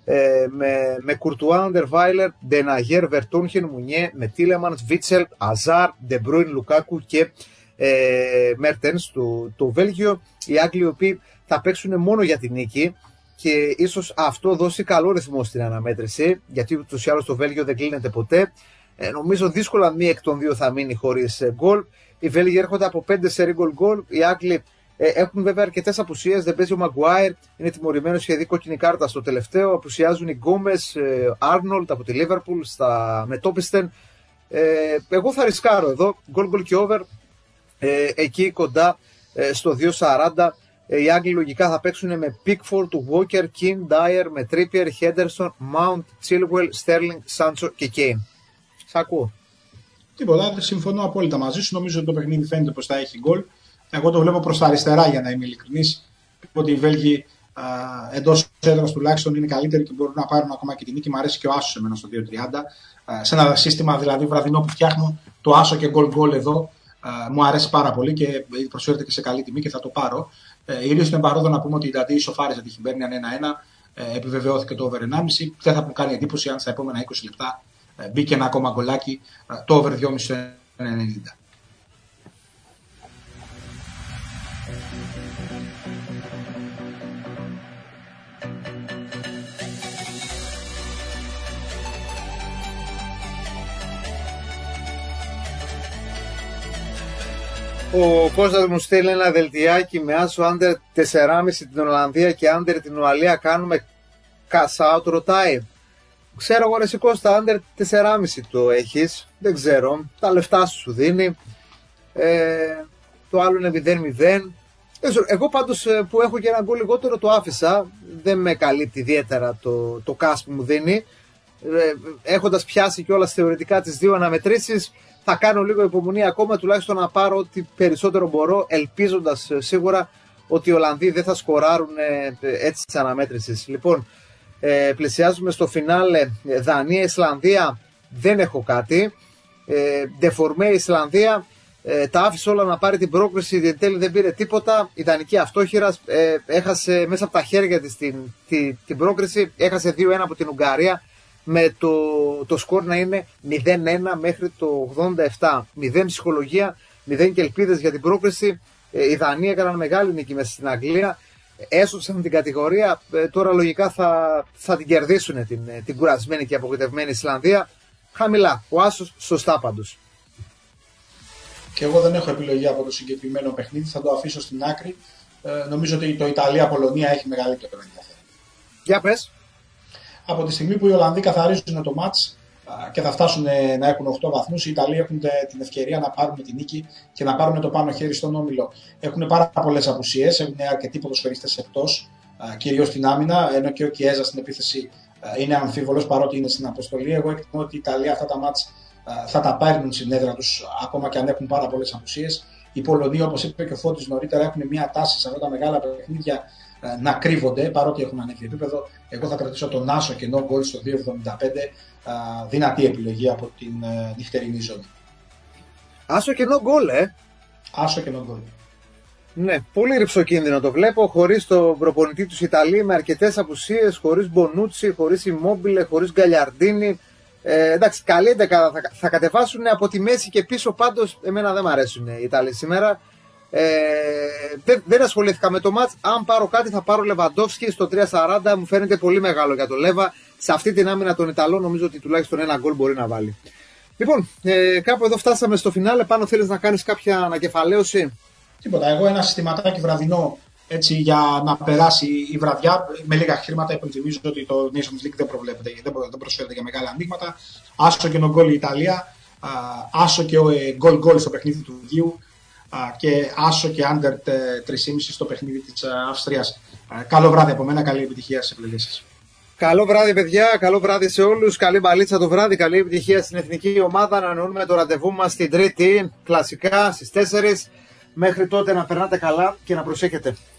με Κουρτουά, Αντερβάιλερ, Ντεναγέρ, Βερτούνχεν, Μουνιέ, με Τίλεμανς, Βίτσελ, Αζάρ, Ντεμπρούιν, Λουκάκου και Μέρτενς. Το Βέλγιο, οι Άγγλοι οι οποίοι θα παίξουν μόνο για την νίκη, και ίσως αυτό δώσει καλό ρυθμό στην αναμέτρηση, γιατί ούτως ή άλλως το Βέλγιο δεν κλείνεται ποτέ. Νομίζω δύσκολα μία εκ των δύο θα μείνει χωρίς γκολ. Οι Βέλγοι έρχονται από 5 σερί γκολ. Οι Άγγλοι έχουν βέβαια αρκετές απουσίες. Δεν παίζει ο Μαγκουάιρ, είναι τιμωρημένος και δει κόκκινη κάρτα στο τελευταίο. Απουσιάζουν οι Γκόμες, Άρνολτ από τη Λίβερπουλ, με Τόπιστεν. Εγώ θα ρισκάρω εδώ γκολ και over εκεί κοντά στο 2,40. Οι Άγγλοι λογικά θα παίξουν με Pickford, Walker, Keane, Dyer, με Trippier, Henderson, Mount, Chilwell, Sterling, Sancho και Kane. Σ' ακούω. Τίποτα, συμφωνώ απόλυτα μαζί σου. Νομίζω ότι το παιχνίδι φαίνεται πως θα έχει γκολ. Εγώ το βλέπω προς τα αριστερά, για να είμαι ειλικρινής. Ότι οι Βέλγοι εντός έδρας τουλάχιστον είναι καλύτεροι και μπορούν να πάρουν ακόμα και τη νίκη. Μ' αρέσει και ο άσος εμένα στο 2,30. Σε ένα σύστημα δηλαδή βραδινό που φτιάχνω, το άσο και γκολ εδώ μου αρέσει πάρα πολύ και προσφέρεται και σε καλή τιμή και θα το πάρω. Ήρθε στον παρόδο να πούμε ότι η Νταντή ισοφάριζε τη Χιμπέρνια 1-1. Επιβεβαιώθηκε το over 1,5. Δεν θα μου κάνει εντύπωση αν στα επόμενα 20 λεπτά μπήκε ένα ακόμα γκολάκι, το over 2,5 1,90. Ο Κώστας μου στέλνει ένα δελτιάκι με άσο άντερ 4,5 την Ολλανδία και άντερ την Ουαλία. Κάνουμε cash out, ρωτάει. Ξέρω εγώ, ρε Κώστα, άντερ 4,5 το έχεις. Δεν ξέρω, τα λεφτά σου δίνει. Το άλλο είναι 0-0. Εγώ πάντως που έχω και ένα γκολ λιγότερο το άφησα. Δεν με καλύπτει ιδιαίτερα το cash που μου δίνει. Έχοντας πιάσει κιόλας θεωρητικά τις δύο αναμετρήσεις, θα κάνω λίγο υπομονή ακόμα, τουλάχιστον να πάρω ό,τι περισσότερο μπορώ, ελπίζοντας σίγουρα ότι οι Ολλανδοί δεν θα σκοράρουν έτσι της αναμέτρησης. Λοιπόν, πλησιάζουμε στο φινάλε. Δανία-Ισλανδία, δεν έχω κάτι. Ντεφορμέ Ισλανδία, τα άφησε όλα να πάρει την πρόκριση, εν τέλει δεν πήρε τίποτα. Η δανική αυτόχειρας έχασε μέσα από τα χέρια της την πρόκριση, έχασε 2-1 από την Ουγγαρία, με το σκορ να είναι 0-1 μέχρι το 87. 0 ψυχολογία, 0 και ελπίδες για την πρόκριση. Οι Δανείοι έκαναν μεγάλη νίκη μέσα στην Αγγλία, έσωσαν την κατηγορία. Τώρα λογικά θα την κερδίσουν την κουρασμένη και απογοητευμένη Ισλανδία. Χαμηλά, ο άσος σωστά πάντως. Και εγώ δεν έχω επιλογή από το συγκεκριμένο παιχνίδι, θα το αφήσω στην άκρη. Νομίζω ότι το Ιταλία-Πολωνία έχει μεγαλύτερο ενδιαφέρον. Για πες. Από τη στιγμή που οι Ολλανδοί καθαρίζουν το μάτς και θα φτάσουν να έχουν 8 βαθμούς, οι Ιταλοί έχουν την ευκαιρία να πάρουν τη νίκη και να πάρουν το πάνω χέρι στον όμιλο. Έχουν πάρα πολλές απουσίες, έχουν αρκετοί ποδοσφαιριστές εκτός, κυρίως στην άμυνα, ενώ και ο Κιέζα στην επίθεση είναι αμφίβολος παρότι είναι στην αποστολή. Εγώ εκτιμώ ότι οι Ιταλοί αυτά τα μάτς θα τα πάρουν στην έδρα τους, ακόμα και αν έχουν πάρα πολλές απουσίες. Οι Πολωνοί, όπως είπε και ο Φώτης νωρίτερα, έχουν μια τάση σε αυτά τα μεγάλα παιχνίδια να κρύβονται, παρότι έχουν ανέβει επίπεδο. Εγώ θα κρατήσω τον άσο και no goal στο 2,75, δυνατή επιλογή από την νυχτερινή ζώνη. Άσο και no goal, Άσο και no goal. Ναι, πολύ ρυψοκίνδυνο το βλέπω, χωρίς τον προπονητή τους Ιταλοί, με αρκετές απουσίες, χωρίς Μπονούτσι, χωρίς Immobile, χωρίς Γκαλιαρντίνη. Εντάξει, καλή εντεκάδα θα κατεβάσουν από τη μέση και πίσω, πάντως εμένα δεν μου αρέσουν οι Ιταλοί σήμερα. Δεν ασχολήθηκα με το μάτς. Αν πάρω κάτι θα πάρω Λεβαντόφσκι στο 3,40, μου φαίνεται πολύ μεγάλο για το Λέβα. Σε αυτή την άμυνα των Ιταλών νομίζω ότι τουλάχιστον ένα γκολ μπορεί να βάλει. Λοιπόν, κάπου εδώ φτάσαμε στο φινάλε. Πάνω θέλεις να κάνεις κάποια ανακεφαλαίωση? Τίποτα, εγώ ένα συστηματάκι βραδινό έτσι, για να περάσει η βραδιά με λίγα χρήματα. Υπενθυμίζω ότι το Nations League δεν προβλέπεται, δεν προσφέρεται για μεγάλα ανοίγματα. Άσο και no goal η Ιταλία, άσο και goal στο παιχνίδι του Βελγίου και άσο και under 3,5 στο παιχνίδι της Αυστρίας. Καλό βράδυ από μένα, καλή επιτυχία στις επιλογές σας. Καλό βράδυ, παιδιά, καλό βράδυ σε όλους. Καλή μπαλίτσα το βράδυ, καλή επιτυχία στην εθνική ομάδα. Ανανοούμε το ραντεβού μας την Τρίτη, κλασικά στις 4. Μέχρι τότε να περνάτε καλά και να προσέχετε.